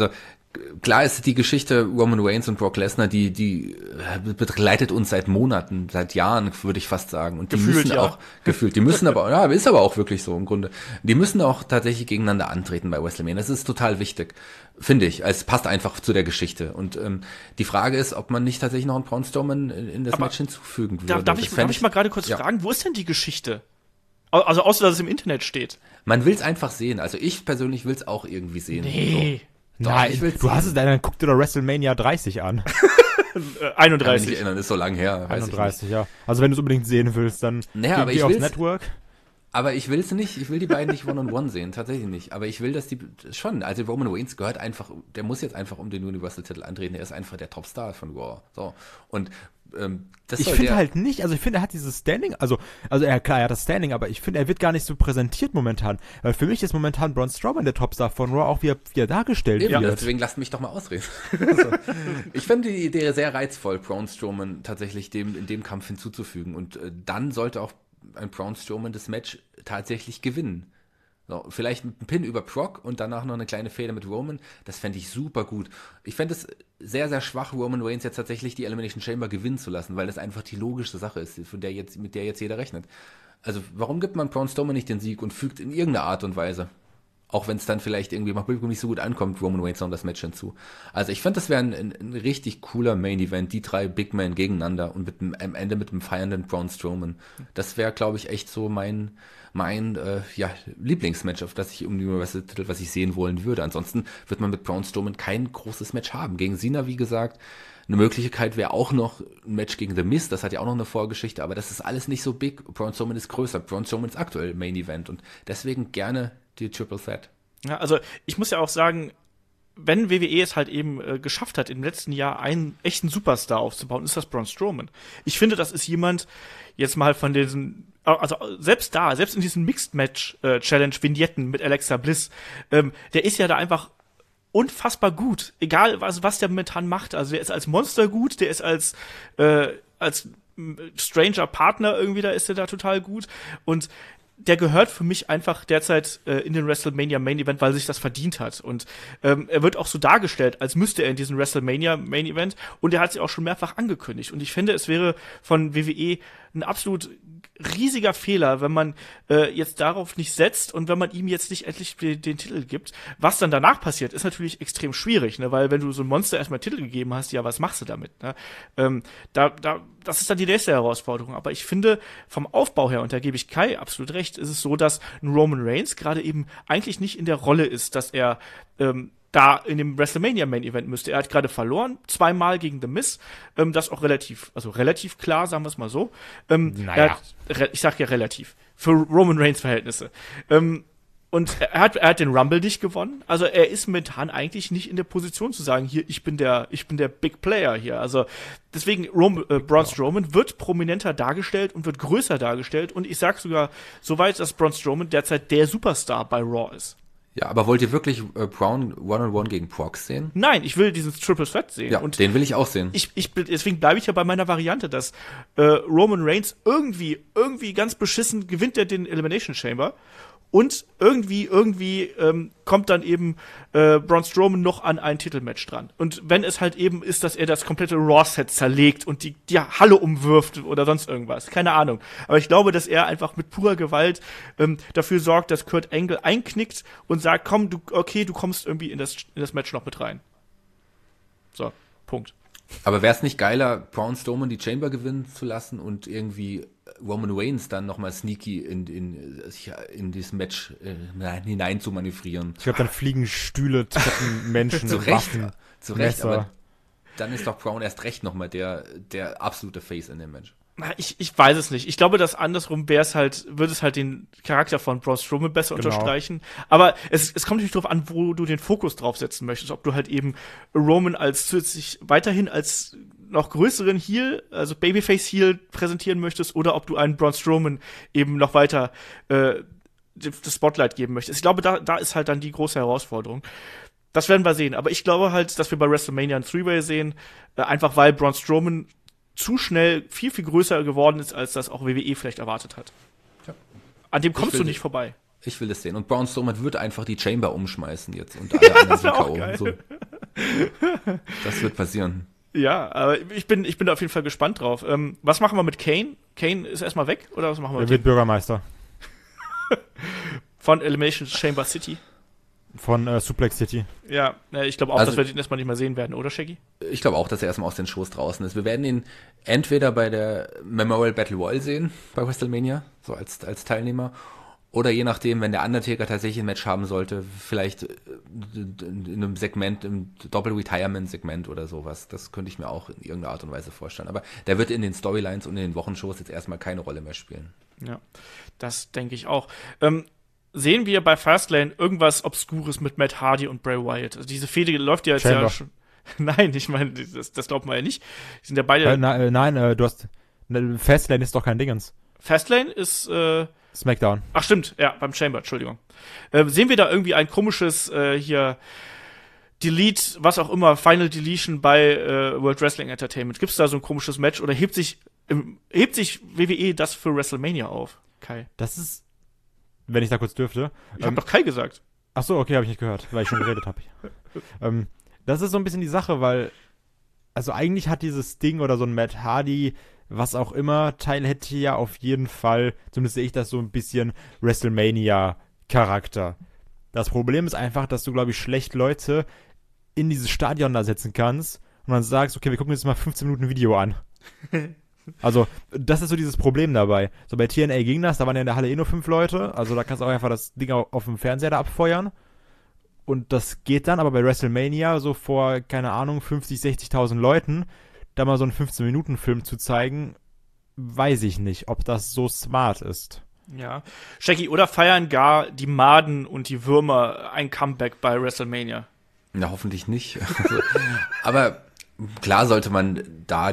klar ist die Geschichte Roman Reigns und Brock Lesnar, die begleitet uns seit Monaten, seit Jahren, würde ich fast sagen. Und die Gefühlt, müssen ja. auch, gefühlt, die müssen aber, ja, ist aber auch wirklich so im Grunde. Die müssen auch tatsächlich gegeneinander antreten bei WrestleMania. Das ist total wichtig, finde ich. Es passt einfach zu der Geschichte. Und die Frage ist, ob man nicht tatsächlich noch einen Braun Strowman in das Aber Match hinzufügen würde. Darf ich mal gerade kurz ja. fragen, wo ist denn die Geschichte? Also außer, dass es im Internet steht. Man will es einfach sehen. Also ich persönlich will es auch irgendwie sehen. Nee. So. Doch, Nein, ich will's du hast sehen. es dann, guck dir doch WrestleMania 30 an. Kann mich nicht 31. erinnern, ist so lang her. Weiß 31, ja. Also wenn du es unbedingt sehen willst, dann Naja, aber geh ich aufs will's- Network. Aber ich will es nicht, ich will die beiden nicht One-on-One sehen, tatsächlich nicht. Aber ich will, dass die schon, also Roman Reigns gehört einfach, der muss jetzt einfach um den Universal-Titel antreten, er ist einfach der Topstar von Raw. So. Und das Ich soll finde der, halt nicht, also ich finde, er hat dieses Standing, also er, klar, er hat das Standing, aber ich finde, er wird gar nicht so präsentiert momentan. Weil für mich ist momentan Braun Strowman der Topstar von Raw, auch wie er dargestellt eben, wird. deswegen lasst mich doch mal ausreden. Also, ich finde die Idee sehr reizvoll, Braun Strowman tatsächlich in dem Kampf hinzuzufügen. Und dann sollte auch ein Braun Strowman das Match tatsächlich gewinnen. So, vielleicht mit einem Pin über Brock und danach noch eine kleine Fehde mit Roman. Das fände ich super gut. Ich fände es sehr, sehr schwach, Roman Reigns jetzt tatsächlich die Elimination Chamber gewinnen zu lassen, weil das einfach die logischste Sache ist, mit der jetzt jeder rechnet. Also warum gibt man Braun Strowman nicht den Sieg und fügt in irgendeiner Art und Weise, auch wenn es dann vielleicht irgendwie mal nicht so gut ankommt, Roman Reigns noch das Match hinzu. Also ich fand, das wäre ein richtig cooler Main-Event, die drei Big Men gegeneinander und am Ende mit einem feiernden Braun Strowman. Das wäre, glaube ich, echt so mein Lieblingsmatch, auf das ich um den Universal-Titel, was ich sehen wollen würde. Ansonsten wird man mit Braun Strowman kein großes Match haben. Gegen Cena, wie gesagt, eine Möglichkeit wäre auch noch ein Match gegen The Miz, das hat ja auch noch eine Vorgeschichte, aber das ist alles nicht so big. Braun Strowman ist größer, Braun Strowman ist aktuell Main Event und deswegen gerne die Triple Threat. Ja, also ich muss ja auch sagen, wenn WWE es halt eben geschafft hat, im letzten Jahr einen echten Superstar aufzubauen, ist das Braun Strowman. Ich finde, das ist jemand, jetzt mal von diesen, also selbst in diesen Mixed-Match-Challenge-Vignetten mit Alexa Bliss, der ist ja da einfach unfassbar gut. Egal, was der momentan macht. Also der ist als Monster gut, der ist als Stranger Partner irgendwie, da ist er da total gut. Und der gehört für mich einfach derzeit in den WrestleMania Main Event, weil er sich das verdient hat. Und er wird auch so dargestellt, als müsste er in diesen WrestleMania Main Event. Und er hat sich auch schon mehrfach angekündigt. Und ich finde, es wäre von WWE ein absolut riesiger Fehler, wenn man jetzt darauf nicht setzt und wenn man ihm jetzt nicht endlich den Titel gibt. Was dann danach passiert, ist natürlich extrem schwierig, ne? Weil wenn du so ein Monster erstmal Titel gegeben hast, ja, was machst du damit? Ne? Das ist dann die nächste Herausforderung. Aber ich finde, vom Aufbau her, und da gebe ich Kai absolut recht, ist es so, dass ein Roman Reigns gerade eben eigentlich nicht in der Rolle ist, dass er da in dem WrestleMania Main Event müsste. Er hat gerade verloren, 2-mal gegen The Miz, das auch relativ klar, sagen wir es mal so. Naja. Ich sag ja relativ, für Roman Reigns Verhältnisse. Und er hat den Rumble nicht gewonnen. Also er ist momentan eigentlich nicht in der Position zu sagen, hier, ich bin der Big Player hier. Also deswegen, Braun Strowman wird prominenter dargestellt und wird größer dargestellt. Und ich sag sogar so weit, dass Braun Strowman derzeit der Superstar bei Raw ist. Ja, aber wollt ihr wirklich Braun One-on-One gegen Brock sehen? Nein, ich will diesen Triple Threat sehen. Ja, und den will ich auch sehen. deswegen bleibe ich ja bei meiner Variante, dass Roman Reigns irgendwie ganz beschissen gewinnt er den Elimination Chamber und irgendwie kommt dann eben Braun Strowman noch an ein Titelmatch dran. Und wenn es halt eben ist, dass er das komplette Raw-Set zerlegt und die Halle umwirft oder sonst irgendwas, keine Ahnung. Aber ich glaube, dass er einfach mit purer Gewalt dafür sorgt, dass Kurt Angle einknickt und sagt, komm, du kommst irgendwie in das Match noch mit rein. So, Punkt. Aber wäre es nicht geiler, Braun Strowman die Chamber gewinnen zu lassen und irgendwie Roman Reigns dann nochmal sneaky in dieses Match hinein zu manövrieren? Ich glaube, dann fliegen Stühle, Treppen, Menschen, Zu Recht, Waffen, Messer. Aber dann ist doch Braun erst recht nochmal der absolute Face in dem Match. Ich weiß es nicht. Ich glaube, dass andersrum würde es halt den Charakter von Braun Strowman besser unterstreichen. Aber es kommt natürlich darauf an, wo du den Fokus drauf setzen möchtest. Ob du halt eben Roman als zusätzlich weiterhin als noch größeren Heel, also Babyface Heel präsentieren möchtest, oder ob du einen Braun Strowman eben noch weiter das Spotlight geben möchtest. Ich glaube, da ist halt dann die große Herausforderung. Das werden wir sehen. Aber ich glaube halt, dass wir bei WrestleMania ein Three-Way sehen, einfach weil Braun Strowman zu schnell viel, viel größer geworden ist, als das auch WWE vielleicht erwartet hat. Ja. An dem kommst du nicht vorbei. Ich will das sehen. Und Braun Strowman wird einfach die Chamber umschmeißen jetzt und alle anderen Das wär auch K.O. geil. So. Das wird passieren. Ja, aber ich bin da auf jeden Fall gespannt drauf. Was machen wir mit Kane? Kane ist erstmal weg, oder was machen wir Er mit wird ihm? Bürgermeister Von Elimination Chamber City? von Suplex City. Ja, ich glaube auch, Also- dass wir den erstmal nicht mehr sehen werden, oder, Shaggy? Ich glaube auch, dass er erstmal aus den Shows draußen ist. Wir werden ihn entweder bei der Memorial Battle Royal sehen, bei WrestleMania, so als Teilnehmer, oder je nachdem, wenn der Undertaker tatsächlich ein Match haben sollte, vielleicht in einem Segment, im Doppel-Retirement-Segment oder sowas. Das könnte ich mir auch in irgendeiner Art und Weise vorstellen. Aber der wird in den Storylines und in den Wochenshows jetzt erstmal keine Rolle mehr spielen. Ja, das denke ich auch. Sehen wir bei Fastlane irgendwas Obskures mit Matt Hardy und Bray Wyatt? Also diese Fehde läuft ja jetzt Chamber. ja schon. Nein, ich meine, das glaubt man ja nicht. Die sind ja beide. Nein, du hast. Fastlane ist doch kein Dingens. Fastlane ist. Smackdown. Ach stimmt, ja, beim Chamber, Entschuldigung. Sehen wir da irgendwie ein komisches hier Delete, was auch immer, Final Deletion bei World Wrestling Entertainment? Gibt es da so ein komisches Match oder hebt sich WWE das für WrestleMania auf? Kai. Das ist. Wenn ich da kurz dürfte. Ich hab doch Kai gesagt. Ach so, okay, habe ich nicht gehört, weil ich schon geredet habe. Das ist so ein bisschen die Sache, weil also eigentlich hat dieses Ding oder so ein Matt Hardy, was auch immer, Teil hätte ja auf jeden Fall, zumindest sehe ich das so ein bisschen WrestleMania-Charakter. Das Problem ist einfach, dass du, glaube ich, schlecht Leute in dieses Stadion da setzen kannst und dann sagst, okay, wir gucken jetzt mal 15 Minuten Video an. Also, das ist so dieses Problem dabei. So bei TNA ging das, da waren ja in der Halle eh nur 5 Leute, also da kannst du auch einfach das Ding auf dem Fernseher da abfeuern. Und das geht dann, aber bei WrestleMania so vor, keine Ahnung, 50, 60.000 Leuten, da mal so einen 15-Minuten-Film zu zeigen, weiß ich nicht, ob das so smart ist. Ja. Shaggy, oder feiern gar die Maden und die Würmer ein Comeback bei WrestleMania? Na, hoffentlich nicht. Aber klar sollte man da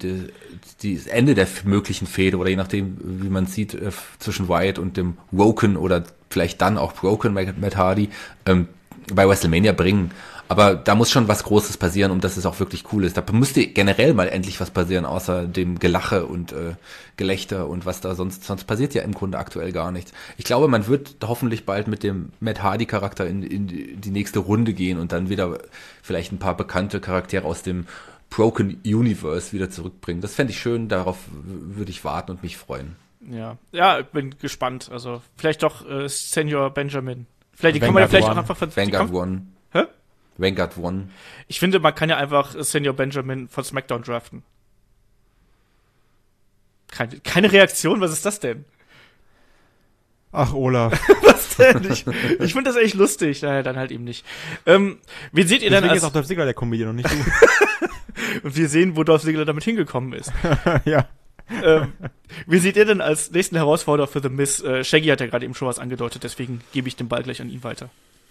das Ende der möglichen Fehde oder je nachdem, wie man sieht, zwischen Wyatt und dem Woken oder vielleicht dann auch Broken Matt Hardy bei WrestleMania bringen. Aber da muss schon was Großes passieren, um dass es auch wirklich cool ist. Da müsste generell mal endlich was passieren, außer dem Gelache und Gelächter und was da sonst passiert ja im Grunde aktuell gar nichts. Ich glaube, man wird hoffentlich bald mit dem Matt Hardy-Charakter in die nächste Runde gehen und dann wieder vielleicht ein paar bekannte Charaktere aus dem Broken Universe wieder zurückbringen. Das fände ich schön, darauf würde ich warten und mich freuen. Ja, ich bin gespannt. Also vielleicht doch Senior Benjamin. Vielleicht die kann man ja vielleicht auch einfach Vanguard One. Hä? Vanguard One. Ich finde, man kann ja einfach Senior Benjamin von SmackDown draften. Keine Reaktion, was ist das denn? Ach, Olaf. Was denn? Ich finde das echt lustig. Naja, dann halt eben nicht. Wie seht ihr denn Deswegen als... ist auch Dolph Ziggler der Comedian und nicht du. Und wir sehen, wo Dolph Ziggler damit hingekommen ist. Ja. Wie seht ihr denn als nächsten Herausforderer für The Miz? Shaggy hat ja gerade eben schon was angedeutet, deswegen gebe ich den Ball gleich an ihn weiter.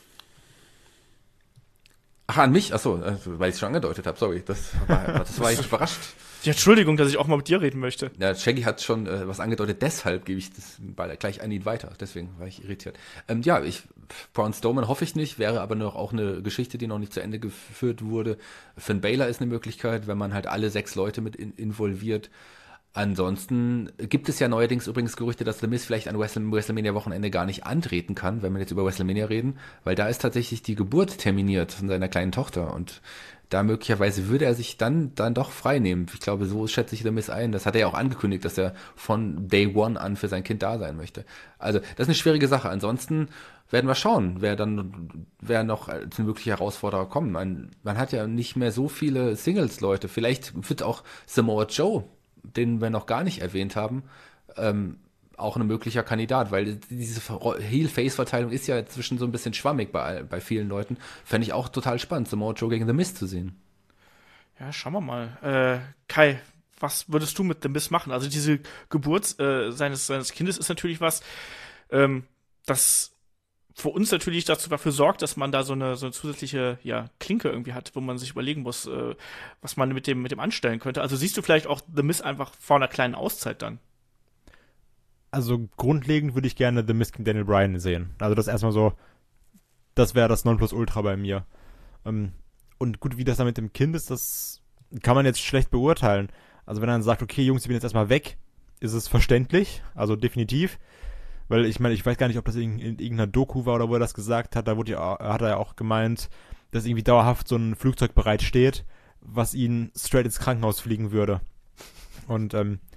Ach, an mich? Achso, weil ich es schon angedeutet habe, sorry. Das war ich überrascht. Ja, Entschuldigung, dass ich auch mal mit dir reden möchte. Ja, Shaggy hat schon was angedeutet, deshalb gebe ich das Ball gleich an ihn weiter. Deswegen war ich irritiert. Braun Strowman hoffe ich nicht, wäre aber noch auch eine Geschichte, die noch nicht zu Ende geführt wurde. Finn Balor ist eine Möglichkeit, wenn man halt alle 6 Leute mit involviert. Ansonsten gibt es ja neuerdings übrigens Gerüchte, dass The Miz vielleicht an WrestleMania-Wochenende gar nicht antreten kann, wenn wir jetzt über WrestleMania reden, weil da ist tatsächlich die Geburt terminiert von seiner kleinen Tochter und da möglicherweise würde er sich dann doch frei nehmen. Ich glaube, so schätze ich The Miz ein. Das hat er ja auch angekündigt, dass er von Day One an für sein Kind da sein möchte. Also, das ist eine schwierige Sache. Ansonsten werden wir schauen, wer noch als möglicher Herausforderer kommt. Man hat ja nicht mehr so viele Singles-Leute. Vielleicht wird auch Samoa Joe, den wir noch gar nicht erwähnt haben, auch ein möglicher Kandidat, weil diese Heel-Face-Verteilung ist ja inzwischen so ein bisschen schwammig bei vielen Leuten. Fände ich auch total spannend, Samoa Joe gegen The Miz zu sehen. Ja, schauen wir mal. Kai, was würdest du mit The Miz machen? Also diese Geburt seines Kindes ist natürlich was, das für uns natürlich dafür sorgt, dass man da so eine zusätzliche Klinke irgendwie hat, wo man sich überlegen muss, was man mit dem anstellen könnte. Also siehst du vielleicht auch The Miz einfach vor einer kleinen Auszeit dann? Also grundlegend würde ich gerne The Miz gegen Daniel Bryan sehen. Also das erstmal so, das wäre das Nonplusultra bei mir. Und gut, wie das da mit dem Kind ist, das kann man jetzt schlecht beurteilen. Also wenn er dann sagt, okay Jungs, ich bin jetzt erstmal weg, ist es verständlich, also definitiv. Weil ich meine, ich weiß gar nicht, ob das in irgendeiner Doku war oder wo er das gesagt hat, hat er ja auch gemeint, dass irgendwie dauerhaft so ein Flugzeug bereit steht, was ihn straight ins Krankenhaus fliegen würde. Und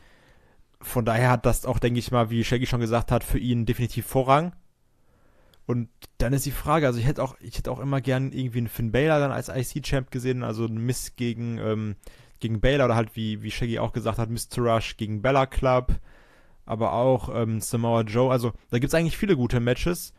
von daher hat das auch, denke ich mal, wie Shaggy schon gesagt hat, für ihn definitiv Vorrang. Und dann ist die Frage, also ich hätte auch immer gern irgendwie einen Finn Balor dann als IC-Champ gesehen, also ein Miss gegen Balor oder halt, wie Shaggy auch gesagt hat, Mr. Rush gegen Bella Club, aber auch Samoa Joe, also da gibt es eigentlich viele gute Matches,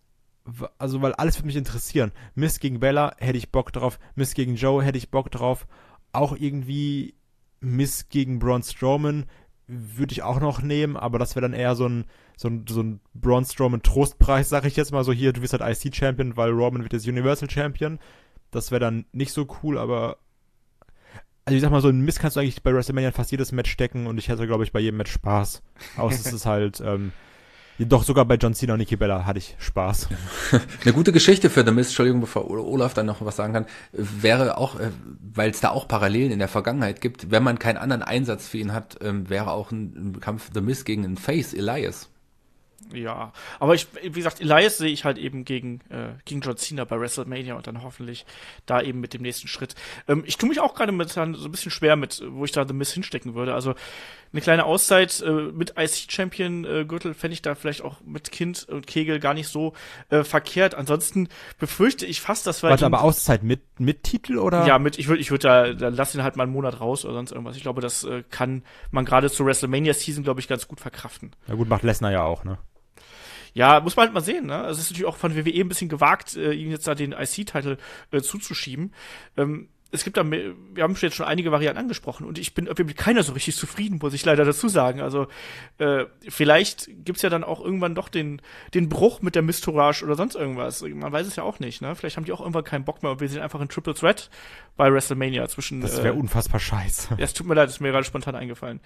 also weil alles würde mich interessieren. Miss gegen Bella hätte ich Bock drauf, Miss gegen Joe hätte ich Bock drauf, auch irgendwie Miss gegen Braun Strowman würde ich auch noch nehmen, aber das wäre dann eher so ein Braun Strowman Trostpreis, sag ich jetzt mal so, hier, du bist halt IC-Champion, weil Roman wird jetzt Universal Champion. Das wäre dann nicht so cool, aber also ich sag mal, so ein Miss kannst du eigentlich bei WrestleMania fast jedes Match stecken und ich hätte, glaube ich, bei jedem Match Spaß. Außer es ist halt, doch sogar bei John Cena und Nikki Bella hatte ich Spaß. Eine gute Geschichte für The Miz, Entschuldigung, bevor Olaf dann noch was sagen kann, wäre auch, weil es da auch Parallelen in der Vergangenheit gibt, wenn man keinen anderen Einsatz für ihn hat, wäre auch ein Kampf The Miz gegen einen Face, Elias. Ja, aber wie gesagt, Elias sehe ich halt eben gegen John Cena bei WrestleMania und dann hoffentlich da eben mit dem nächsten Schritt. Ich tue mich auch gerade so ein bisschen schwer mit, wo ich da The Miz hinstecken würde. Also eine kleine Auszeit mit IC-Champion-Gürtel fände ich da vielleicht auch mit Kind und Kegel gar nicht so verkehrt. Ansonsten befürchte ich fast, dass wir... Warte, aber Auszeit mit Titel oder? Ja, ich würde da lass ihn halt mal einen Monat raus oder sonst irgendwas. Ich glaube, das kann man gerade zur WrestleMania-Season, glaube ich, ganz gut verkraften. Ja gut, macht Lesnar ja auch, ne? Ja, muss man halt mal sehen, ne? Also es ist natürlich auch von WWE ein bisschen gewagt, ihm jetzt da den IC-Titel zuzuschieben. Es gibt da, wir haben jetzt schon einige Varianten angesprochen und ich bin irgendwie mit keiner so richtig zufrieden, muss ich leider dazu sagen. Also vielleicht gibt's ja dann auch irgendwann doch den Bruch mit der Mistourage oder sonst irgendwas. Man weiß es ja auch nicht, ne? Vielleicht haben die auch irgendwann keinen Bock mehr und wir sehen einfach ein Triple Threat bei WrestleMania zwischen. Das wäre unfassbar scheiße. Ja, es tut mir leid, ist mir gerade spontan eingefallen.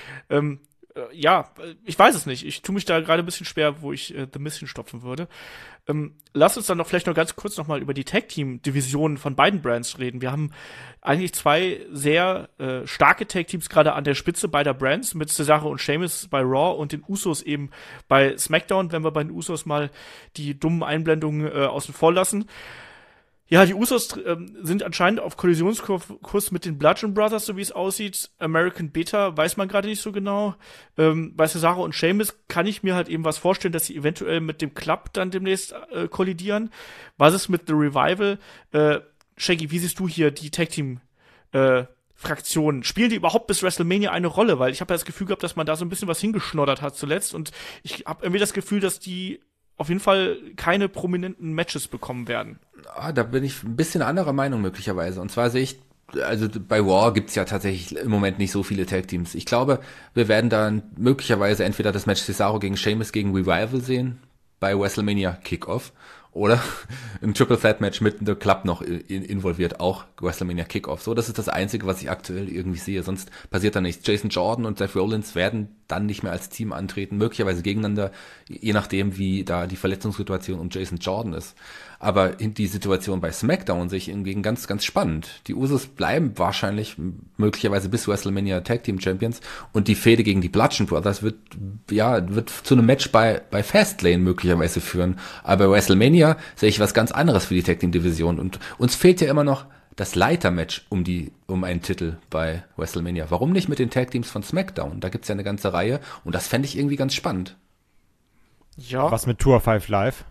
Ja, ich weiß es nicht. Ich tue mich da gerade ein bisschen schwer, wo ich The Miz hinstopfen würde. Lass uns dann vielleicht noch ganz kurz noch mal über die Tag-Team-Divisionen von beiden Brands reden. Wir haben eigentlich zwei sehr starke Tag-Teams gerade an der Spitze beider Brands mit Cesaro und Sheamus bei Raw und den Usos eben bei SmackDown, wenn wir bei den Usos mal die dummen Einblendungen außen vor lassen. Ja, die Usos sind anscheinend auf Kollisionskurs mit den Bludgeon Brothers, so wie es aussieht. American Beta weiß man gerade nicht so genau. Bei Cesaro und Sheamus kann ich mir halt eben was vorstellen, dass sie eventuell mit dem Club dann demnächst kollidieren. Was ist mit The Revival? Shaggy, wie siehst du hier die Tag-Team Fraktionen? Spielen die überhaupt bis WrestleMania eine Rolle? Weil ich habe ja das Gefühl gehabt, dass man da so ein bisschen was hingeschnoddert hat zuletzt und ich habe irgendwie das Gefühl, dass die auf jeden Fall keine prominenten Matches bekommen werden. Da bin ich ein bisschen anderer Meinung möglicherweise. Und zwar sehe ich, also bei Raw gibt's ja tatsächlich im Moment nicht so viele Tag-Teams. Ich glaube, wir werden dann möglicherweise entweder das Match Cesaro gegen Sheamus gegen Revival sehen, bei WrestleMania Kickoff, oder ein Triple Threat Match mit The Club noch involviert, auch WrestleMania Kickoff. So, das ist das Einzige, was ich aktuell irgendwie sehe. Sonst passiert da nichts. Jason Jordan und Seth Rollins werden dann nicht mehr als Team antreten, möglicherweise gegeneinander, je nachdem, wie da die Verletzungssituation um Jason Jordan ist. Aber die Situation bei SmackDown sehe ich hingegen ganz, ganz spannend. Die Usos bleiben wahrscheinlich möglicherweise bis WrestleMania Tag Team Champions und die Fehde gegen die Bludgeon Brothers wird zu einem Match bei Fastlane möglicherweise führen. Aber bei WrestleMania sehe ich was ganz anderes für die Tag Team Division und uns fehlt ja immer noch das Leitermatch um einen Titel bei WrestleMania. Warum nicht mit den Tag Teams von SmackDown? Da gibt's ja eine ganze Reihe und das fände ich irgendwie ganz spannend. Ja. Was mit Tour 5 Live?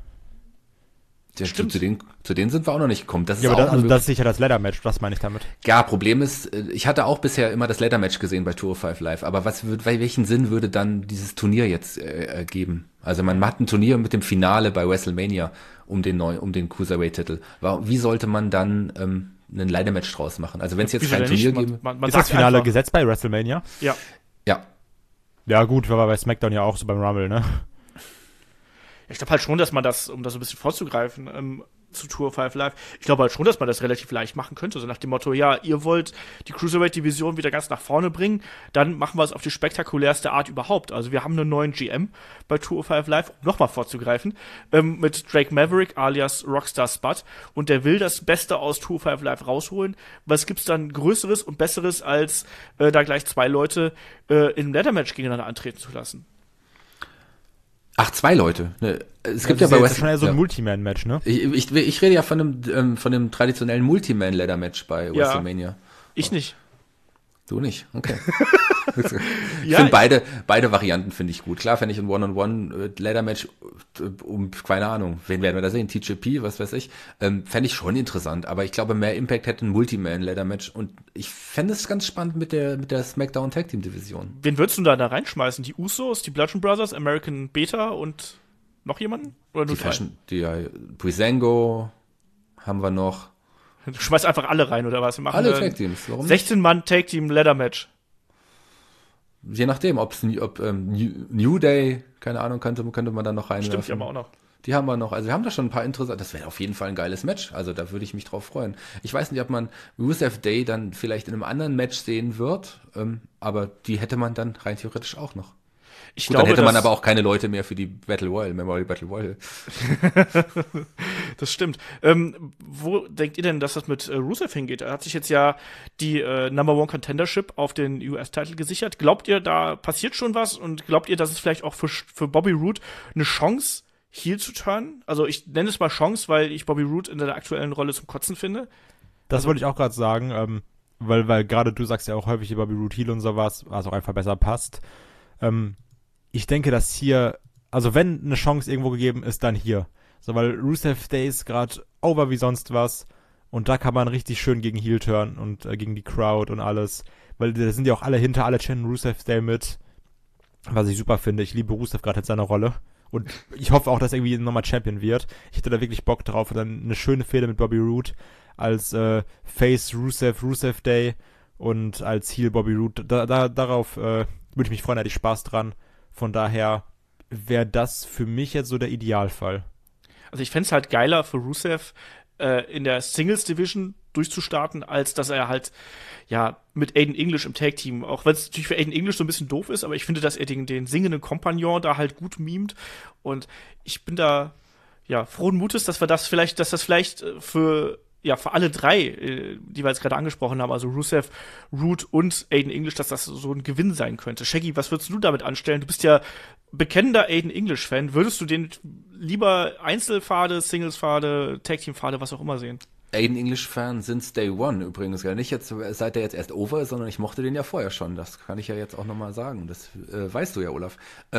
Stimmt. Zu denen sind wir auch noch nicht gekommen. Das ist ja, aber auch das ist sicher das Ladder-Match, das meine ich damit. Ja, Problem ist, ich hatte auch bisher immer das Ladder-Match gesehen bei Tour 5 Live, aber welchen Sinn würde dann dieses Turnier jetzt geben? Also man hat ein Turnier mit dem Finale bei WrestleMania um den Cruiserweight-Titel. Wie sollte man dann ein Ladder-Match draus machen? Also wenn es jetzt kein Turnier gibt. Ist das Finale gesetzt bei WrestleMania? Ja. Ja. Ja gut, war bei SmackDown ja auch so beim Rumble, ne? Ich glaube halt schon, dass man das, um das so ein bisschen vorzugreifen, zu Tour 5 Live, ich glaube halt schon, dass man das relativ leicht machen könnte. So nach dem Motto, ja, ihr wollt die Cruiserweight-Division wieder ganz nach vorne bringen, dann machen wir es auf die spektakulärste Art überhaupt. Also wir haben einen neuen GM bei Tour 5 Live, um nochmal vorzugreifen, mit Drake Maverick alias Rockstar Spud und der will das Beste aus Tour 5 Live rausholen. Was gibt's dann Größeres und Besseres, als da gleich zwei Leute im Ladder-Match gegeneinander antreten zu lassen? Ach, 2 Leute. Ne, es gibt das ja ist bei jetzt schon eher so ein ja. Multiman-Match, ne? Ich rede ja von dem traditionellen Multiman-Ladder-Match bei WrestleMania. Ich nicht. Du nicht, okay. Ich Ja, finde beide Varianten finde ich gut. Klar fände ich ein One-on-One-Ladder-Match keine Ahnung, wen werden wir da sehen? TJP, was weiß ich. Fände ich schon interessant, aber ich glaube, mehr Impact hätte ein Multiman-Ladder-Match und ich fände es ganz spannend mit der SmackDown Tag Team Division. Wen würdest du da reinschmeißen? Die Usos, die Bludgeon Brothers, American Beta und noch jemanden? Oder nur Breezango haben wir noch. Du schmeißt einfach alle rein, oder was? Wir machen Alle Tag Teams, warum 16 Mann Tag Team Ladder Match. Je nachdem, ob New Day, keine Ahnung, könnte man dann noch reinwerfen. Stimmt, die haben wir auch noch. Die haben wir noch. Also wir haben da schon ein paar interessante. Das wäre auf jeden Fall ein geiles Match. Also da würde ich mich drauf freuen. Ich weiß nicht, ob man Rusev Day dann vielleicht in einem anderen Match sehen wird, aber die hätte man dann rein theoretisch auch noch. Ich Gut, glaube, dann hätte man aber auch keine Leute mehr für die Battle Royal, Memorial Battle Royal. Das stimmt. Wo denkt ihr denn, dass das mit Rusev hingeht? Er hat sich jetzt ja die Number One Contendership auf den US-Title gesichert. Glaubt ihr, da passiert schon was? Und glaubt ihr, dass es vielleicht auch für Bobby Roode eine Chance, Heel zu turnen? Also ich nenne es mal Chance, weil ich Bobby Roode in der aktuellen Rolle zum Kotzen finde. Das wollte ich auch gerade sagen, weil gerade du sagst ja auch häufig über Bobby Roode Heel und sowas, was auch einfach besser passt. Ich denke, dass hier, also wenn eine Chance irgendwo gegeben ist, dann hier. So, weil Rusev Day ist gerade over wie sonst was und da kann man richtig schön gegen Heel turnen und gegen die Crowd und alles, weil da sind ja auch alle hinter, alle channen Rusev Day mit, was ich super finde. Ich liebe Rusev gerade in seiner Rolle und ich hoffe auch, dass er irgendwie nochmal Champion wird. Ich hätte da wirklich Bock drauf und dann eine schöne Fehde mit Bobby Roode als Face Rusev Day und als Heel Bobby Roode. Darauf würde ich mich freuen, hätte ich Spaß dran. Von daher wäre das für mich jetzt so der Idealfall. Also ich fände es halt geiler für Rusev, in der Singles Division durchzustarten, als dass er halt, ja, mit Aiden English im Tag Team, auch wenn es natürlich für Aiden English so ein bisschen doof ist, aber ich finde, dass er den singenden Kompagnon da halt gut mimt und ich bin da, ja, frohen Mutes, dass das vielleicht für alle drei, die wir jetzt gerade angesprochen haben, also Rusev, Roode und Aiden English, dass das so ein Gewinn sein könnte. Shaggy, was würdest du damit anstellen? Du bist ja bekennender Aiden English-Fan. Würdest du den lieber Einzelpfade, Singles-Pfade, Tag-Team-Pfade, was auch immer sehen? Aiden English-Fan since Day One übrigens. Ja, nicht jetzt, seit der jetzt erst over ist, sondern ich mochte den ja vorher schon. Das kann ich ja jetzt auch nochmal sagen. Das weißt du ja, Olaf.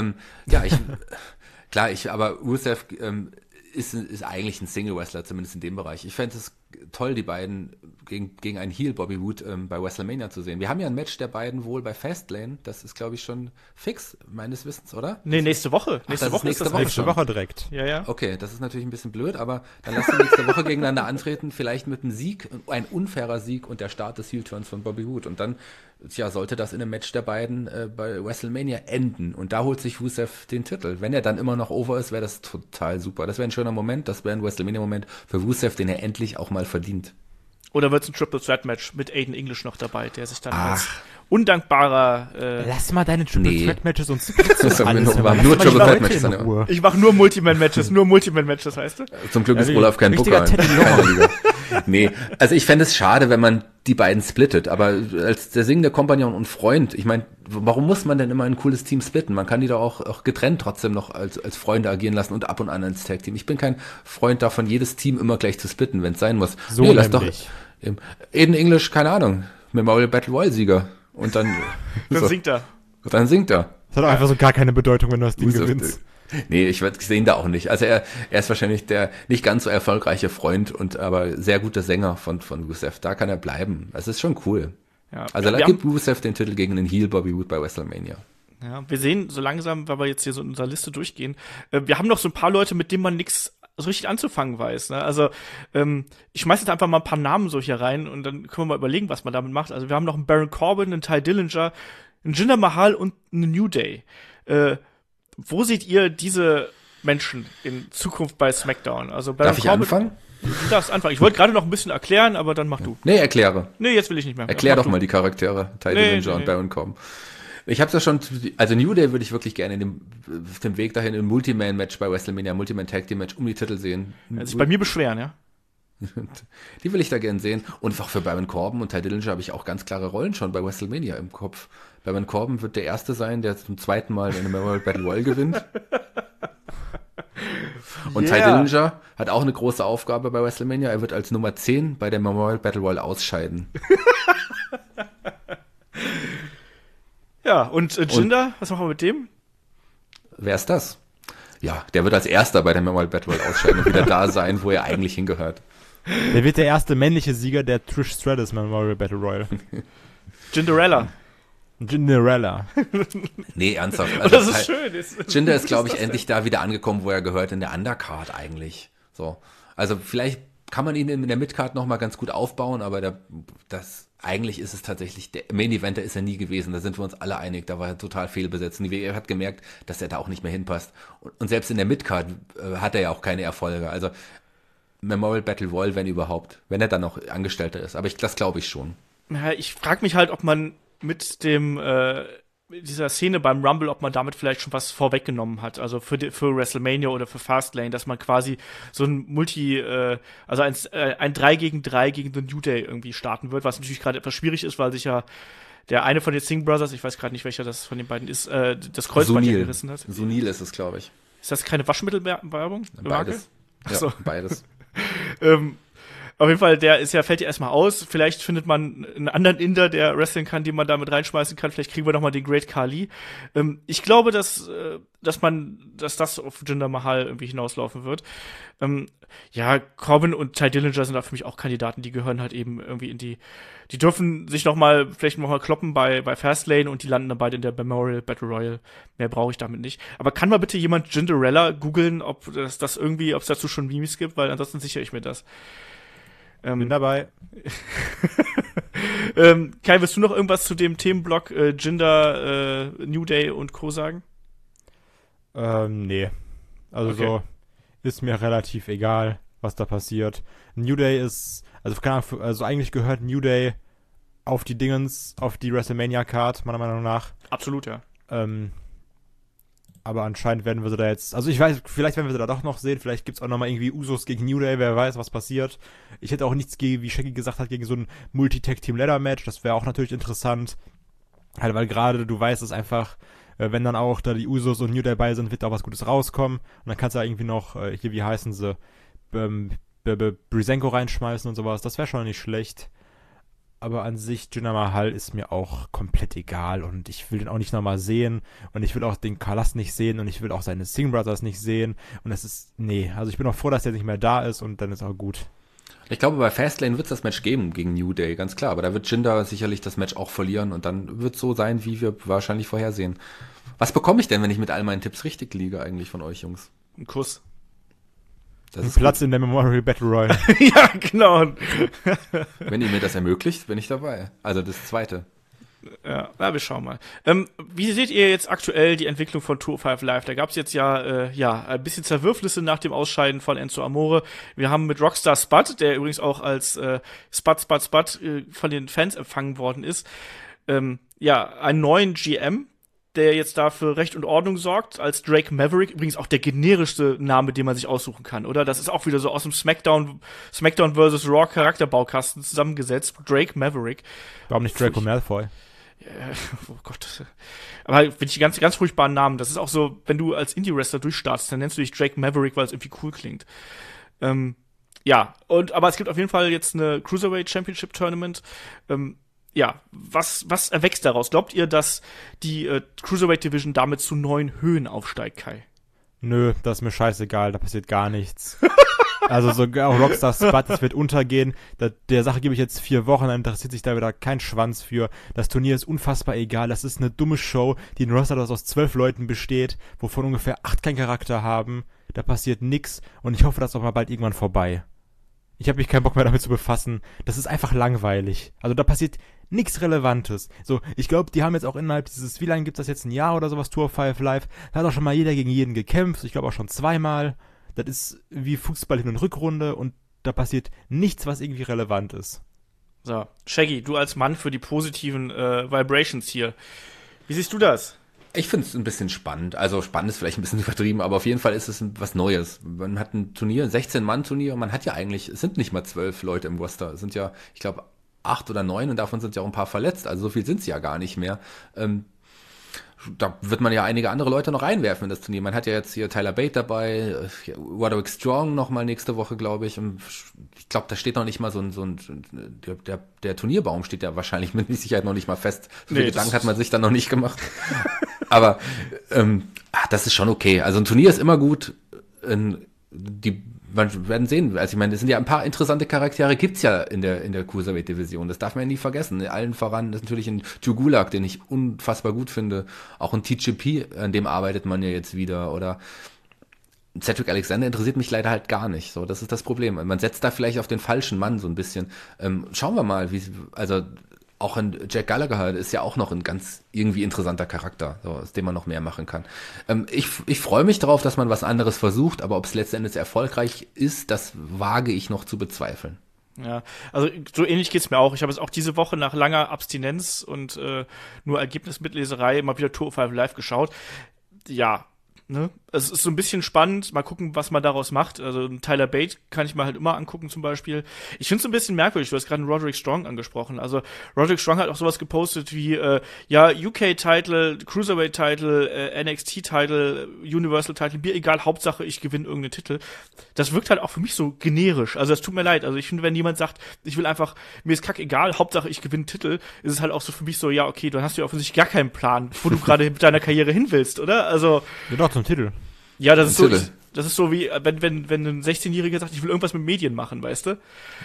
Aber Rusev ist eigentlich ein Single-Wrestler, zumindest in dem Bereich. Ich fände es toll, die beiden gegen einen Heel Bobby Roode bei WrestleMania zu sehen. Wir haben ja ein Match der beiden wohl bei Fastlane. Das ist, glaube ich, schon fix, meines Wissens, oder? Nee, nächste Woche. Nächste Woche direkt. Ja. Okay, das ist natürlich ein bisschen blöd, aber dann lassen wir nächste Woche gegeneinander antreten, vielleicht mit einem Sieg, ein unfairer Sieg und der Start des Heel-Turns von Bobby Roode. Und dann, sollte das in einem Match der beiden bei WrestleMania enden. Und da holt sich Rusev den Titel. Wenn er dann immer noch over ist, wäre das total super. Das wäre ein schöner Moment, das wäre ein WrestleMania-Moment für Rusev, den er endlich auch mal verdient. Oder wird es ein Triple Threat Match mit Aiden English noch dabei, der sich dann als undankbarer lass mal deine Triple Threat Matches und Splits das und alles. Nur Triple Threat Matches dann immer. Ich mache nur Multiman-Matches, heißt du? Zum Glück ist Olaf kein Booker. Nee, also ich fände es schade, wenn man die beiden splittet, aber als der singende Kompagnon und Freund, ich meine, warum muss man denn immer ein cooles Team splitten? Man kann die doch auch getrennt trotzdem noch als Freunde agieren lassen und ab und an ins Tag-Team. Ich bin kein Freund davon, jedes Team immer gleich zu splitten, wenn es sein muss. So lass doch Aiden English, keine Ahnung, Memorial Battle Royal Sieger und dann singt er. Dann singt er. Das hat auch einfach so gar keine Bedeutung, wenn du das Ding gewinnst. Nee, ich sehe ihn da auch nicht. Also er ist wahrscheinlich der nicht ganz so erfolgreiche Freund aber sehr guter Sänger von Rusev. Da kann er bleiben. Das ist schon cool. Ja, also da gibt Rusev den Titel gegen den Heel Bobby Roode bei WrestleMania. Ja, wir sehen so langsam, weil wir jetzt hier so in unserer Liste durchgehen, wir haben noch so ein paar Leute, mit denen man nichts so richtig anzufangen weiß. Ne? Also ich schmeiß jetzt einfach mal ein paar Namen so hier rein und dann können wir mal überlegen, was man damit macht. Also wir haben noch einen Baron Corbin, einen Ty Dillinger, einen Jinder Mahal und einen New Day. Wo seht ihr diese Menschen in Zukunft bei SmackDown? Also Baron Darf ich anfangen? Du darfst anfangen. Ich wollte gerade noch ein bisschen erklären, aber dann mach du. Nee, erkläre. Nee, jetzt will ich nicht mehr. Erklär doch mal die Charaktere, Ty Dillinger und Baron Corbin. Ich hab's ja schon, also New Day würde ich wirklich gerne auf dem Weg dahin im Multiman-Match bei WrestleMania, Multiman-Tag-Team-Match um die Titel sehen. Sich bei mir beschweren, ja? Die will ich da gerne sehen. Und auch für Baron Corbin und Ty Dillinger habe ich auch ganz klare Rollen schon bei WrestleMania im Kopf. Baron Corbin wird der Erste sein, der zum zweiten Mal in der Memorial Battle Royal gewinnt. Und Ty Dillinger hat auch eine große Aufgabe bei WrestleMania. Er wird als Nummer 10 bei der Memorial Battle Royal ausscheiden. Ja, und Jinder, was machen wir mit dem? Wer ist das? Ja, der wird als Erster bei der Memorial Battle Royal ausscheiden und wieder da sein, wo er eigentlich hingehört. Der wird der erste männliche Sieger der Trish Stratus Memorial Battle Royal. Jinderella. Nee, ernsthaft. Also das ist schön. Jinder ist, glaube ich, endlich da wieder angekommen, wo er gehört, in der Undercard eigentlich. So. Also vielleicht kann man ihn in der Midcard nochmal ganz gut aufbauen, aber eigentlich ist es tatsächlich, der Main Eventer ist er nie gewesen, da sind wir uns alle einig, da war er total fehlbesetzt. Und die WWE hat gemerkt, dass er da auch nicht mehr hinpasst. Und selbst in der Midcard hat er ja auch keine Erfolge. Also Memorial Battle Royal, wenn überhaupt, wenn er dann noch Angestellter ist. Aber das glaube ich schon. Ja, ich frage mich halt, ob man mit dieser Szene beim Rumble, ob man damit vielleicht schon was vorweggenommen hat, also für WrestleMania oder für Fastlane, dass man quasi so ein also ein 3 gegen 3 gegen The New Day irgendwie starten wird, was natürlich gerade etwas schwierig ist, weil sich ja der eine von den Singh Brothers, ich weiß gerade nicht, welcher das von den beiden ist, das Kreuzband gerissen hat. Sunil ist es, glaube ich. Ist das keine Waschmittelwerbung? Beides. Achso. Ja, beides. Auf jeden Fall, fällt ja erstmal aus. Vielleicht findet man einen anderen Inder, der wrestlen kann, den man da mit reinschmeißen kann. Vielleicht kriegen wir nochmal den Great Khali. Ich glaube, dass das auf Jinder Mahal irgendwie hinauslaufen wird. Corbin und Ty Dillinger sind da für mich auch Kandidaten, die gehören halt eben irgendwie die dürfen sich vielleicht nochmal kloppen bei Fastlane und die landen dann beide in der Memorial Battle Royal. Mehr brauche ich damit nicht. Aber kann mal bitte jemand Jinderella googeln, ob es dazu schon Memes gibt, weil ansonsten sichere ich mir das. Bin dabei. Kai, willst du noch irgendwas zu dem Themenblock Jinder, New Day und Co. sagen? Nee. Also Okay. so ist mir relativ egal, was da passiert. New Day ist, also keine Ahnung, also eigentlich gehört New Day auf die WrestleMania-Card, meiner Meinung nach. Absolut, ja. Aber anscheinend werden wir sie da jetzt, also ich weiß, vielleicht werden wir sie da doch noch sehen, vielleicht gibt's auch nochmal irgendwie Usos gegen New Day, wer weiß, was passiert. Ich hätte auch nichts gegen, wie Shaggy gesagt hat, gegen so ein Multi-Tag-Team-Ladder-Match, das wäre auch natürlich interessant. Halt, weil gerade du weißt es einfach, wenn dann auch da die Usos und New Day bei sind, wird da auch was Gutes rauskommen. Und dann kannst du da irgendwie noch, hier, wie heißen sie, Brisenko reinschmeißen und sowas, das wäre schon nicht schlecht. Aber an sich, Jinder Mahal ist mir auch komplett egal und ich will den auch nicht nochmal sehen und ich will auch den Kalas nicht sehen und ich will auch seine Singh Brothers nicht sehen und also ich bin auch froh, dass der nicht mehr da ist und dann ist auch gut. Ich glaube, bei Fastlane wird es das Match geben gegen New Day, ganz klar. Aber da wird Jinder sicherlich das Match auch verlieren und dann wird es so sein, wie wir wahrscheinlich vorhersehen. Was bekomme ich denn, wenn ich mit all meinen Tipps richtig liege eigentlich von euch, Jungs? Ein Kuss. Das Ein ist Platz in der Memorial Battle Royal. Ja, genau. Wenn ihr mir das ermöglicht, bin ich dabei. Also das Zweite. Ja, wir schauen mal. Wie seht ihr jetzt aktuell die Entwicklung von 205 Live? Da gab es jetzt ein bisschen Zerwürfnisse nach dem Ausscheiden von Enzo Amore. Wir haben mit Rockstar Spud, der übrigens auch als Spud von den Fans empfangen worden ist, einen neuen GM, der jetzt da für Recht und Ordnung sorgt, als Drake Maverick, übrigens auch der generischste Name, den man sich aussuchen kann, oder? Das ist auch wieder so aus dem SmackDown vs. Raw Charakterbaukasten zusammengesetzt. Drake Maverick. Warum nicht Draco Malfoy? Oh Gott. Aber finde ich ganz, ganz furchtbaren Namen. Das ist auch so, wenn du als Indie-Wrestler durchstartest, dann nennst du dich Drake Maverick, weil es irgendwie cool klingt. Aber es gibt auf jeden Fall jetzt eine Cruiserweight Championship Tournament. Was erwächst daraus? Glaubt ihr, dass die Cruiserweight Division damit zu neuen Höhen aufsteigt, Kai? Nö, das ist mir scheißegal, da passiert gar nichts. Also sogar auch Rockstar Spud, das wird untergehen. Der Sache gebe ich jetzt 4 Wochen, dann interessiert sich da wieder kein Schwanz für. Das Turnier ist unfassbar egal. Das ist eine dumme Show, die ein Roster, das aus 12 Leuten besteht, wovon ungefähr 8 keinen Charakter haben. Da passiert nix und ich hoffe, das ist auch mal bald irgendwann vorbei. Ich habe mich keinen Bock mehr damit zu befassen. Das ist einfach langweilig. Also da passiert nichts Relevantes. So, ich glaube, die haben jetzt auch innerhalb dieses, wie lange gibt's das jetzt, ein Jahr oder sowas, 205 Live, da hat auch schon mal jeder gegen jeden gekämpft. Ich glaube auch schon 2-mal. Das ist wie Fußball Hin- und Rückrunde und da passiert nichts, was irgendwie relevant ist. So, Shaggy, du als Mann für die positiven Vibrations hier. Wie siehst du das? Ich finde es ein bisschen spannend. Also spannend ist vielleicht ein bisschen übertrieben, aber auf jeden Fall ist es was Neues. Man hat ein Turnier, ein 16-Mann-Turnier und man hat ja eigentlich, es sind nicht mal 12 Leute im Roster. Es sind ja, ich glaube, 8 oder 9 und davon sind ja auch ein paar verletzt, also so viel sind es ja gar nicht mehr. Da wird man ja einige andere Leute noch reinwerfen in das Turnier. Man hat ja jetzt hier Tyler Bate dabei, Roderick Strong nochmal nächste Woche, glaube ich. Und ich glaube, da steht noch nicht mal der Turnierbaum steht ja wahrscheinlich mit Sicherheit noch nicht mal fest. So viele Gedanken hat man sich dann noch nicht gemacht. Aber das ist schon okay. Also ein Turnier ist immer gut. Wir werden sehen. Also ich meine, es sind ja ein paar interessante Charaktere, gibt's ja in der Cruiserweight-Division. Das darf man ja nie vergessen. Allen voran ist natürlich ein Drew Gulak, den ich unfassbar gut finde. Auch ein TJP, an dem arbeitet man ja jetzt wieder. Oder Cedric Alexander interessiert mich leider halt gar nicht. So, das ist das Problem. Man setzt da vielleicht auf den falschen Mann so ein bisschen. Schauen wir mal, auch ein Jack Gallagher ist ja auch noch ein ganz irgendwie interessanter Charakter, so, aus dem man noch mehr machen kann. Ich freue mich darauf, dass man was anderes versucht, aber ob es letztendlich erfolgreich ist, das wage ich noch zu bezweifeln. Ja, also so ähnlich geht's mir auch. Ich habe jetzt auch diese Woche nach langer Abstinenz und nur Ergebnismitleserei mal wieder Tour of Five Live geschaut. Ja, ne? Es ist so ein bisschen spannend, mal gucken, was man daraus macht. Also Tyler Bate kann ich mir halt immer angucken zum Beispiel. Ich finde es ein bisschen merkwürdig, du hast gerade Roderick Strong angesprochen. Also Roderick Strong hat auch sowas gepostet wie, UK-Title, Cruiserweight-Title, NXT-Title, Universal-Title, mir egal, Hauptsache ich gewinne irgendeinen Titel. Das wirkt halt auch für mich so generisch. Also das tut mir leid. Also ich finde, wenn jemand sagt, ich will einfach, mir ist kackegal, Hauptsache ich gewinne einen Titel, ist es halt auch so für mich so, ja okay, dann hast du ja offensichtlich gar keinen Plan, wo du gerade mit deiner Karriere hin willst, oder? Also Ja, doch, zum Titel. ja, das ist so wie, wenn ein 16-Jähriger sagt, ich will irgendwas mit Medien machen, weißt du?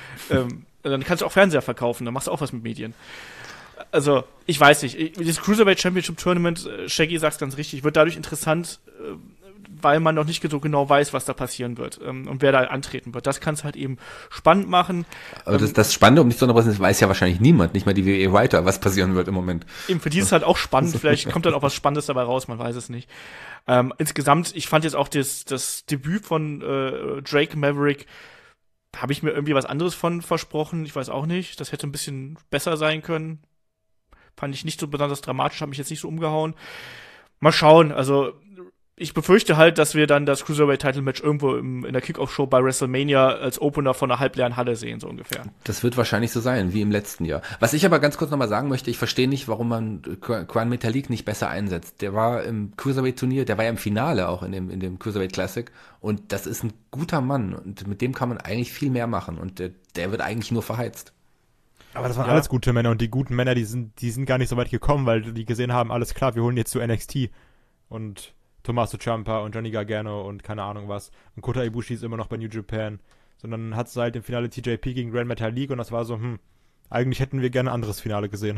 Dann kannst du auch Fernseher verkaufen, dann machst du auch was mit Medien. Also, ich weiß nicht. Das Cruiserweight Championship Tournament, Shaggy sagt's ganz richtig, wird dadurch interessant, weil man noch nicht so genau weiß, was da passieren wird und wer da antreten wird. Das kann es halt eben spannend machen. Aber das Spannende, um nicht zu unterbrechen, weiß ja wahrscheinlich niemand, nicht mal die WWE-Writer, was passieren wird im Moment. Eben für die ist es halt auch spannend. Vielleicht kommt dann auch was Spannendes dabei raus, man weiß es nicht. Insgesamt, ich fand jetzt auch das Debüt von Drake Maverick, habe ich mir irgendwie was anderes von versprochen. Ich weiß auch nicht. Das hätte ein bisschen besser sein können. Fand ich nicht so besonders dramatisch, hat mich jetzt nicht so umgehauen. Mal schauen, also ich befürchte halt, dass wir dann das Cruiserweight-Title-Match irgendwo in der Kickoff-Show bei WrestleMania als Opener von einer halbleeren Halle sehen, so ungefähr. Das wird wahrscheinlich so sein, wie im letzten Jahr. Was ich aber ganz kurz nochmal sagen möchte, ich verstehe nicht, warum man Quan Metalik nicht besser einsetzt. Der war im Cruiserweight-Turnier, der war ja im Finale auch in dem Cruiserweight Classic und das ist ein guter Mann und mit dem kann man eigentlich viel mehr machen und der wird eigentlich nur verheizt. Aber das waren alles gute Männer und die guten Männer, die sind gar nicht so weit gekommen, weil die gesehen haben, alles klar, wir holen jetzt zu NXT und Tommaso Ciampa und Johnny Gargano und keine Ahnung was. Und Kota Ibushi ist immer noch bei New Japan. Sondern hat es halt im Finale TJP gegen Grand Metalik und das war so, eigentlich hätten wir gerne ein anderes Finale gesehen.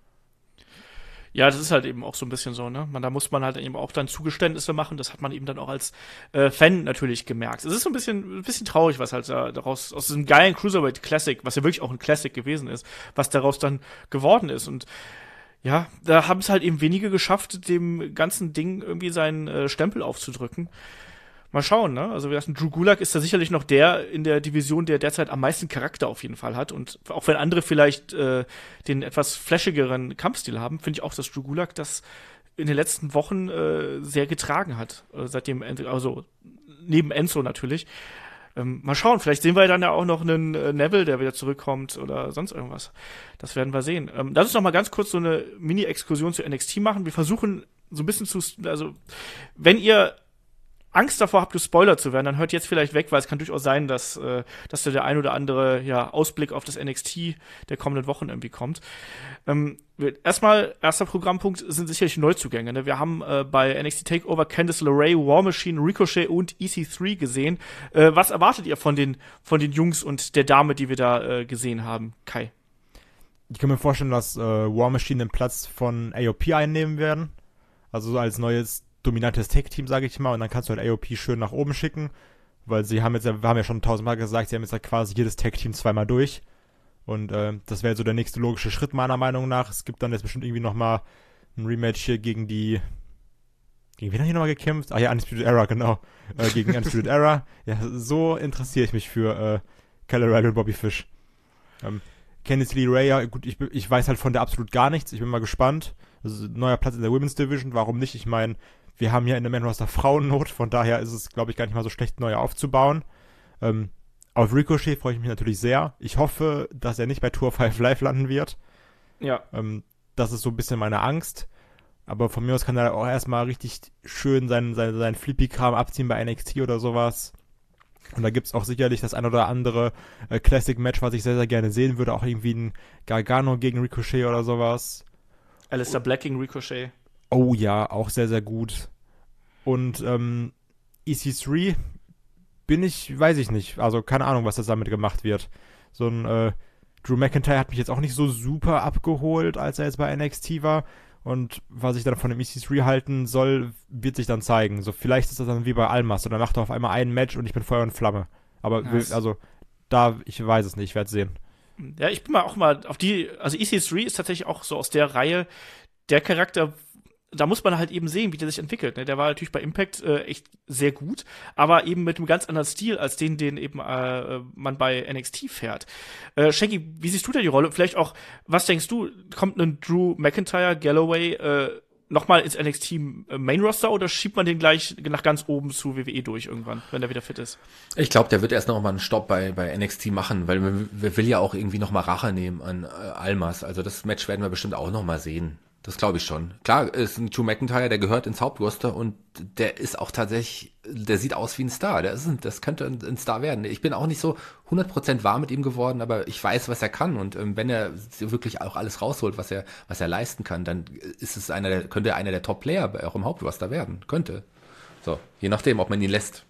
Ja, das ist halt eben auch so ein bisschen so, ne? Da muss man halt eben auch dann Zugeständnisse machen. Das hat man eben dann auch als Fan natürlich gemerkt. Es ist so ein bisschen traurig, was halt daraus, aus diesem geilen Cruiserweight Classic, was ja wirklich auch ein Classic gewesen ist, was daraus dann geworden ist. Und ja, da haben es halt eben wenige geschafft, dem ganzen Ding irgendwie seinen Stempel aufzudrücken. Mal schauen, ne? Also Drew Gulak ist da sicherlich noch der in der Division, der derzeit am meisten Charakter auf jeden Fall hat. Und auch wenn andere vielleicht den etwas flashigeren Kampfstil haben, finde ich auch, dass Drew Gulak das in den letzten Wochen sehr getragen hat. Seitdem, also neben Enzo natürlich. Mal schauen, vielleicht sehen wir dann ja auch noch einen Neville, der wieder zurückkommt oder sonst irgendwas. Das werden wir sehen. Lass uns noch mal ganz kurz so eine Mini-Exkursion zu NXT machen. Wir versuchen so ein bisschen also wenn ihr Angst davor habt, gespoilert zu werden, dann hört jetzt vielleicht weg, weil es kann durchaus sein, dass da der ein oder andere Ausblick auf das NXT der kommenden Wochen irgendwie kommt. Erster Programmpunkt sind sicherlich Neuzugänge. Ne? Wir haben bei NXT TakeOver Candice LeRae, War Machine, Ricochet und EC3 gesehen. Was erwartet ihr von den Jungs und der Dame, die wir da gesehen haben, Kai? Ich kann mir vorstellen, dass War Machine den Platz von AOP einnehmen werden. Also so als neues dominantes Tag-Team, sage ich mal, und dann kannst du halt AOP schön nach oben schicken, weil wir haben ja schon 1000-mal gesagt, sie haben jetzt halt quasi jedes Tag-Team zweimal durch und das wäre so der nächste logische Schritt meiner Meinung nach. Es gibt dann jetzt bestimmt irgendwie nochmal ein Rematch hier gegen wen haben die nochmal gekämpft? Ah ja, Undisputed Era, genau, gegen Undisputed Era. Ja, so interessiere ich mich für Kyle O'Reilly und Bobby Fish. Candice LeRae, ja, gut, ich weiß halt von der absolut gar nichts, ich bin mal gespannt. Also, neuer Platz in der Women's Division, warum nicht? Ich meine, wir haben ja in der Main Roster Frauennot, von daher ist es, glaube ich, gar nicht mal so schlecht, neu aufzubauen. Auf Ricochet freue ich mich natürlich sehr. Ich hoffe, dass er nicht bei Tour 5 Live landen wird. Ja. Das ist so ein bisschen meine Angst. Aber von mir aus kann er auch erstmal richtig schön seinen Flippy-Kram abziehen bei NXT oder sowas. Und da gibt's auch sicherlich das ein oder andere Classic-Match, was ich sehr, sehr gerne sehen würde. Auch irgendwie ein Gargano gegen Ricochet oder sowas. Aleister Black gegen Ricochet. Oh ja, auch sehr, sehr gut. Und EC3 weiß ich nicht. Also keine Ahnung, was das damit gemacht wird. So ein Drew McIntyre hat mich jetzt auch nicht so super abgeholt, als er jetzt bei NXT war. Und was ich dann von dem EC3 halten soll, wird sich dann zeigen. So, vielleicht ist das dann wie bei Almas. Und dann macht er auf einmal ein Match und ich bin Feuer und Flamme. Aber ich weiß es nicht, ich werde es sehen. Ja, ich bin auch mal auf also EC3 ist tatsächlich auch so aus der Reihe der Charakter, da muss man halt eben sehen, wie der sich entwickelt. Ne? Der war natürlich bei Impact echt sehr gut, aber eben mit einem ganz anderen Stil, als den eben man bei NXT fährt. Shaggy, wie siehst du da die Rolle? Vielleicht auch, was denkst du, kommt ein Drew McIntyre, Galloway nochmal ins NXT Main Roster oder schiebt man den gleich nach ganz oben zu WWE durch irgendwann, wenn er wieder fit ist? Ich glaube, der wird erst noch mal einen Stopp bei NXT machen, weil wir will ja auch irgendwie noch mal Rache nehmen an Almas. Also das Match werden wir bestimmt auch noch mal sehen. Das glaube ich schon. Klar, ist ein Drew McIntyre, der gehört ins Hauptroster und der ist auch tatsächlich, der sieht aus wie ein Star. Das könnte ein Star werden. Ich bin auch nicht so 100% warm mit ihm geworden, aber ich weiß, was er kann und wenn er wirklich auch alles rausholt, was er leisten kann, dann könnte er einer der Top-Player auch im Hauptroster werden. Könnte. So, je nachdem, ob man ihn lässt.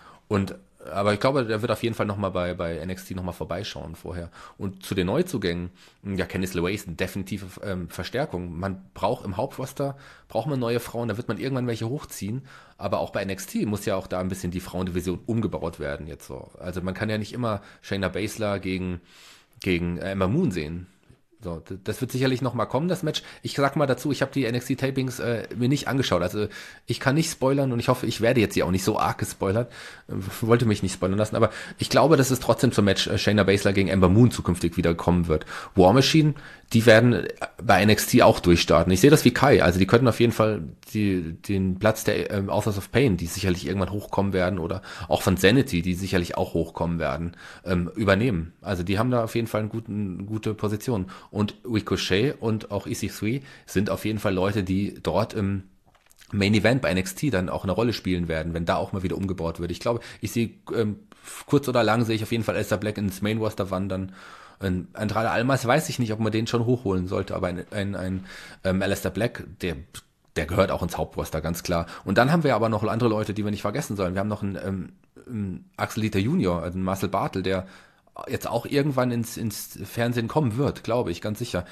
Aber ich glaube, der wird auf jeden Fall nochmal bei NXT nochmal vorbeischauen vorher. Und zu den Neuzugängen, ja, Candice LeRae ist eine definitive Verstärkung. Man braucht im Hauptroster, braucht man neue Frauen, da wird man irgendwann welche hochziehen. Aber auch bei NXT muss ja auch da ein bisschen die Frauendivision umgebaut werden jetzt so. Also man kann ja nicht immer Shayna Baszler gegen Ember Moon sehen. So, das wird sicherlich noch mal kommen, das Match. Ich sag mal dazu, ich habe die NXT-Tapings mir nicht angeschaut. Also ich kann nicht spoilern und ich hoffe, ich werde jetzt hier auch nicht so arg gespoilert. Wollte mich nicht spoilern lassen, aber ich glaube, dass es trotzdem zum Match Shayna Baszler gegen Ember Moon zukünftig wieder kommen wird. War Machine, die werden bei NXT auch durchstarten. Ich sehe das wie Kai. Also die könnten auf jeden Fall den Platz der Authors of Pain, die sicherlich irgendwann hochkommen werden, oder auch von Sanity, die sicherlich auch hochkommen werden, übernehmen. Also die haben da auf jeden Fall eine gute Position. Und Ricochet und auch EC3 sind auf jeden Fall Leute, die dort im Main Event bei NXT dann auch eine Rolle spielen werden, wenn da auch mal wieder umgebaut wird. Ich glaube, ich sehe kurz oder lang sehe ich auf jeden Fall Aleister Black ins Main Roster wandern. Andrade Almas weiß ich nicht, ob man den schon hochholen sollte, aber ein Aleister Black, der gehört auch ins Hauptroster, ganz klar. Und dann haben wir aber noch andere Leute, die wir nicht vergessen sollen. Wir haben noch einen Axel Dieter Junior, also einen Marcel Bartel, der jetzt auch irgendwann ins Fernsehen kommen wird, glaube ich, ganz sicher.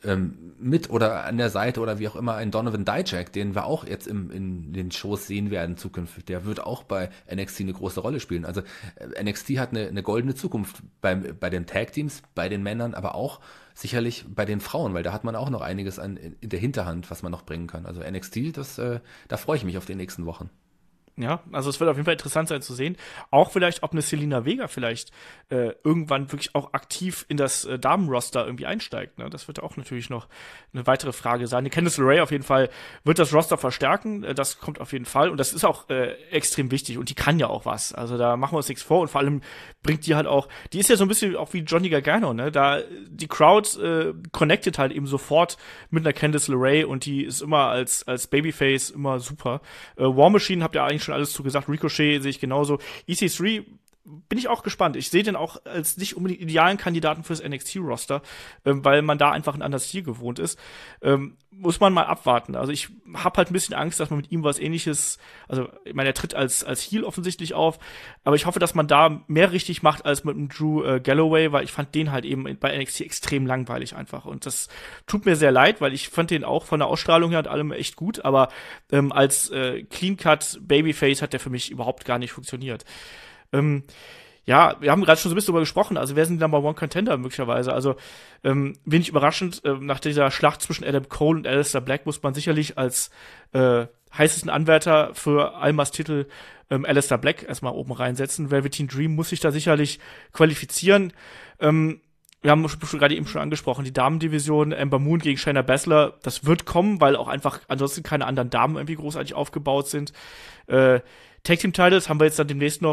Mit oder an der Seite oder wie auch immer ein Donovan Dijak, den wir auch jetzt in den Shows sehen werden zukünftig, der wird auch bei NXT eine große Rolle spielen. Also NXT hat eine goldene Zukunft bei den Tag-Teams, bei den Männern, aber auch sicherlich bei den Frauen, weil da hat man auch noch einiges in der Hinterhand, was man noch bringen kann. Also NXT, da freue ich mich auf die nächsten Wochen. Ja, also es wird auf jeden Fall interessant sein zu sehen. Auch vielleicht, ob eine Selena Vega vielleicht irgendwann wirklich auch aktiv in das Damenroster irgendwie einsteigt. Ne? Das wird auch natürlich noch eine weitere Frage sein. Die Candice LeRae auf jeden Fall wird das Roster verstärken. Das kommt auf jeden Fall. Und das ist auch extrem wichtig. Und die kann ja auch was. Also da machen wir uns nichts vor. Und vor allem bringt die halt auch, die ist ja so ein bisschen auch wie Johnny Gargano. Ne? Da die Crowd connected halt eben sofort mit einer Candice LeRae. Und die ist immer als Babyface immer super. War Machine habt ihr eigentlich schon alles zu gesagt. Ricochet sehe ich genauso. EC3 bin ich auch gespannt. Ich sehe den auch als nicht unbedingt idealen Kandidaten fürs NXT-Roster, weil man da einfach einen anderen Stil gewohnt ist. Muss man mal abwarten. Also ich habe halt ein bisschen Angst, dass man mit ihm was Ähnliches, also ich meine, er tritt als Heel offensichtlich auf, aber ich hoffe, dass man da mehr richtig macht als mit dem Drew Galloway, weil ich fand den halt eben bei NXT extrem langweilig einfach. Und das tut mir sehr leid, weil ich fand den auch von der Ausstrahlung her und allem echt gut, aber als Clean-Cut Babyface hat der für mich überhaupt gar nicht funktioniert. Ja, wir haben gerade schon so ein bisschen darüber gesprochen, also wer sind die Number One Contender möglicherweise, also wenig überraschend, nach dieser Schlacht zwischen Adam Cole und Aleister Black muss man sicherlich als heißesten Anwärter für Almas Titel Aleister Black erstmal oben reinsetzen. Velveteen Dream muss sich da sicherlich qualifizieren. Wir haben gerade eben schon angesprochen, die Damendivision, Ember Moon gegen Shayna Baszler, das wird kommen, weil auch einfach ansonsten keine anderen Damen irgendwie großartig aufgebaut sind. Tag Team Titles haben wir jetzt dann demnächst noch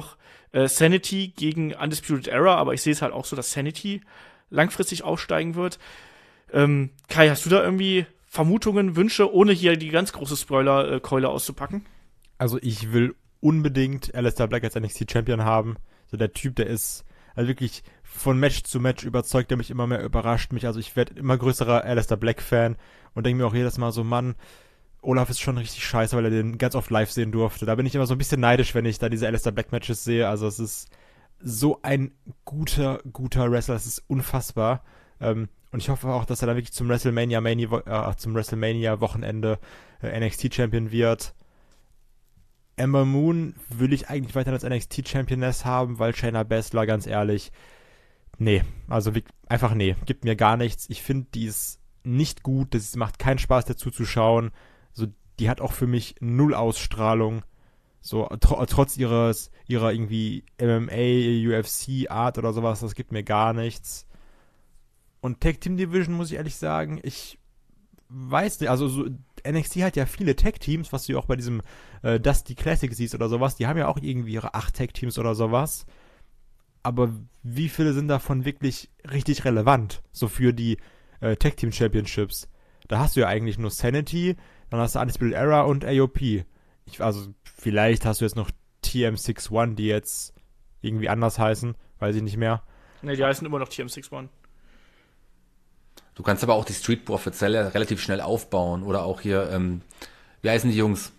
Sanity gegen Undisputed Era, aber ich sehe es halt auch so, dass Sanity langfristig aufsteigen wird. Kai, hast du da irgendwie Vermutungen, Wünsche, ohne hier die ganz große Spoiler-Keule auszupacken? Also ich will unbedingt Aleister Black als NXT-Champion haben. So der Typ, der ist also wirklich von Match zu Match überzeugt, der mich immer mehr überrascht mich. Also ich werde immer größerer Aleister Black-Fan und denke mir auch jedes Mal so, Mann, Olaf ist schon richtig scheiße, weil er den ganz oft live sehen durfte. Da bin ich immer so ein bisschen neidisch, wenn ich da diese Aleister Black-Matches sehe. Also es ist so ein guter Wrestler, das ist unfassbar. Und ich hoffe auch, dass er dann wirklich zum WrestleMania-Wochenende NXT-Champion wird. Ember Moon will ich eigentlich weiter als NXT-Championess haben, weil Shayna Baszler, ganz ehrlich, nee, also einfach nee, gibt mir gar nichts. Ich finde, die ist nicht gut, das macht keinen Spaß, dazu zu schauen. So, die hat auch für mich null Ausstrahlung. So, trotz ihrer irgendwie MMA, UFC-Art oder sowas, das gibt mir gar nichts. Und Tag Team Division, muss ich ehrlich sagen, ich weiß nicht, also so, NXT hat ja viele Tag-Teams, was du ja auch bei diesem Dusty Classic siehst oder sowas, die haben ja auch irgendwie ihre 8 Tag-Teams oder sowas, aber wie viele sind davon wirklich richtig relevant, so für die Tag-Team-Championships? Da hast du ja eigentlich nur Sanity, dann hast du Undisputed Era und AOP. Also vielleicht hast du jetzt noch TM61, die jetzt irgendwie anders heißen, weiß ich nicht mehr. Ne, die heißen immer noch TM61. Du kannst aber auch die Street Profits relativ schnell aufbauen oder auch hier, wie heißen die Jungs?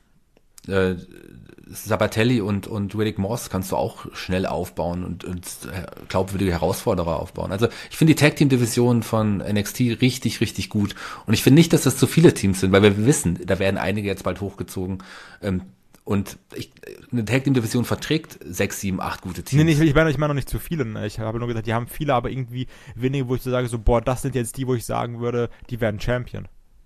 Sabatelli und Riddick Moss kannst du auch schnell aufbauen und glaubwürdige Herausforderer aufbauen. Also ich finde die Tag Team Division von NXT richtig, richtig gut. Und ich finde nicht, dass das zu viele Teams sind, weil wir wissen, da werden einige jetzt bald hochgezogen. Und eine Tag Team Division verträgt 6, 7, 8 gute Teams. Nee, ich meine noch nicht zu viele. Ich habe nur gesagt, die haben viele, aber irgendwie wenige, wo ich so sage, so, boah, das sind jetzt die, wo ich sagen würde, die werden Champion.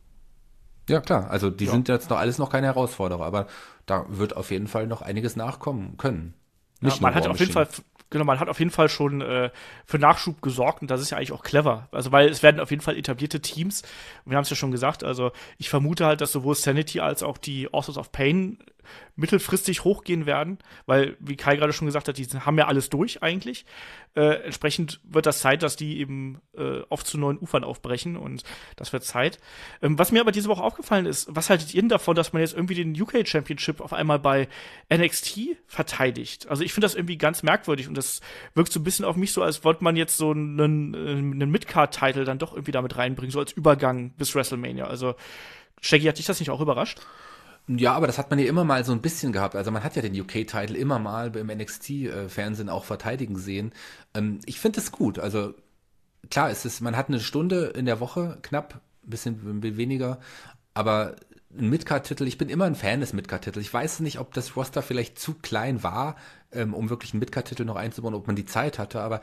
Ja, klar. Also die sind jetzt noch keine Herausforderer, aber da wird auf jeden Fall noch einiges nachkommen können. Ja, man hat auf jeden Fall schon für Nachschub gesorgt und das ist ja eigentlich auch clever. Also weil es werden auf jeden Fall etablierte Teams. Und wir haben es ja schon gesagt, also ich vermute halt, dass sowohl Sanity als auch die Authors of Pain mittelfristig hochgehen werden, weil, wie Kai gerade schon gesagt hat, die haben ja alles durch eigentlich. Entsprechend wird das Zeit, dass die eben oft zu neuen Ufern aufbrechen und das wird Zeit. Was mir aber diese Woche aufgefallen ist, was haltet ihr denn davon, dass man jetzt irgendwie den UK Championship auf einmal bei NXT verteidigt? Also ich finde das irgendwie ganz merkwürdig und das wirkt so ein bisschen auf mich so, als wollte man jetzt so einen Mid-Card-Title dann doch irgendwie damit reinbringen, so als Übergang bis WrestleMania. Also Shaggy, hat dich das nicht auch überrascht? Ja, aber das hat man ja immer mal so ein bisschen gehabt. Also man hat ja den UK-Title immer mal im NXT-Fernsehen auch verteidigen sehen. Ich finde es gut. Also klar, man hat eine Stunde in der Woche, knapp, ein bisschen weniger, aber ein Midcard-Titel, ich bin immer ein Fan des Midcard-Titels. Ich weiß nicht, ob das Roster vielleicht zu klein war, um wirklich einen Midcard-Titel noch einzubauen, ob man die Zeit hatte, aber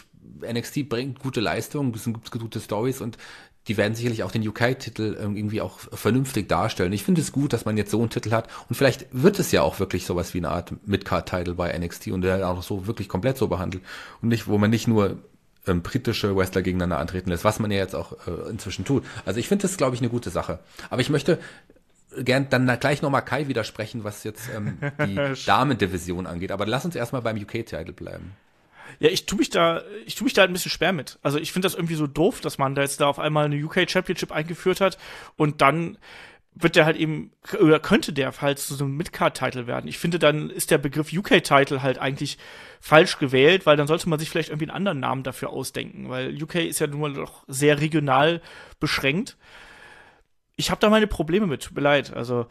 NXT bringt gute Leistungen, es gibt gute Stories und die werden sicherlich auch den UK-Titel irgendwie auch vernünftig darstellen. Ich finde es gut, dass man jetzt so einen Titel hat und vielleicht wird es ja auch wirklich sowas wie eine Art Midcard-Titel bei NXT und der auch so wirklich komplett so behandelt und nicht, wo man nicht nur britische Wrestler gegeneinander antreten lässt, was man ja jetzt auch inzwischen tut. Also ich finde das, glaube ich, eine gute Sache. Aber ich möchte gern dann gleich nochmal Kai widersprechen, was jetzt die Damen-Division angeht. Aber lass uns erstmal beim UK-Titel bleiben. Ja, ich tue mich da ein bisschen schwer mit. Also ich finde das irgendwie so doof, dass man da jetzt da auf einmal eine UK Championship eingeführt hat und dann wird der halt eben, oder könnte der halt zu so einem Midcard-Title werden. Ich finde, dann ist der Begriff UK-Title halt eigentlich falsch gewählt, weil dann sollte man sich vielleicht irgendwie einen anderen Namen dafür ausdenken, weil UK ist ja nun mal doch sehr regional beschränkt. Ich habe da meine Probleme mit, tut mir leid. Also,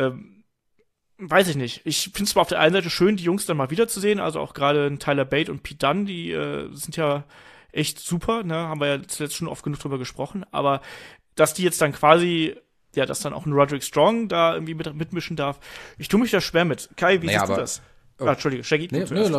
weiß ich nicht. Ich finde es zwar auf der einen Seite schön, die Jungs dann mal wiederzusehen, also auch gerade Tyler Bate und Pete Dunne, die sind ja echt super, ne? Haben wir ja zuletzt schon oft genug drüber gesprochen, aber dass die jetzt dann quasi, ja, dass dann auch ein Roderick Strong da irgendwie mitmischen darf, ich tue mich da schwer mit. Kai, wie siehst du das? Entschuldige, Shaggy.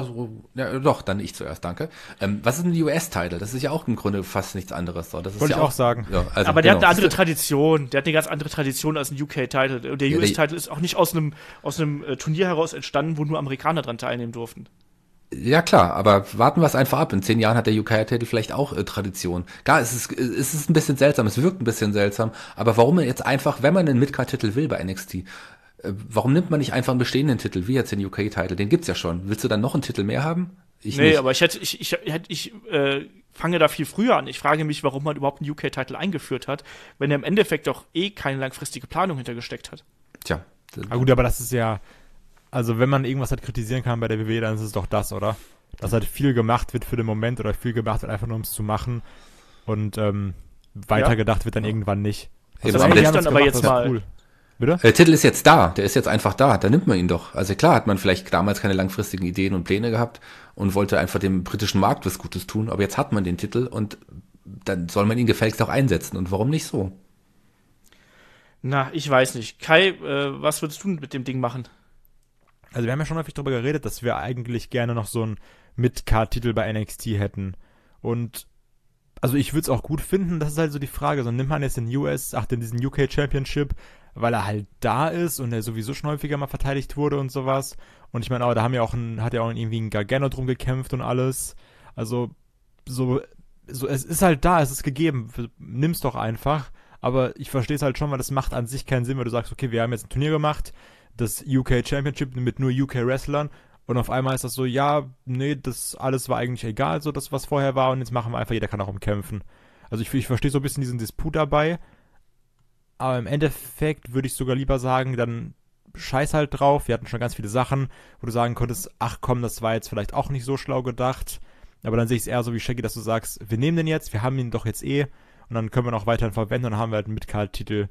Doch, dann ich zuerst, danke. Was ist denn die US-Title? Das ist ja auch im Grunde fast nichts anderes. Das ist Wollte ja ich auch sagen. Ja, also, aber der hat eine andere Tradition. Der hat eine ganz andere Tradition als ein UK-Title. Und der US-Title ist auch nicht aus einem Turnier heraus entstanden, wo nur Amerikaner dran teilnehmen durften. Ja klar, aber warten wir es einfach ab. In 10 Jahren hat der UK-Titel vielleicht auch Tradition. Klar, es ist ein bisschen seltsam, es wirkt ein bisschen seltsam, aber warum jetzt einfach, wenn man einen Midcard-Titel will bei NXT, Warum nimmt man nicht einfach einen bestehenden Titel, wie jetzt den UK-Titel? Den gibt's ja schon. Willst du dann noch einen Titel mehr haben? Ich Nee, nicht. aber ich fange da viel früher an. Ich frage mich, warum man überhaupt einen UK-Titel eingeführt hat, wenn er im Endeffekt doch keine langfristige Planung hintergesteckt hat. Tja. Ah gut, aber das ist ja, also wenn man irgendwas halt kritisieren kann bei der WWE, dann ist es doch das, oder? Dass halt viel gemacht wird für den Moment oder viel gemacht wird einfach nur, um es zu machen und weitergedacht wird dann irgendwann nicht. Eben, Das aber finde der ich dann aber jetzt mal. Cool. Bitte? Der Titel ist jetzt da, der ist jetzt einfach da, da nimmt man ihn doch. Also klar hat man vielleicht damals keine langfristigen Ideen und Pläne gehabt und wollte einfach dem britischen Markt was Gutes tun, aber jetzt hat man den Titel und dann soll man ihn gefälligst auch einsetzen. Und warum nicht so? Na, ich weiß nicht. Kai, was würdest du mit dem Ding machen? Also wir haben ja schon häufig darüber geredet, dass wir eigentlich gerne noch so einen Mid-Card-Titel bei NXT hätten. Und also ich würde es auch gut finden, das ist halt so die Frage. So nimmt man jetzt diesen UK Championship, weil er halt da ist und er sowieso schon häufiger mal verteidigt wurde und sowas. Und ich meine, aber da hat ja auch irgendwie ein Gargano drum gekämpft und alles. Also so es ist halt da, es ist gegeben. Nimm's doch einfach. Aber ich verstehe es halt schon, weil das macht an sich keinen Sinn, wenn du sagst, okay, wir haben jetzt ein Turnier gemacht, das UK Championship mit nur UK-Wrestlern und auf einmal ist das so, ja, nee, das alles war eigentlich egal, so das, was vorher war und jetzt machen wir einfach, jeder kann auch umkämpfen. Also ich verstehe so ein bisschen diesen Disput dabei, aber im Endeffekt würde ich sogar lieber sagen, dann scheiß halt drauf, wir hatten schon ganz viele Sachen, wo du sagen konntest, ach komm, das war jetzt vielleicht auch nicht so schlau gedacht, aber dann sehe ich es eher so wie Shaggy, dass du sagst, wir nehmen den jetzt, wir haben ihn doch jetzt und dann können wir noch weiterhin verwenden und dann haben wir halt einen Mid-Card-Titel.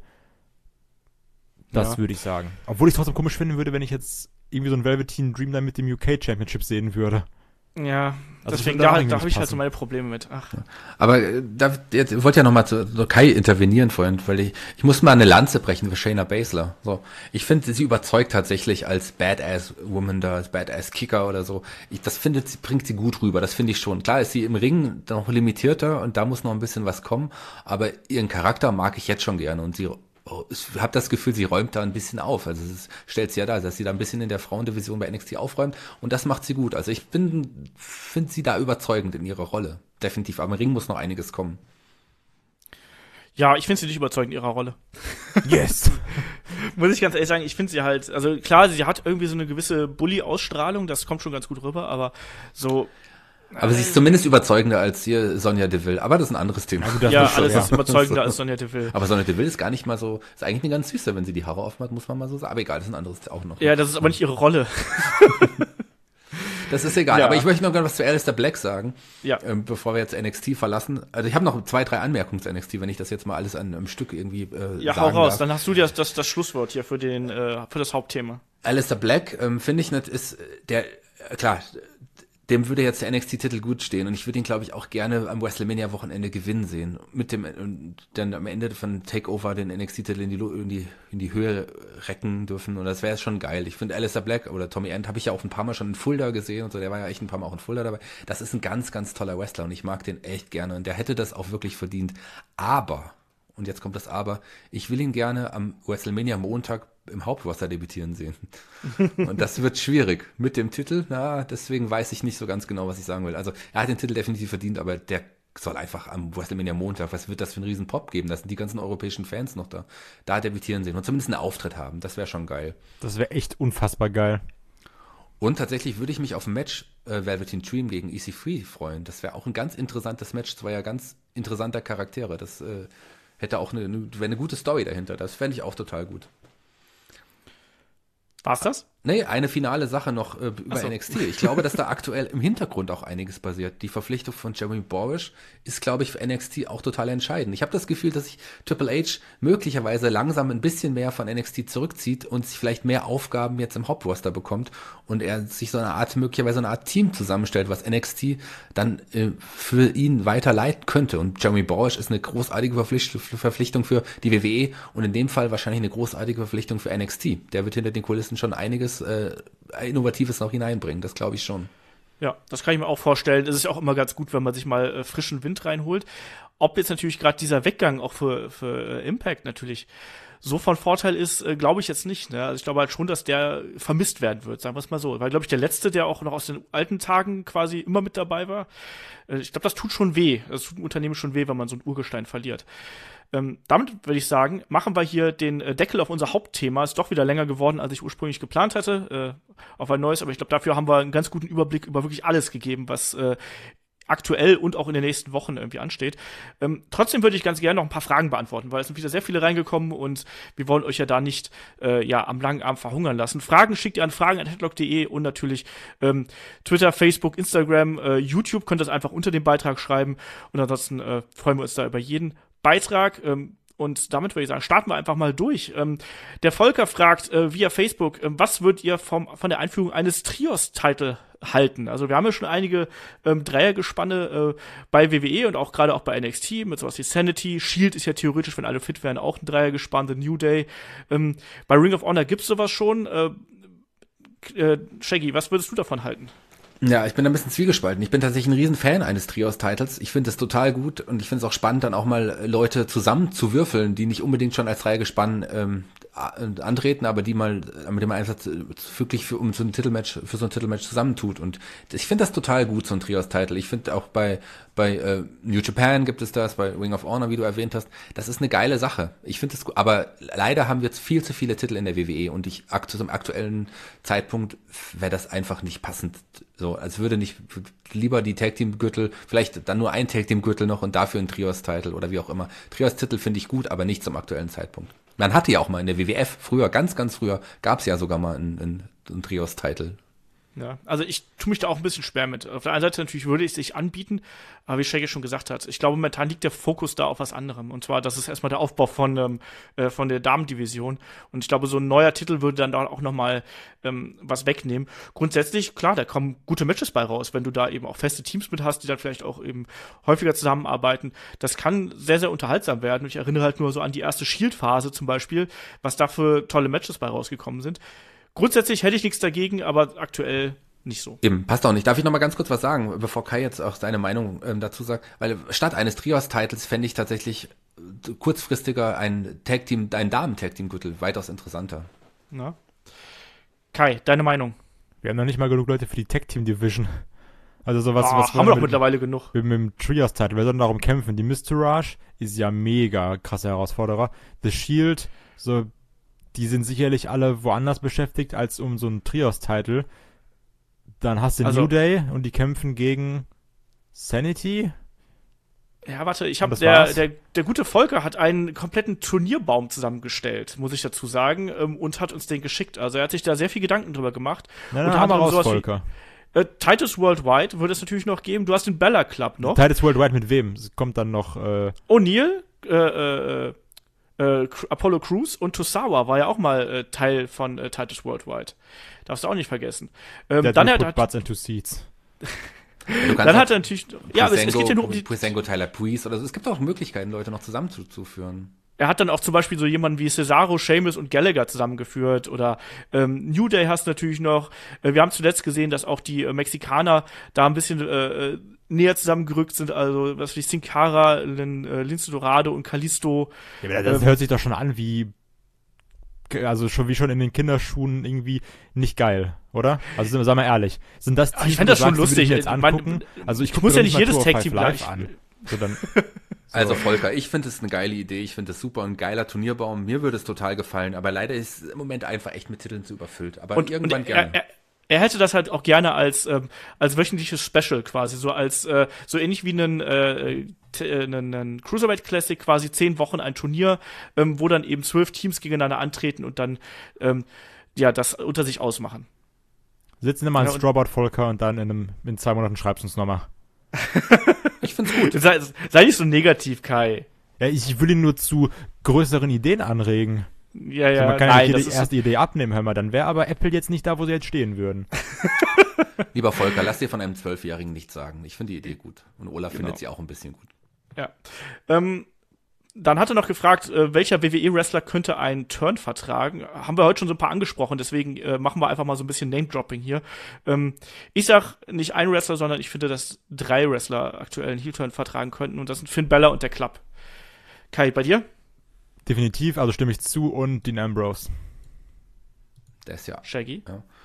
Das würde ich sagen. Obwohl ich es trotzdem komisch finden würde, wenn ich jetzt irgendwie so einen Velveteen Dream dann mit dem UK Championship sehen würde. Ja, Also deswegen, da da habe ich halt so passen. meine Probleme mit. Ach. Aber ich wollte ja nochmal zu Kai intervenieren vorhin, weil ich muss mal eine Lanze brechen für Shayna Baszler. So, ich finde, sie überzeugt tatsächlich als Badass-Woman da, als Badass-Kicker oder so. Bringt sie gut rüber, das finde ich schon. Klar ist sie im Ring noch limitierter und da muss noch ein bisschen was kommen, aber ihren Charakter mag ich jetzt schon gerne und ich habe das Gefühl, sie räumt da ein bisschen auf. Also es stellt sie ja da, dass sie da ein bisschen in der Frauendivision bei NXT aufräumt und das macht sie gut. Also ich finde sie da überzeugend in ihrer Rolle. Definitiv. Aber im Ring muss noch einiges kommen. Ja, ich finde sie nicht überzeugend in ihrer Rolle. Yes! Muss ich ganz ehrlich sagen, ich finde sie halt, also klar, sie hat irgendwie so eine gewisse Bully-Ausstrahlung, das kommt schon ganz gut rüber, aber so. Aber sie ist zumindest überzeugender als hier Sonja Deville. Aber das ist ein anderes Thema. Ja, alles ist überzeugender als Sonja Deville. Aber Sonja Deville ist gar nicht mal so, ist eigentlich eine ganz süße, wenn sie die Haare aufmacht, muss man mal so sagen. Aber egal, das ist ein anderes auch noch. Ja, das ist aber nicht ihre Rolle. Das ist egal. Ja. Aber ich möchte noch gerne was zu Aleister Black sagen, Ja. bevor wir jetzt NXT verlassen. Also ich habe noch 2, 3 Anmerkungen zu NXT, wenn ich das jetzt mal alles an einem Stück irgendwie Ja, sagen hau raus, darf. dann hast du dir das Schlusswort hier für das Hauptthema. Aleister Black, finde ich, ist der, klar, dem würde jetzt der NXT-Titel gut stehen und ich würde ihn, glaube ich, auch gerne am WrestleMania-Wochenende gewinnen sehen. Und dann am Ende von Takeover den NXT-Titel in die Höhe recken dürfen und das wäre schon geil. Ich finde Aleister Black oder Tommy End habe ich ja auch ein paar Mal schon in Fulda gesehen und so, der war ja echt ein paar Mal auch in Fulda dabei. Das ist ein ganz, ganz toller Wrestler und ich mag den echt gerne und der hätte das auch wirklich verdient. Aber, und jetzt kommt das Aber, ich will ihn gerne am WrestleMania-Montag im Hauptroster debütieren sehen. Und das wird schwierig. Mit dem Titel, deswegen weiß ich nicht so ganz genau, was ich sagen will. Also, er hat den Titel definitiv verdient, aber der soll einfach am WrestleMania Montag, was wird das für einen riesen Pop geben? Da sind die ganzen europäischen Fans noch da debütieren sehen und zumindest einen Auftritt haben. Das wäre schon geil. Das wäre echt unfassbar geil. Und tatsächlich würde ich mich auf ein Match Velveteen Dream gegen EC3 freuen. Das wäre auch ein ganz interessantes Match, zweier ganz interessanter Charaktere. Das hätte auch wäre eine gute Story dahinter. Das fände ich auch total gut. War's das? Nee, eine finale Sache noch über Ach so. NXT. Ich glaube, dass da aktuell im Hintergrund auch einiges passiert. Die Verpflichtung von Jeremy Borish ist, glaube ich, für NXT auch total entscheidend. Ich habe das Gefühl, dass sich Triple H möglicherweise langsam ein bisschen mehr von NXT zurückzieht und sich vielleicht mehr Aufgaben jetzt im Hauptroster bekommt und er sich möglicherweise eine Art Team zusammenstellt, was NXT dann für ihn weiter leiten könnte. Und Jeremy Borish ist eine großartige Verpflichtung für die WWE und in dem Fall wahrscheinlich eine großartige Verpflichtung für NXT. Der wird hinter den Kulissen schon einiges Innovatives noch hineinbringen, das glaube ich schon. Ja, das kann ich mir auch vorstellen. Es ist ja auch immer ganz gut, wenn man sich mal frischen Wind reinholt. Ob jetzt natürlich gerade dieser Weggang auch für Impact natürlich so von Vorteil ist, glaube ich jetzt nicht. Ne? Also ich glaube halt schon, dass der vermisst werden wird, sagen wir es mal so. Weil, glaube ich, der Letzte, der auch noch aus den alten Tagen quasi immer mit dabei war, ich glaube, das tut schon weh. Das tut dem Unternehmen schon weh, wenn man so einen Urgestein verliert. Damit würde ich sagen, machen wir hier den Deckel auf unser Hauptthema. Ist doch wieder länger geworden, als ich ursprünglich geplant hatte, auf ein neues. Aber ich glaube, dafür haben wir einen ganz guten Überblick über wirklich alles gegeben, was aktuell und auch in den nächsten Wochen irgendwie ansteht. Trotzdem würde ich ganz gerne noch ein paar Fragen beantworten, weil es sind wieder sehr viele reingekommen und wir wollen euch ja da nicht am langen Arm verhungern lassen. Fragen schickt ihr an fragen@headlock.de und natürlich Twitter, Facebook, Instagram, YouTube könnt ihr das einfach unter dem Beitrag schreiben und ansonsten freuen wir uns da über jeden Beitrag. Und damit würde ich sagen, starten wir einfach mal durch. Der Volker fragt via Facebook, was würdet ihr von der Einführung eines Trios-Title halten? Also wir haben ja schon einige Dreiergespanne bei WWE und auch gerade auch bei NXT mit sowas wie Sanity. Shield ist ja theoretisch, wenn alle fit wären, auch ein Dreiergespann, The New Day. Bei Ring of Honor gibt's sowas schon. Shaggy, was würdest du davon halten? Ja, ich bin ein bisschen zwiegespalten. Ich bin tatsächlich ein Riesenfan eines Trios-Titles. Ich finde es total gut und ich finde es auch spannend, dann auch mal Leute zusammen zu würfeln, die nicht unbedingt schon als Dreiergespann antreten, aber die mal mit dem Einsatz wirklich für so ein Titelmatch zusammentut. Und ich finde das total gut, so ein Trios-Title. Ich finde auch bei New Japan gibt es das, bei Ring of Honor, wie du erwähnt hast. Das ist eine geile Sache. Ich finde es gut, aber leider haben wir jetzt viel zu viele Titel in der WWE und zum aktuellen Zeitpunkt wäre das einfach nicht passend. So, als würde nicht lieber die Tag-Team-Gürtel, vielleicht dann nur ein Tag-Team-Gürtel noch und dafür ein Trios-Title oder wie auch immer. Trios-Titel finde ich gut, aber nicht zum aktuellen Zeitpunkt. Man hatte ja auch mal in der WWF früher, ganz, ganz früher, gab es ja sogar mal einen Trios-Title. Ja, also ich tue mich da auch ein bisschen schwer mit. Auf der einen Seite natürlich würde ich es sich anbieten, aber wie Shaggy schon gesagt hat, ich glaube, momentan liegt der Fokus da auf was anderem. Und zwar, das ist erstmal der Aufbau von der Damendivision. Und ich glaube, so ein neuer Titel würde dann da auch nochmal was wegnehmen. Grundsätzlich, klar, da kommen gute Matches bei raus, wenn du da eben auch feste Teams mit hast, die dann vielleicht auch eben häufiger zusammenarbeiten. Das kann sehr, sehr unterhaltsam werden. Ich erinnere halt nur so an die erste Shield-Phase zum Beispiel, was da für tolle Matches bei rausgekommen sind. Grundsätzlich hätte ich nichts dagegen, aber aktuell nicht so. Eben, passt auch nicht. Darf ich noch mal ganz kurz was sagen, bevor Kai jetzt auch seine Meinung dazu sagt? Weil statt eines Trios-Titles fände ich tatsächlich kurzfristiger ein Damen-Tag-Team-Gürtel weitaus interessanter. Na? Kai, deine Meinung? Wir haben noch nicht mal genug Leute für die Tag-Team-Division. Also sowas, was haben wir doch mittlerweile genug. Mit dem Trios-Title, wir sollten darum kämpfen. Die Mistourage ist ja mega krasse Herausforderer. The Shield, so, die sind sicherlich alle woanders beschäftigt als um so einen Trios-Title. Dann hast du New Day und die kämpfen gegen Sanity. Ja, warte, der gute Volker hat einen kompletten Turnierbaum zusammengestellt, muss ich dazu sagen, und hat uns den geschickt. Also er hat sich da sehr viel Gedanken drüber gemacht. Na, haben wir raus, Volker. Titus Worldwide würde es natürlich noch geben. Du hast den Bella Club noch. Titus Worldwide mit wem? Es kommt dann noch O'Neal, Apollo Crews und Tosawa war ja auch mal Teil von Titus Worldwide. Darfst du auch nicht vergessen. Dann hat Butts into Seats. Dann hat er natürlich, ja, aber es geht ja nur um die Breezango, Tyler Breeze oder so. Es gibt auch Möglichkeiten, Leute noch zusammenzuführen. Er hat dann auch zum Beispiel so jemanden wie Cesaro, Sheamus und Gallagher zusammengeführt oder New Day hast natürlich noch. Wir haben zuletzt gesehen, dass auch die Mexikaner da ein bisschen näher zusammengerückt sind, also was wie Sin Cara, Lince Dorado und Kalisto. Ja, aber das hört sich doch schon an wie, also schon in den Kinderschuhen irgendwie nicht geil, oder? Also sagen wir ehrlich, sind das Teams, ich fände das schon lustig. Jetzt angucken? Also ich muss ja nicht jedes Tag-Team live an. So dann, Also Volker, ich finde es eine geile Idee, ich finde es super, ein geiler Turnierbaum, mir würde es total gefallen, aber leider ist es im Moment einfach echt mit Titeln zu überfüllt, aber irgendwann gerne. Er hätte das halt auch gerne als wöchentliches Special quasi, so als so ähnlich wie einen Cruiserweight Classic, quasi 10 Wochen ein Turnier, wo dann eben 12 Teams gegeneinander antreten und dann das unter sich ausmachen. Sitzen immer ein Strawboard Volker und dann in 2 Monaten schreibst du uns nochmal. Ich find's gut. Sei nicht so negativ, Kai. Ja, ich will ihn nur zu größeren Ideen anregen. Ja, also man kann ja die erste Idee abnehmen, hör mal. Dann wäre aber Apple jetzt nicht da, wo sie jetzt stehen würden. Lieber Volker, lass dir von einem 12-Jährigen nichts sagen. Ich finde die Idee gut. Und Olaf findet sie auch ein bisschen gut. Ja. Dann hat er noch gefragt, welcher WWE-Wrestler könnte einen Turn vertragen? Haben wir heute schon so ein paar angesprochen, deswegen machen wir einfach mal so ein bisschen Name-Dropping hier. Ich sag nicht ein Wrestler, sondern ich finde, dass 3 Wrestler aktuell einen Heel-Turn vertragen könnten und das sind Finn Balor und der Club. Kai, bei dir? Definitiv, also stimme ich zu, und Dean Ambrose. Der ist ja. Shaggy?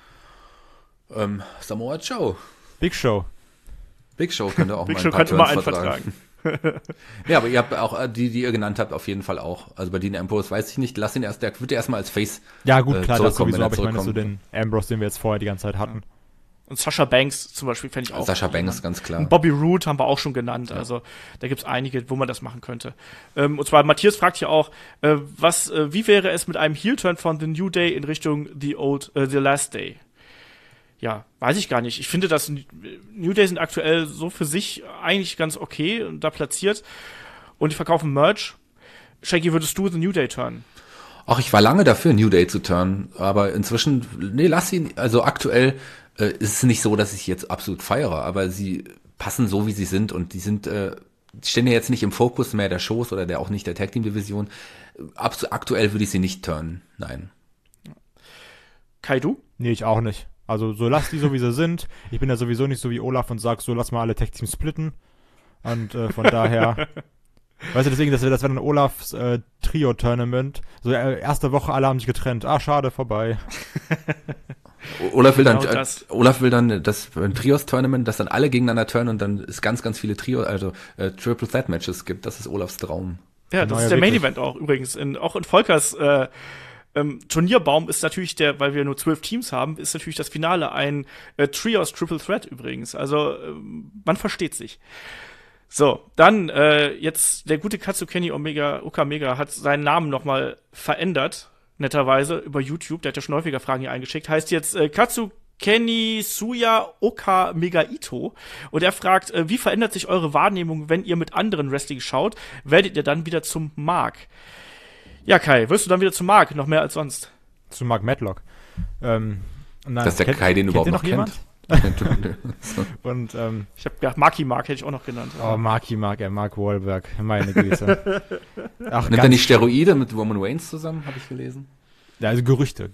Ja. Samoa Joe. Big Show. Big Show könnte auch Big mal Show ein paar könnte mal Turns einen vertragen. vertragen. Ja, aber ihr habt auch, die ihr genannt habt, auf jeden Fall auch. Also bei Dean Ambrose weiß ich nicht, lass ihn erst, der wird erstmal als Face Ja gut, klar, das zurückkommen, sowieso, wenn er aber ich meine so zurückkommt. den Ambrose, den wir jetzt vorher die ganze Zeit hatten. Und Sasha Banks zum Beispiel fände ich auch. Sasha Banks, ganz klar. Und Bobby Roode haben wir auch schon genannt. Ja. Also da gibt es einige, wo man das machen könnte. Und zwar, Matthias fragt hier auch, wie wäre es mit einem Heel-Turn von The New Day in Richtung The Last Day? Ja, weiß ich gar nicht. Ich finde, dass New Day sind aktuell so für sich eigentlich ganz okay und da platziert. Und die verkaufen Merch. Shaggy, würdest du The New Day turnen? Ach, ich war lange dafür, New Day zu turnen, aber inzwischen, nee, lass ihn, also aktuell ist es nicht so, dass ich sie jetzt absolut feiere, aber sie passen so, wie sie sind, und die sind, die stehen ja jetzt nicht im Fokus mehr der Shows oder auch nicht der Tag-Team-Division. Aktuell würde ich sie nicht turnen, nein. Kai, du? Nee, ich auch nicht. Also so lass die so, wie sie sind. Ich bin ja sowieso nicht so wie Olaf und sag so, lass mal alle Tag-Teams splitten. Und von daher, weißt du, deswegen, das wäre dann Olafs Trio-Tournament. So, erste Woche, alle haben sich getrennt. Ah, schade, vorbei. Olaf will dann, Genau das. Olaf will dann das ein Trios-Tournament, dass dann alle gegeneinander turnen und dann es ganz, ganz viele Triple Threat Matches gibt. Das ist Olafs Traum. Ja, Genau, das ist ja, der Main wirklich. Event auch übrigens. Auch in Volkers Turnierbaum ist natürlich weil wir nur 12 Teams haben, ist natürlich das Finale ein Trios Triple Threat übrigens. Also man versteht sich. So, dann jetzt der gute Katsukeni Okamega hat seinen Namen nochmal verändert, netterweise, über YouTube. Der hat ja schon häufiger Fragen hier eingeschickt. Heißt jetzt Katsukeni Suya Okamega Ito. Und er fragt, wie verändert sich eure Wahrnehmung, wenn ihr mit anderen Wrestling schaut? Werdet ihr dann wieder zum Mark? Ja, Kai, wirst du dann wieder zum Mark, noch mehr als sonst? Zu Mark Matlock. Nein, Dass der Kai den überhaupt noch kennt. Und Ich habe gedacht, Marky Mark hätte ich auch noch genannt. Marky Mark, Mark Wahlberg, meine Güte. Ach, Nimmt er nicht Steroide mit Roman Reigns zusammen, habe ich gelesen. Ja, also Gerüchte.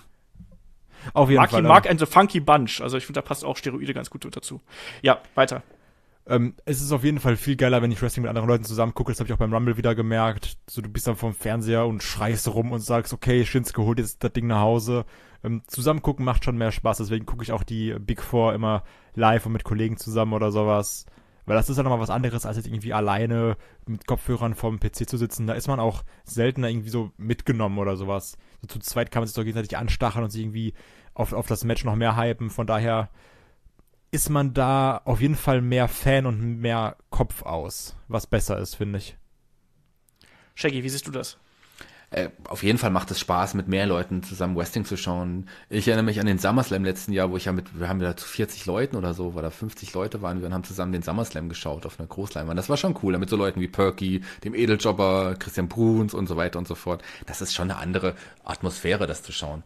Auf jeden Marky Fall. Mark and the Funky Bunch. Also ich finde, da passt auch Steroide ganz gut dazu. Ja, weiter. Es ist auf jeden Fall viel geiler, wenn ich Wrestling mit anderen Leuten zusammen gucke. Das habe ich auch beim Rumble wieder gemerkt. So, du bist dann vorm Fernseher und schreist rum und sagst, okay, Shinsuke holt jetzt das Ding nach Hause. Zusammen gucken macht schon mehr Spaß. Deswegen gucke ich auch die Big Four immer live und mit Kollegen zusammen oder sowas. Weil das ist dann nochmal was anderes, als jetzt irgendwie alleine mit Kopfhörern vorm PC zu sitzen. Da ist man auch seltener irgendwie so mitgenommen oder sowas. So zu zweit kann man sich doch gegenseitig anstacheln und sich irgendwie auf das Match noch mehr hypen. Von daher ist man da auf jeden Fall mehr Fan und mehr Kopf aus, was besser ist, finde ich. Shaggy, wie siehst du das? Auf jeden Fall macht es Spaß, mit mehr Leuten zusammen Wrestling zu schauen. Ich erinnere mich an den SummerSlam letzten Jahr, wo wir haben da zu 40 Leuten oder so, oder 50 Leute waren wir und haben zusammen den SummerSlam geschaut auf einer Großleinwand. Das war schon cool, mit so Leuten wie Perky, dem Edeljobber, Christian Bruns und so weiter und so fort. Das ist schon eine andere Atmosphäre, das zu schauen.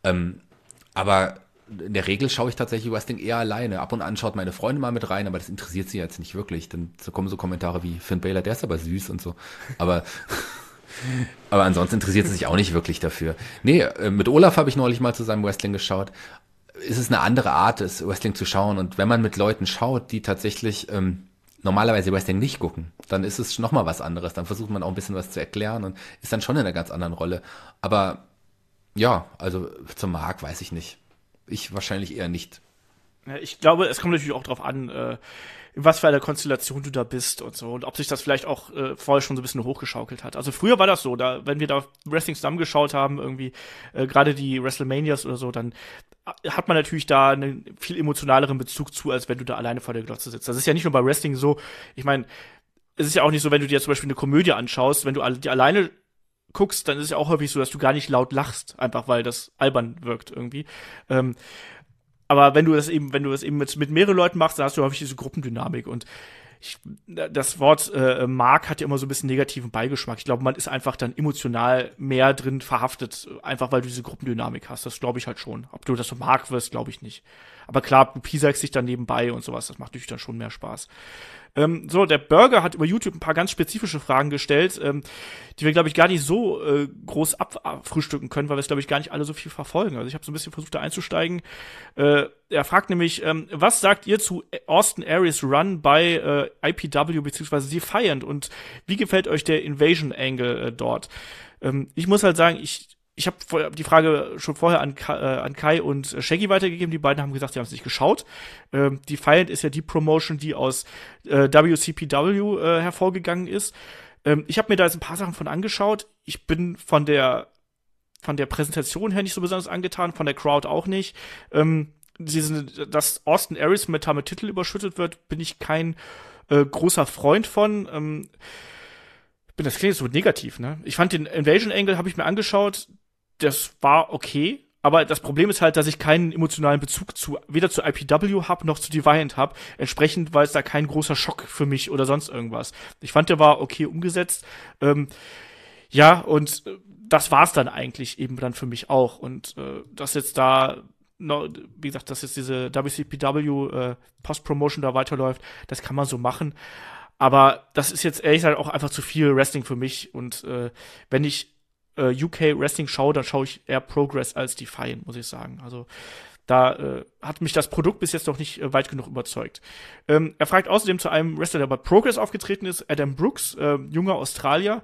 Aber in der Regel schaue ich tatsächlich Wrestling eher alleine. Ab und an schaut meine Freundin mal mit rein, aber das interessiert sie jetzt nicht wirklich. Dann kommen so Kommentare wie Finn Balor, der ist aber süß und so. Aber ansonsten interessiert sie sich auch nicht wirklich dafür. Nee, mit Olaf habe ich neulich mal zusammen Wrestling geschaut. Es ist eine andere Art, das Wrestling zu schauen. Und wenn man mit Leuten schaut, die tatsächlich normalerweise Wrestling nicht gucken, dann ist es nochmal was anderes. Dann versucht man auch ein bisschen was zu erklären und ist dann schon in einer ganz anderen Rolle. Aber ja, also zum Mark weiß ich nicht. Ich wahrscheinlich eher nicht. Ja, ich glaube, es kommt natürlich auch drauf an, in was für einer Konstellation du da bist und so. Und ob sich das vielleicht auch vorher schon so ein bisschen hochgeschaukelt hat. Also früher war das so, wenn wir da Wrestling zusammengeschaut haben, irgendwie, gerade die WrestleManias oder so, dann hat man natürlich da einen viel emotionaleren Bezug zu, als wenn du da alleine vor der Glotze sitzt. Das ist ja nicht nur bei Wrestling so. Ich meine, es ist ja auch nicht so, wenn du dir zum Beispiel eine Komödie anschaust, wenn du die alleine guckst, dann ist es ja auch häufig so, dass du gar nicht laut lachst, einfach weil das albern wirkt irgendwie. Aber wenn du das eben mit mehreren Leuten machst, dann hast du häufig diese Gruppendynamik und das Wort Mark hat ja immer so ein bisschen negativen Beigeschmack. Ich glaube, man ist einfach dann emotional mehr drin verhaftet, einfach weil du diese Gruppendynamik hast. Das glaube ich halt schon. Ob du das so Mark wirst, glaube ich nicht. Aber klar, du piesagst dich dann nebenbei und sowas, das macht natürlich dann schon mehr Spaß. So, der Burger hat über YouTube ein paar ganz spezifische Fragen gestellt, die wir, glaube ich, gar nicht so groß abfrühstücken können, weil wir es, glaube ich, gar nicht alle so viel verfolgen. Also ich habe so ein bisschen versucht, da einzusteigen. Er fragt nämlich, was sagt ihr zu Austin Aries Run bei IPW bzw. Defiant und wie gefällt euch der Invasion Angle dort? Ich muss halt sagen, ich habe die Frage schon vorher an Kai und Shaggy weitergegeben. Die beiden haben gesagt, sie haben es nicht geschaut. Defiant ist ja die Promotion, die aus WCPW hervorgegangen ist. Ich habe mir da jetzt ein paar Sachen von angeschaut. Ich bin von der Präsentation her nicht so besonders angetan, von der Crowd auch nicht. Dass Austin Aries mit Titel überschüttet wird, bin ich kein großer Freund von. Das klingt jetzt so negativ, ne? Ich fand den Invasion Angle, habe ich mir angeschaut, das war okay, aber das Problem ist halt, dass ich keinen emotionalen Bezug weder zu IPW habe, noch zu Defiant habe. Entsprechend war es da kein großer Schock für mich oder sonst irgendwas. Ich fand, der war okay umgesetzt. Ja, und das war's dann eigentlich eben dann für mich auch. Und dass jetzt da noch, wie gesagt, dass jetzt diese WCPW Post-Promotion da weiterläuft, das kann man so machen. Aber das ist jetzt ehrlich gesagt auch einfach zu viel Wrestling für mich. Und wenn ich UK Wrestling schaue, dann schaue ich eher Progress als Defiant, muss ich sagen. Also da hat mich das Produkt bis jetzt noch nicht weit genug überzeugt. Er fragt außerdem zu einem Wrestler, der bei Progress aufgetreten ist, Adam Brooks, junger Australier.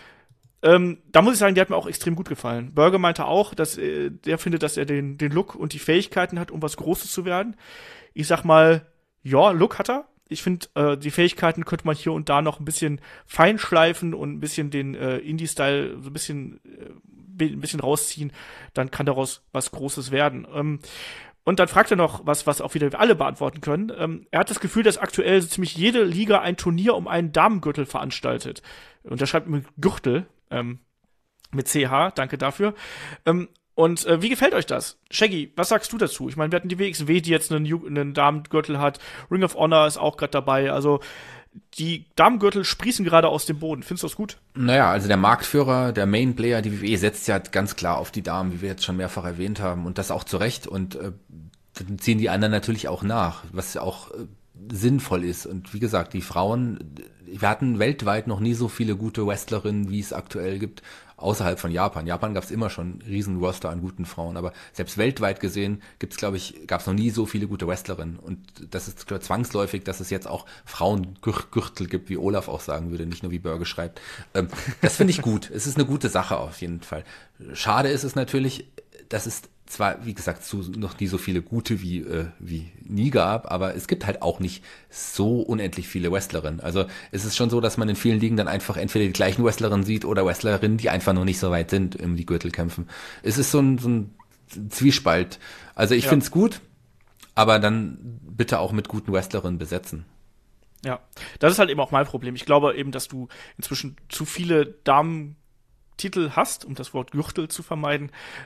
Da muss ich sagen, der hat mir auch extrem gut gefallen. Burger meinte auch, dass der findet, dass er den Look und die Fähigkeiten hat, um was Großes zu werden. Ich sag mal, ja, Look hat er. Ich finde, die Fähigkeiten könnte man hier und da noch ein bisschen feinschleifen und ein bisschen den Indie-Style so ein bisschen rausziehen. Dann kann daraus was Großes werden. Und dann fragt er noch was auch wieder alle beantworten können. Er hat das Gefühl, dass aktuell so ziemlich jede Liga ein Turnier um einen Damengürtel veranstaltet. Und er schreibt mit Gürtel, mit CH, danke dafür. Und wie gefällt euch das? Shaggy, was sagst du dazu? Ich meine, wir hatten die WXW, die jetzt einen Damengürtel hat. Ring of Honor ist auch gerade dabei. Also die Damengürtel sprießen gerade aus dem Boden. Findest du das gut? Naja, also der Marktführer, der Main-Player, die WWE, setzt ja ganz klar auf die Damen, wie wir jetzt schon mehrfach erwähnt haben. Und das auch zu Recht. Und dann ziehen die anderen natürlich auch nach, was auch sinnvoll ist. Und wie gesagt, die Frauen, wir hatten weltweit noch nie so viele gute Wrestlerinnen, wie es aktuell gibt, außerhalb von Japan. Japan gab es immer schon einen riesen Roster an guten Frauen, aber selbst weltweit gesehen gab es noch nie so viele gute Wrestlerinnen. Und das ist zwangsläufig, dass es jetzt auch Frauengürtel gibt, wie Olaf auch sagen würde, nicht nur wie Burger schreibt. Das finde ich gut. Es ist eine gute Sache auf jeden Fall. Schade ist es natürlich, dass es zwar, wie gesagt, noch nie so viele gute wie nie gab, aber es gibt halt auch nicht so unendlich viele Wrestlerinnen. Also es ist schon so, dass man in vielen Ligen dann einfach entweder die gleichen Wrestlerinnen sieht oder Wrestlerinnen, die einfach noch nicht so weit sind in die Gürtelkämpfen. Es ist so ein Zwiespalt. Also ich finde es gut, aber dann bitte auch mit guten Wrestlerinnen besetzen. Ja, das ist halt eben auch mein Problem. Ich glaube eben, dass du inzwischen zu viele Damentitel hast, um das Wort Gürtel zu vermeiden,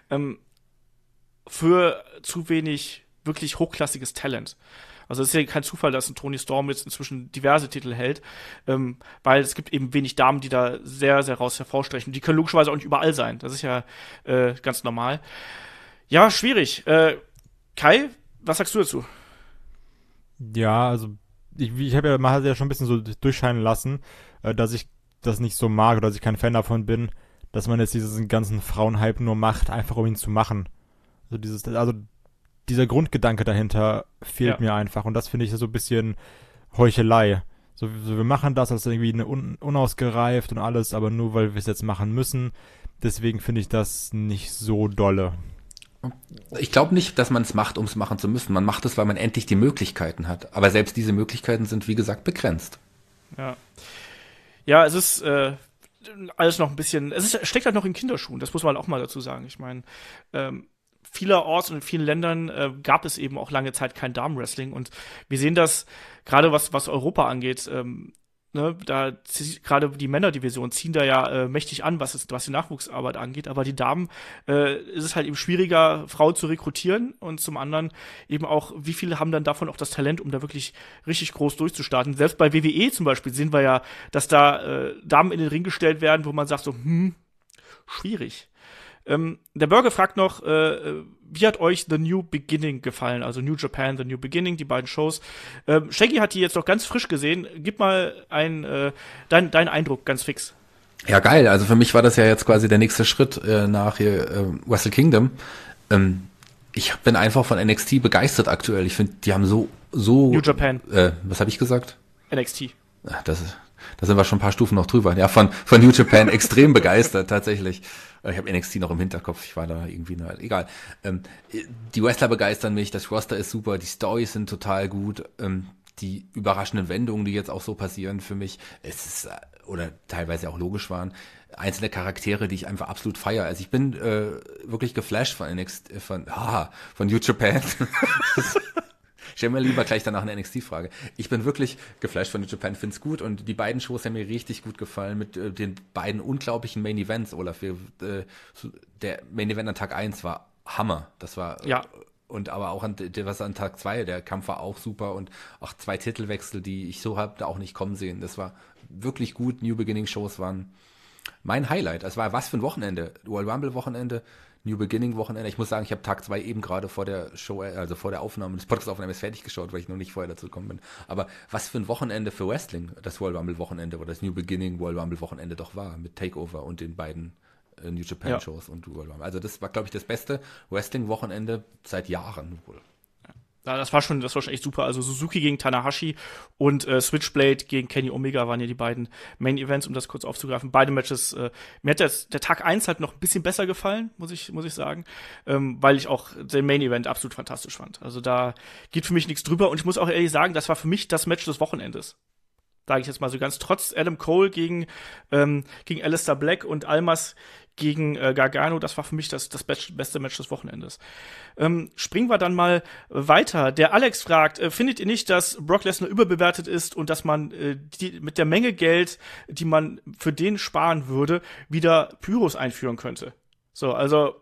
für zu wenig wirklich hochklassiges Talent. Also es ist ja kein Zufall, dass ein Tony Storm jetzt inzwischen diverse Titel hält, weil es gibt eben wenig Damen, die da sehr, sehr hervorstechen. Die können logischerweise auch nicht überall sein. Das ist ja ganz normal. Ja, schwierig. Kai, was sagst du dazu? Ja, also man hat ja schon ein bisschen so durchscheinen lassen, dass ich das nicht so mag oder dass ich kein Fan davon bin, dass man jetzt diesen ganzen Frauenhype nur macht, einfach um ihn zu machen. Also dieser Grundgedanke dahinter fehlt mir einfach und das finde ich so ein bisschen Heuchelei. So wir machen das als irgendwie unausgereift und alles, aber nur weil wir es jetzt machen müssen. Deswegen finde ich das nicht so dolle. Ich glaube nicht, dass man es macht, um es machen zu müssen. Man macht es, weil man endlich die Möglichkeiten hat. Aber selbst diese Möglichkeiten sind, wie gesagt, begrenzt. Ja, es ist alles noch ein bisschen, steckt halt noch in Kinderschuhen, das muss man auch mal dazu sagen. Ich meine, vielerorts und in vielen Ländern gab es eben auch lange Zeit kein Damenwrestling und wir sehen das gerade was Europa angeht, da gerade die Männerdivision ziehen da ja mächtig an, was die Nachwuchsarbeit angeht, aber die Damen ist es halt eben schwieriger, Frauen zu rekrutieren und zum anderen eben auch, wie viele haben dann davon auch das Talent, um da wirklich richtig groß durchzustarten. Selbst bei WWE zum Beispiel sehen wir ja, dass da Damen in den Ring gestellt werden, wo man sagt so, schwierig. Der Burger fragt noch, wie hat euch The New Beginning gefallen? Also New Japan, The New Beginning, die beiden Shows. Shaggy hat die jetzt noch ganz frisch gesehen. Gib mal deinen Eindruck ganz fix. Ja, geil. Also für mich war das ja jetzt quasi der nächste Schritt nach Wrestle Kingdom. Ich bin einfach von NXT begeistert aktuell. Ich finde, die haben so New Japan. Was habe ich gesagt? NXT. Da sind wir schon ein paar Stufen noch drüber. Ja, von New Japan extrem begeistert, tatsächlich. Ich habe NXT noch im Hinterkopf, ich war da irgendwie, egal. Die Wrestler begeistern mich, das Roster ist super, die Storys sind total gut, die überraschenden Wendungen, die jetzt auch so passieren für mich, es ist, oder teilweise auch logisch waren, einzelne Charaktere, die ich einfach absolut feiere. Also ich bin wirklich geflasht von NXT, von New Japan. Stell mir lieber gleich danach eine NXT-Frage. Ich bin wirklich geflasht von New Japan, find's gut und die beiden Shows haben mir richtig gut gefallen mit den beiden unglaublichen Main Events, Olaf. Der Main Event an Tag 1 war Hammer. Das war und aber auch was an Tag 2, der Kampf war auch super und auch 2 Titelwechsel, die ich so habe da auch nicht kommen sehen. Das war wirklich gut. New Beginning Shows waren mein Highlight. Es war was für ein Wochenende. Royal Rumble Wochenende. New Beginning Wochenende. Ich muss sagen, ich habe Tag 2 eben gerade vor der Show, also vor der Aufnahme, das Podcast-Aufnahme ist fertig geschaut, weil ich noch nicht vorher dazu gekommen bin. Aber was für ein Wochenende für Wrestling das Royal Rumble Wochenende oder das New Beginning Royal Rumble Wochenende doch war, mit Takeover und den beiden New Japan Shows und Royal Rumble. Also das war, glaube ich, das beste Wrestling-Wochenende seit Jahren wohl. Ja, das war schon echt super. Also Suzuki gegen Tanahashi und Switchblade gegen Kenny Omega waren ja die beiden Main Events, um das kurz aufzugreifen. Beide Matches, mir hat der Tag 1 halt noch ein bisschen besser gefallen, muss ich sagen, weil ich auch den Main Event absolut fantastisch fand. Also da geht für mich nichts drüber und ich muss auch ehrlich sagen, das war für mich das Match des Wochenendes. Sage ich jetzt mal so ganz, trotz Adam Cole gegen Aleister Black und Almas gegen Gargano, das war für mich das beste Match des Wochenendes. Springen wir dann mal weiter. Der Alex fragt, findet ihr nicht, dass Brock Lesnar überbewertet ist und dass man mit der Menge Geld, die man für den sparen würde, wieder Pyros einführen könnte? So, also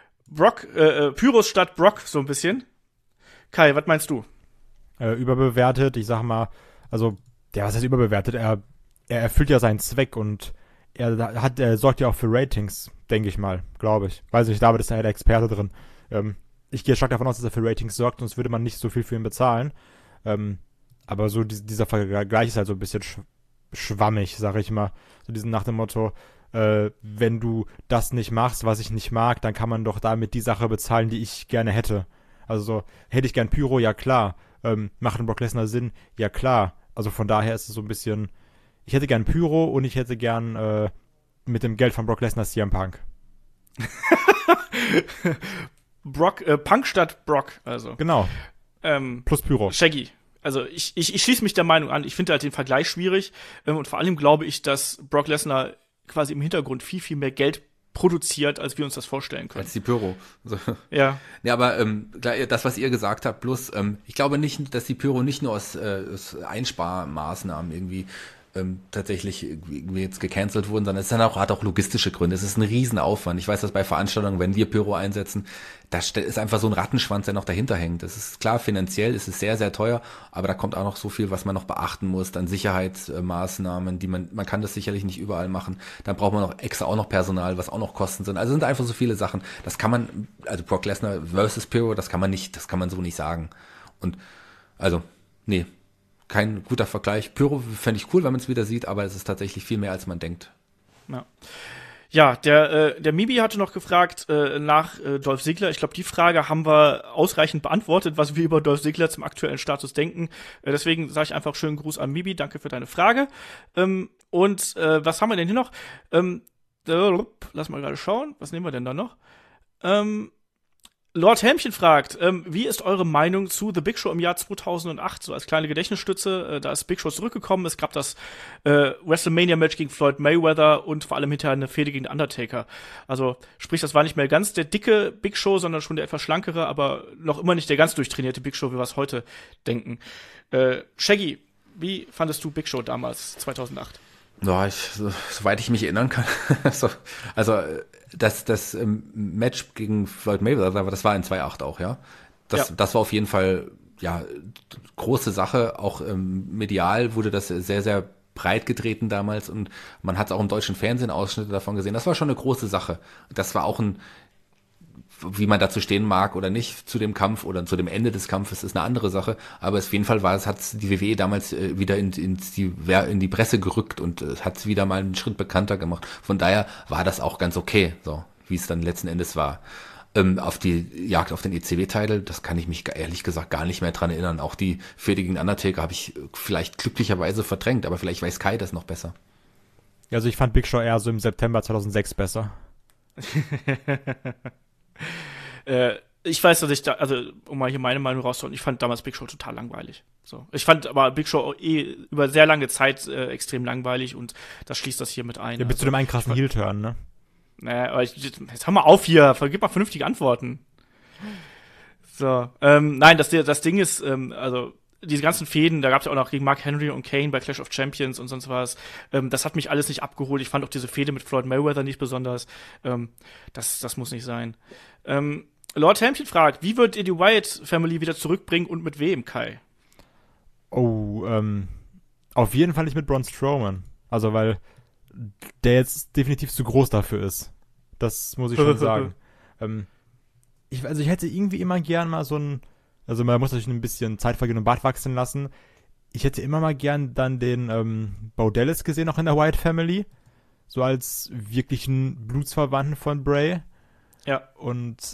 Pyros statt Brock so ein bisschen. Kai, was meinst du? Überbewertet, ich sag mal, also, was heißt überbewertet? Er erfüllt ja seinen Zweck und er sorgt ja auch für Ratings, denke ich mal, glaube ich. Weiß nicht, David ist ja der Experte drin. Ich gehe stark davon aus, dass er für Ratings sorgt, sonst würde man nicht so viel für ihn bezahlen. Aber so dieser Vergleich ist halt so ein bisschen schwammig, sag ich mal. So diesen nach dem Motto, wenn du das nicht machst, was ich nicht mag, dann kann man doch damit die Sache bezahlen, die ich gerne hätte. Also so, hätte ich gern Pyro, ja klar. Macht ein Brock Lesnar Sinn? Ja klar. Also von daher ist es so ein bisschen, ich hätte gern Pyro und ich hätte gern mit dem Geld von Brock Lesnar CM Punk. Punk statt Brock, also. Genau. Plus Pyro. Shaggy. Also ich schließe mich der Meinung an, ich finde halt den Vergleich schwierig und vor allem glaube ich, dass Brock Lesnar quasi im Hintergrund viel, viel mehr Geld produziert, als wir uns das vorstellen können. Als die Pyro. So. Ja. Ja, aber das, was ihr gesagt habt, plus, ich glaube nicht, dass die Pyro nicht nur aus Einsparmaßnahmen irgendwie tatsächlich irgendwie jetzt gecancelt wurden, sondern es hat auch logistische Gründe. Es ist ein Riesenaufwand. Ich weiß, dass bei Veranstaltungen, wenn wir Pyro einsetzen, da ist einfach so ein Rattenschwanz, der noch dahinter hängt. Das ist klar, finanziell ist es sehr, sehr teuer, aber da kommt auch noch so viel, was man noch beachten muss, dann Sicherheitsmaßnahmen, die man kann das sicherlich nicht überall machen. Dann braucht man noch extra auch noch Personal, was auch noch Kosten sind. Also sind einfach so viele Sachen. Das kann man, also Brock Lesnar versus Pyro, das kann man so nicht sagen. Und, also, nee. Kein guter Vergleich. Pyro fände ich cool, wenn man es wieder sieht, aber es ist tatsächlich viel mehr, als man denkt. Ja, der Mibi hatte noch gefragt nach Dolph Ziggler. Ich glaube, die Frage haben wir ausreichend beantwortet, was wir über Dolph Ziggler zum aktuellen Status denken. Deswegen sage ich einfach schönen Gruß an Mibi. Danke für deine Frage. Was haben wir denn hier noch? Lass mal gerade schauen. Was nehmen wir denn da noch? Lord Helmchen fragt, wie ist eure Meinung zu The Big Show im Jahr 2008? So als kleine Gedächtnisstütze, da ist Big Show zurückgekommen. Es gab das WrestleMania-Match gegen Floyd Mayweather und vor allem hinterher eine Fehde gegen Undertaker. Also sprich, das war nicht mehr ganz der dicke Big Show, sondern schon der etwas schlankere, aber noch immer nicht der ganz durchtrainierte Big Show, wie wir es heute denken. Shaggy, wie fandest du Big Show damals, 2008? Ja, soweit ich mich erinnern kann. Also das Match gegen Floyd Mayweather, das war in 2008 auch, ja. Das war auf jeden Fall, ja, große Sache. Auch medial wurde das sehr, sehr breit getreten damals und man hat auch im deutschen Fernsehen Ausschnitte davon gesehen. Das war schon eine große Sache. Das war auch wie man dazu stehen mag oder nicht zu dem Kampf oder zu dem Ende des Kampfes, ist eine andere Sache. Aber auf jeden Fall hat die WWE damals wieder in die Presse gerückt und hat es wieder mal einen Schritt bekannter gemacht. Von daher war das auch ganz okay, so wie es dann letzten Endes war. Auf die Jagd auf den ECW-Titel, das kann ich mich ehrlich gesagt gar nicht mehr dran erinnern. Auch die Fehde gegen Undertaker habe ich vielleicht glücklicherweise verdrängt, aber vielleicht weiß Kai das noch besser. Also ich fand Big Show eher so im September 2006 besser. Ich weiß, dass also um mal hier meine Meinung rauszuholen, ich fand damals Big Show total langweilig. So. Ich fand aber Big Show über sehr lange Zeit extrem langweilig und das schließt das hier mit ein. Ja, bis zu dem einen krassen Heel-Turn, ne? Naja, aber jetzt hör mal auf hier, gib mal vernünftige Antworten. So, nein, das Ding ist, also diese ganzen Fäden, da gab es ja auch noch gegen Mark Henry und Kane bei Clash of Champions und sonst was. Das hat mich alles nicht abgeholt. Ich fand auch diese Fäde mit Floyd Mayweather nicht besonders. Das muss nicht sein. Lord Hampton fragt, wie würdet ihr die Wyatt Family wieder zurückbringen und mit wem, Kai? Oh, auf jeden Fall nicht mit Braun Strowman. Also, weil der jetzt definitiv zu groß dafür ist. Das muss ich schon sagen. Ich hätte irgendwie immer gern mal so ein, also man muss natürlich ein bisschen Zeit vergehen und Bart wachsen lassen. Ich hätte immer mal gern dann den Bo Dallas gesehen, auch in der Wyatt Family. So als wirklichen Blutsverwandten von Bray. Ja. Und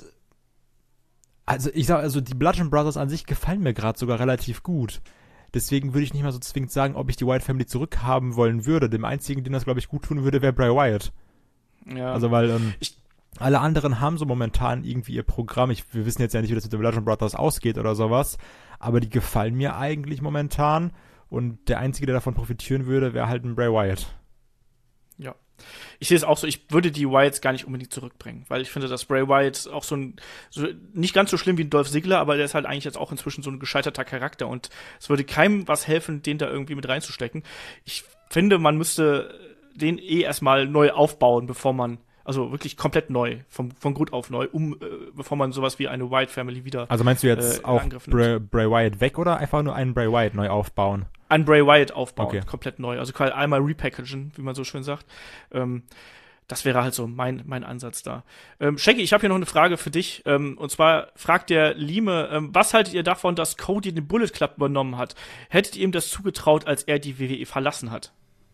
also ich sag, also die Bludgeon Brothers an sich gefallen mir gerade sogar relativ gut. Deswegen würde ich nicht mal so zwingend sagen, ob ich die Wyatt Family zurückhaben wollen würde. Dem einzigen, den das, glaube ich, gut tun würde, wäre Bray Wyatt. Ja. Also weil alle anderen haben so momentan irgendwie ihr Programm. Wir wissen jetzt ja nicht, wie das mit den Bludgeon Brothers ausgeht oder sowas. Aber die gefallen mir eigentlich momentan. Und der Einzige, der davon profitieren würde, wäre halt ein Bray Wyatt. Ja. Ich sehe es auch so, ich würde die Wyatts gar nicht unbedingt zurückbringen, weil ich finde, dass Bray Wyatt auch so nicht ganz so schlimm wie ein Dolph Ziggler, aber der ist halt eigentlich jetzt auch inzwischen so ein gescheiterter Charakter und es würde keinem was helfen, den da irgendwie mit reinzustecken. Ich finde, man müsste den erstmal neu aufbauen, bevor man, also wirklich komplett neu, von Grund auf neu, bevor man sowas wie eine Wyatt Family wieder Also meinst du jetzt auch Bray Wyatt weg oder einfach nur einen Bray Wyatt neu aufbauen? Einen Bray Wyatt aufbauen, okay. Komplett neu. Also quasi einmal repackagen, wie man so schön sagt. Das wäre halt so mein Ansatz da. Shaggy, ich habe hier noch eine Frage für dich. Und zwar fragt der Lime, was haltet ihr davon, dass Cody den Bullet Club übernommen hat? Hättet ihr ihm das zugetraut, als er die WWE verlassen hat?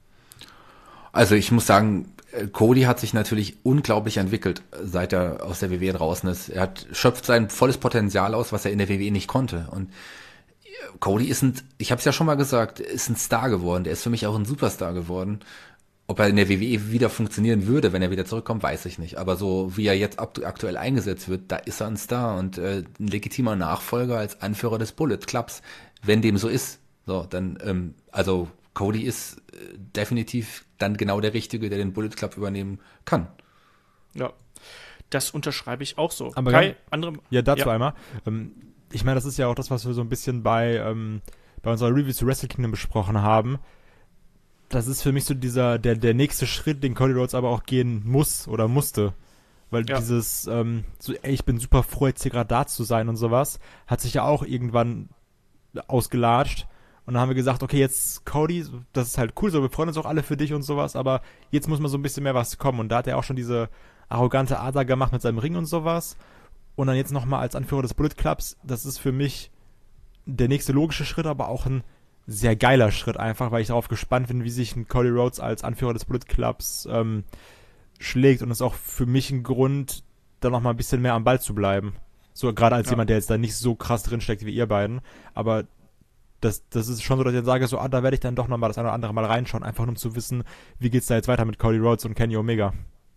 Also ich muss sagen, Cody hat sich natürlich unglaublich entwickelt, seit er aus der WWE draußen ist. Er schöpft sein volles Potenzial aus, was er in der WWE nicht konnte. Und Cody ich habe es ja schon mal gesagt, ist ein Star geworden. Der ist für mich auch ein Superstar geworden. Ob er in der WWE wieder funktionieren würde, wenn er wieder zurückkommt, weiß ich nicht. Aber so wie er jetzt aktuell eingesetzt wird, da ist er ein Star und ein legitimer Nachfolger als Anführer des Bullet Clubs, wenn dem so ist. So, dann, also Cody ist definitiv dann genau der Richtige, der den Bullet Club übernehmen kann. Ja, das unterschreibe ich auch so. Aber Kai, dazu einmal. Ich meine, das ist ja auch das, was wir so ein bisschen bei unserer Review zu Wrestle Kingdom besprochen haben. Das ist für mich so der nächste Schritt, den Cody Rhodes aber auch gehen muss oder musste. Weil dieses, ich bin super froh, jetzt hier gerade da zu sein und sowas, hat sich ja auch irgendwann ausgelatscht. Und dann haben wir gesagt, okay, jetzt Cody, das ist halt cool, so, wir freuen uns auch alle für dich und sowas, aber jetzt muss mal so ein bisschen mehr was kommen. Und da hat er auch schon diese arrogante Art da gemacht mit seinem Ring und sowas. Und dann jetzt nochmal als Anführer des Bullet Clubs, das ist für mich der nächste logische Schritt, aber auch ein sehr geiler Schritt einfach, weil ich darauf gespannt bin, wie sich ein Cody Rhodes als Anführer des Bullet Clubs schlägt. Und das ist auch für mich ein Grund, da nochmal ein bisschen mehr am Ball zu bleiben. So, gerade als jemand, der jetzt da nicht so krass drinsteckt wie ihr beiden. Aber das ist schon so, dass ich dann sage, so, da werde ich dann doch nochmal das eine oder andere Mal reinschauen, einfach nur um zu wissen, wie geht's da jetzt weiter mit Cody Rhodes und Kenny Omega.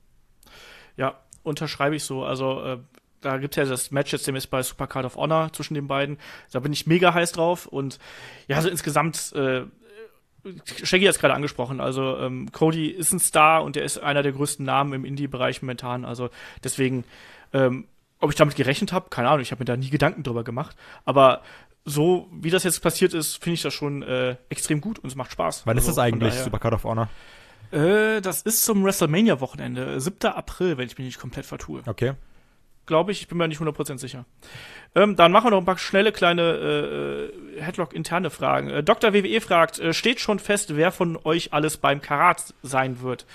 Ja, unterschreibe ich so. Also, da gibt es ja das Match jetzt demnächst bei Supercard of Honor zwischen den beiden. Da bin ich mega heiß drauf. Und ja, also insgesamt, Shaggy hat es gerade angesprochen, also Cody ist ein Star und der ist einer der größten Namen im Indie-Bereich momentan. Also deswegen, ob ich damit gerechnet habe, keine Ahnung, ich habe mir da nie Gedanken drüber gemacht. Aber so, wie das jetzt passiert ist, finde ich das schon extrem gut und es macht Spaß. Wann ist das eigentlich, Supercard of Honor? Das ist zum WrestleMania-Wochenende, 7. April, wenn ich mich nicht komplett vertue. Okay. Glaube ich bin mir nicht 100% sicher. Dann machen wir noch ein paar schnelle kleine Headlock-interne Fragen. Dr. WWE fragt, steht schon fest, wer von euch alles beim Karat sein wird?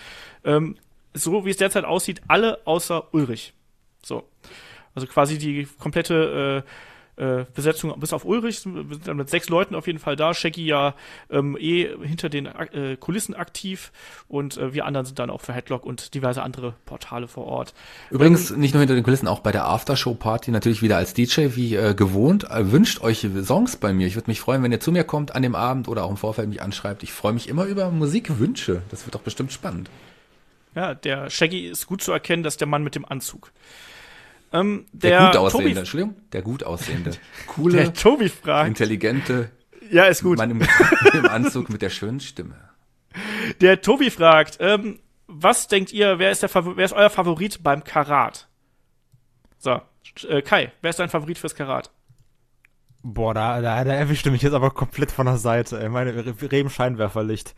So wie es derzeit aussieht, alle außer Ulrich. So. Also quasi die komplette Besetzung bis auf Ulrich, wir sind dann mit 6 Leuten auf jeden Fall da. Shaggy ja hinter den Kulissen aktiv und wir anderen sind dann auch für Headlock und diverse andere Portale vor Ort. Übrigens nicht nur hinter den Kulissen, auch bei der Aftershow-Party natürlich wieder als DJ wie gewohnt. Wünscht euch Songs bei mir. Ich würde mich freuen, wenn ihr zu mir kommt an dem Abend oder auch im Vorfeld mich anschreibt. Ich freue mich immer über Musikwünsche. Das wird doch bestimmt spannend. Ja, der Shaggy ist gut zu erkennen, dass der Mann mit dem Anzug. Der gut aussehende, Entschuldigung, der gut aussehende, coole, der Tobi fragt, intelligente, ja, ist gut. Mann im Anzug mit der schönen Stimme. Der Tobi fragt, was denkt ihr, wer ist euer Favorit beim Karat? So, Kai, wer ist dein Favorit fürs Karat? Boah, da erwischte mich jetzt aber komplett von der Seite, ey. Meine Rebenscheinwerferlicht.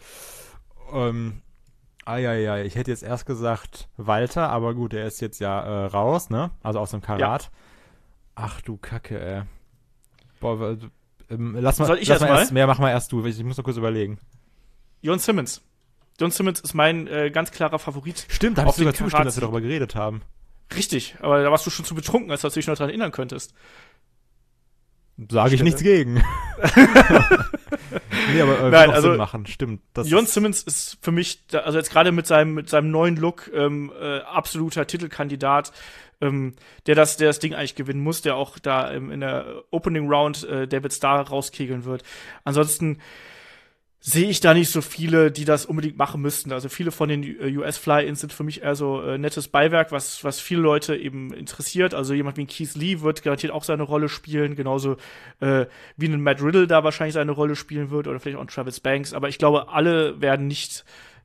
Ich hätte jetzt erst gesagt Walter, aber gut, er ist jetzt ja raus, ne? Also aus dem Karat. Ja. Ach du Kacke, ey. Boah, lass mal mach mal erst du, ich muss noch kurz überlegen. Jon Simmons. Jon Simmons ist mein ganz klarer Favorit. Stimmt, da hast du sogar zugestimmt, dass wir darüber geredet haben. Richtig, aber da warst du schon zu betrunken, als du dich noch daran erinnern könntest. Sage ich nichts gegen. Nee, aber nein, also Sinn machen, stimmt. Jon Simmons ist für mich, also jetzt gerade mit seinem neuen Look, absoluter Titelkandidat, der das Ding eigentlich gewinnen muss, der auch da in der Opening Round David Starr rauskegeln wird. Ansonsten sehe ich da nicht so viele, die das unbedingt machen müssten. Also viele von den US-Fly-Ins sind für mich eher so nettes Beiwerk, was viele Leute eben interessiert. Also jemand wie Keith Lee wird garantiert auch seine Rolle spielen, genauso wie ein Matt Riddle da wahrscheinlich seine Rolle spielen wird oder vielleicht auch ein Travis Banks. Aber ich glaube, alle werden nicht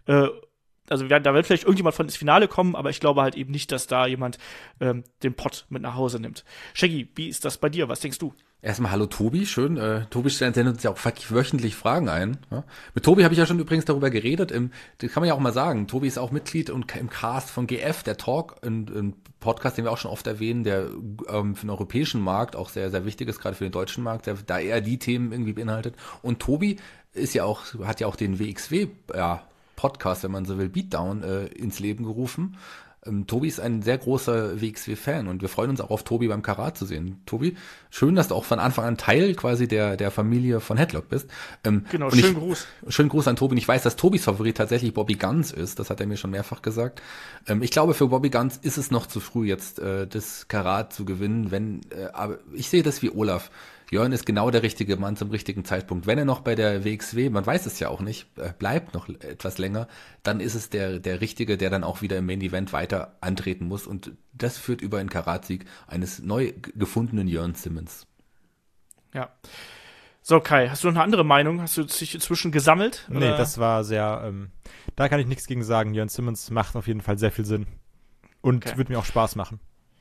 da wird vielleicht irgendjemand von ins Finale kommen, aber ich glaube halt eben nicht, dass da jemand den Pott mit nach Hause nimmt. Shaggy, wie ist das bei dir? Was denkst du? Erstmal hallo Tobi, schön. Tobi stellt uns ja auch wöchentlich Fragen ein. Ja? Mit Tobi habe ich ja schon übrigens darüber geredet. Das kann man ja auch mal sagen. Tobi ist auch Mitglied und im Cast von GF, der Talk, ein Podcast, den wir auch schon oft erwähnen, der für den europäischen Markt auch sehr, sehr wichtig ist, gerade für den deutschen Markt, da eher die Themen irgendwie beinhaltet. Und Tobi hat ja auch den WXW, Podcast, wenn man so will, Beatdown ins Leben gerufen. Tobi ist ein sehr großer WXW-Fan und wir freuen uns auch auf Tobi beim Karat zu sehen. Tobi, schön, dass du auch von Anfang an Teil quasi der Familie von Headlock bist. Genau, schönen Gruß. Schönen Gruß an Tobi. Und ich weiß, dass Tobis Favorit tatsächlich Bobby Guns ist. Das hat er mir schon mehrfach gesagt. Ich glaube, für Bobby Guns ist es noch zu früh, jetzt das Karat zu gewinnen. Aber ich sehe das wie Olaf. Jörn ist genau der richtige Mann zum richtigen Zeitpunkt. Wenn er noch bei der WXW, man weiß es ja auch nicht, bleibt noch etwas länger, dann ist es der Richtige, der dann auch wieder im Main Event weiter antreten muss. Und das führt über einen Karatsieg eines neu gefundenen Jörn Simmons. Ja. So, Kai, hast du noch eine andere Meinung? Hast du dich inzwischen gesammelt? Nee, das war sehr, da kann ich nichts gegen sagen. Jörn Simmons macht auf jeden Fall sehr viel Sinn. Und wird mir auch Spaß machen.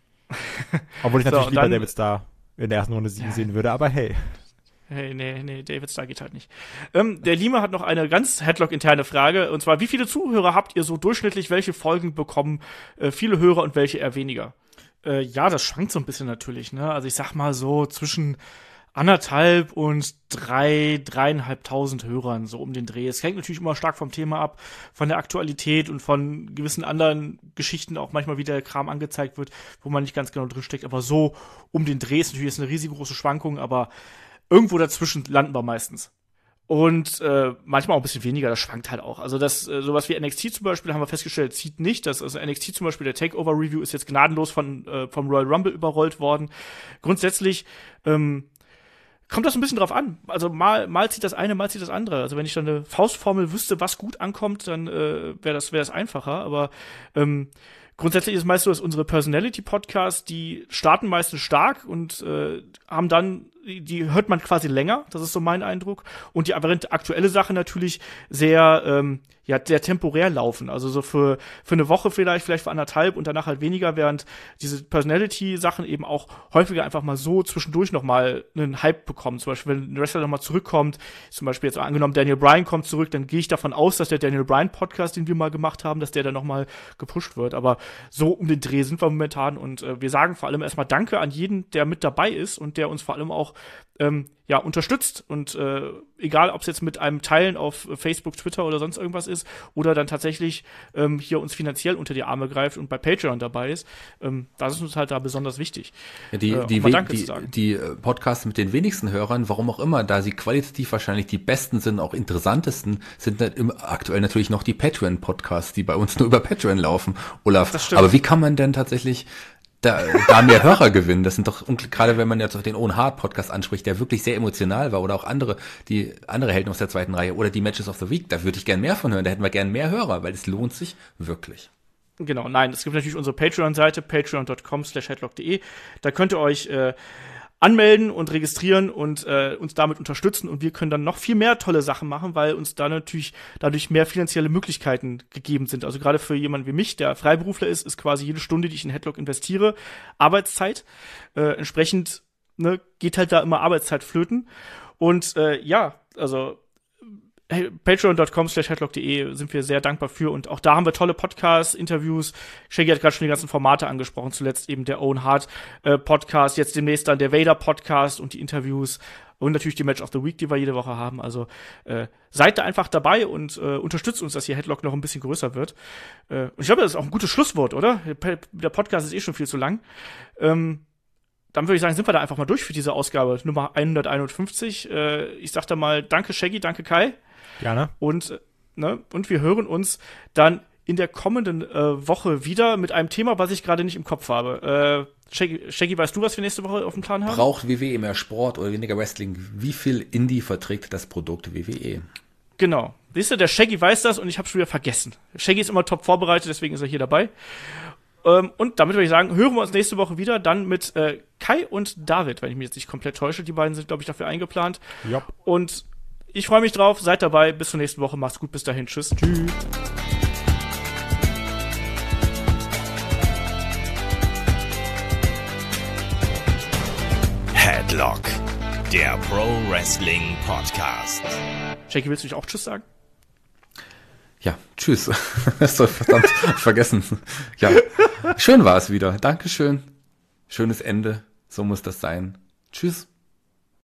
Obwohl ich natürlich lieber David Starr in der ersten Runde sehen würde, aber hey. Hey, nee, David Starr geht halt nicht. Der Lima hat noch eine ganz Headlock-interne Frage, und zwar, wie viele Zuhörer habt ihr so durchschnittlich, welche Folgen bekommen viele Hörer und welche eher weniger? Ja, das schwankt so ein bisschen natürlich, ne? Also ich sag mal so zwischen 1.500 und 3.500 Hörern, so um den Dreh. Es hängt natürlich immer stark vom Thema ab, von der Aktualität und von gewissen anderen Geschichten, auch manchmal wieder Kram angezeigt wird, wo man nicht ganz genau drin steckt. Aber so um den Dreh ist natürlich eine riesengroße Schwankung, aber irgendwo dazwischen landen wir meistens. Und manchmal auch ein bisschen weniger, das schwankt halt auch. Also das sowas wie NXT zum Beispiel haben wir festgestellt, zieht nicht. Also NXT zum Beispiel, der Takeover-Review ist jetzt gnadenlos vom Royal Rumble überrollt worden. Grundsätzlich kommt das ein bisschen drauf an. Also mal zieht das eine, mal zieht das andere. Also wenn ich dann eine Faustformel wüsste, was gut ankommt, dann wäre das einfacher. Aber grundsätzlich ist es meist so, dass unsere Personality-Podcasts, die starten meistens stark und haben dann, die hört man quasi länger. Das ist so mein Eindruck. Und die aktuelle Sache natürlich sehr temporär laufen. Also so für eine Woche vielleicht für 1.500 und danach halt weniger, während diese Personality-Sachen eben auch häufiger einfach mal so zwischendurch nochmal einen Hype bekommen. Zum Beispiel, wenn ein Wrestler nochmal zurückkommt, zum Beispiel jetzt angenommen Daniel Bryan kommt zurück, dann gehe ich davon aus, dass der Daniel Bryan-Podcast, den wir mal gemacht haben, dass der dann nochmal gepusht wird. Aber so um den Dreh sind wir momentan und wir sagen vor allem erstmal Danke an jeden, der mit dabei ist und der uns vor allem auch auch unterstützt und egal, ob es jetzt mit einem Teilen auf Facebook, Twitter oder sonst irgendwas ist oder dann tatsächlich hier uns finanziell unter die Arme greift und bei Patreon dabei ist, das ist uns halt da besonders wichtig. Ja, die Podcasts mit den wenigsten Hörern, warum auch immer, da sie qualitativ wahrscheinlich die besten sind, auch interessantesten, sind aktuell natürlich noch die Patreon-Podcasts, die bei uns nur über Patreon laufen, Olaf. Das stimmt. Aber wie kann man denn tatsächlich da mehr Hörer gewinnen? Das sind doch, gerade wenn man jetzt auch den Owen Hart Podcast anspricht, der wirklich sehr emotional war, oder auch andere Helden aus der zweiten Reihe oder die Matches of the Week, da würde ich gern mehr von hören, da hätten wir gern mehr Hörer, weil es lohnt sich wirklich. Genau, nein, es gibt natürlich unsere Patreon-Seite, patreon.com/headlock.de, da könnt ihr euch anmelden und registrieren und uns damit unterstützen und wir können dann noch viel mehr tolle Sachen machen, weil uns da natürlich dadurch mehr finanzielle Möglichkeiten gegeben sind. Also gerade für jemanden wie mich, der Freiberufler ist quasi jede Stunde, die ich in Headlock investiere, Arbeitszeit. Entsprechend geht halt da immer Arbeitszeit flöten. Und also patreon.com/headlock.de sind wir sehr dankbar für und auch da haben wir tolle Podcasts, Interviews. Shaggy hat gerade schon die ganzen Formate angesprochen, zuletzt eben der Owen Hart Podcast, jetzt demnächst dann der Vader Podcast und die Interviews und natürlich die Match of the Week, die wir jede Woche haben. Also seid da einfach dabei und unterstützt uns, dass hier Headlock noch ein bisschen größer wird. Und ich glaube, das ist auch ein gutes Schlusswort, oder? Der Podcast ist schon viel zu lang. Dann würde ich sagen, sind wir da einfach mal durch für diese Ausgabe Nummer 151. Ich sag da mal danke Shaggy, danke Kai. Gerne. Und wir hören uns dann in der kommenden Woche wieder mit einem Thema, was ich gerade nicht im Kopf habe. Shaggy, weißt du, was wir nächste Woche auf dem Plan haben? Braucht WWE mehr Sport oder weniger Wrestling? Wie viel Indie verträgt das Produkt WWE? Genau. Siehst du, der Shaggy weiß das und ich habe schon wieder vergessen. Shaggy ist immer top vorbereitet, deswegen ist er hier dabei. Und damit würde ich sagen, hören wir uns nächste Woche wieder, dann mit Kai und David, wenn ich mich jetzt nicht komplett täusche. Die beiden sind, glaube ich, dafür eingeplant. Ja. Und ich freue mich drauf, seid dabei, bis zur nächsten Woche, macht's gut, bis dahin, tschüss. Tschüss. Headlock, der Pro Wrestling Podcast. Jackie, willst du nicht auch tschüss sagen? Ja, tschüss. Hast du verdammt vergessen. Ja, schön war es wieder. Dankeschön. Schönes Ende. So muss das sein. Tschüss.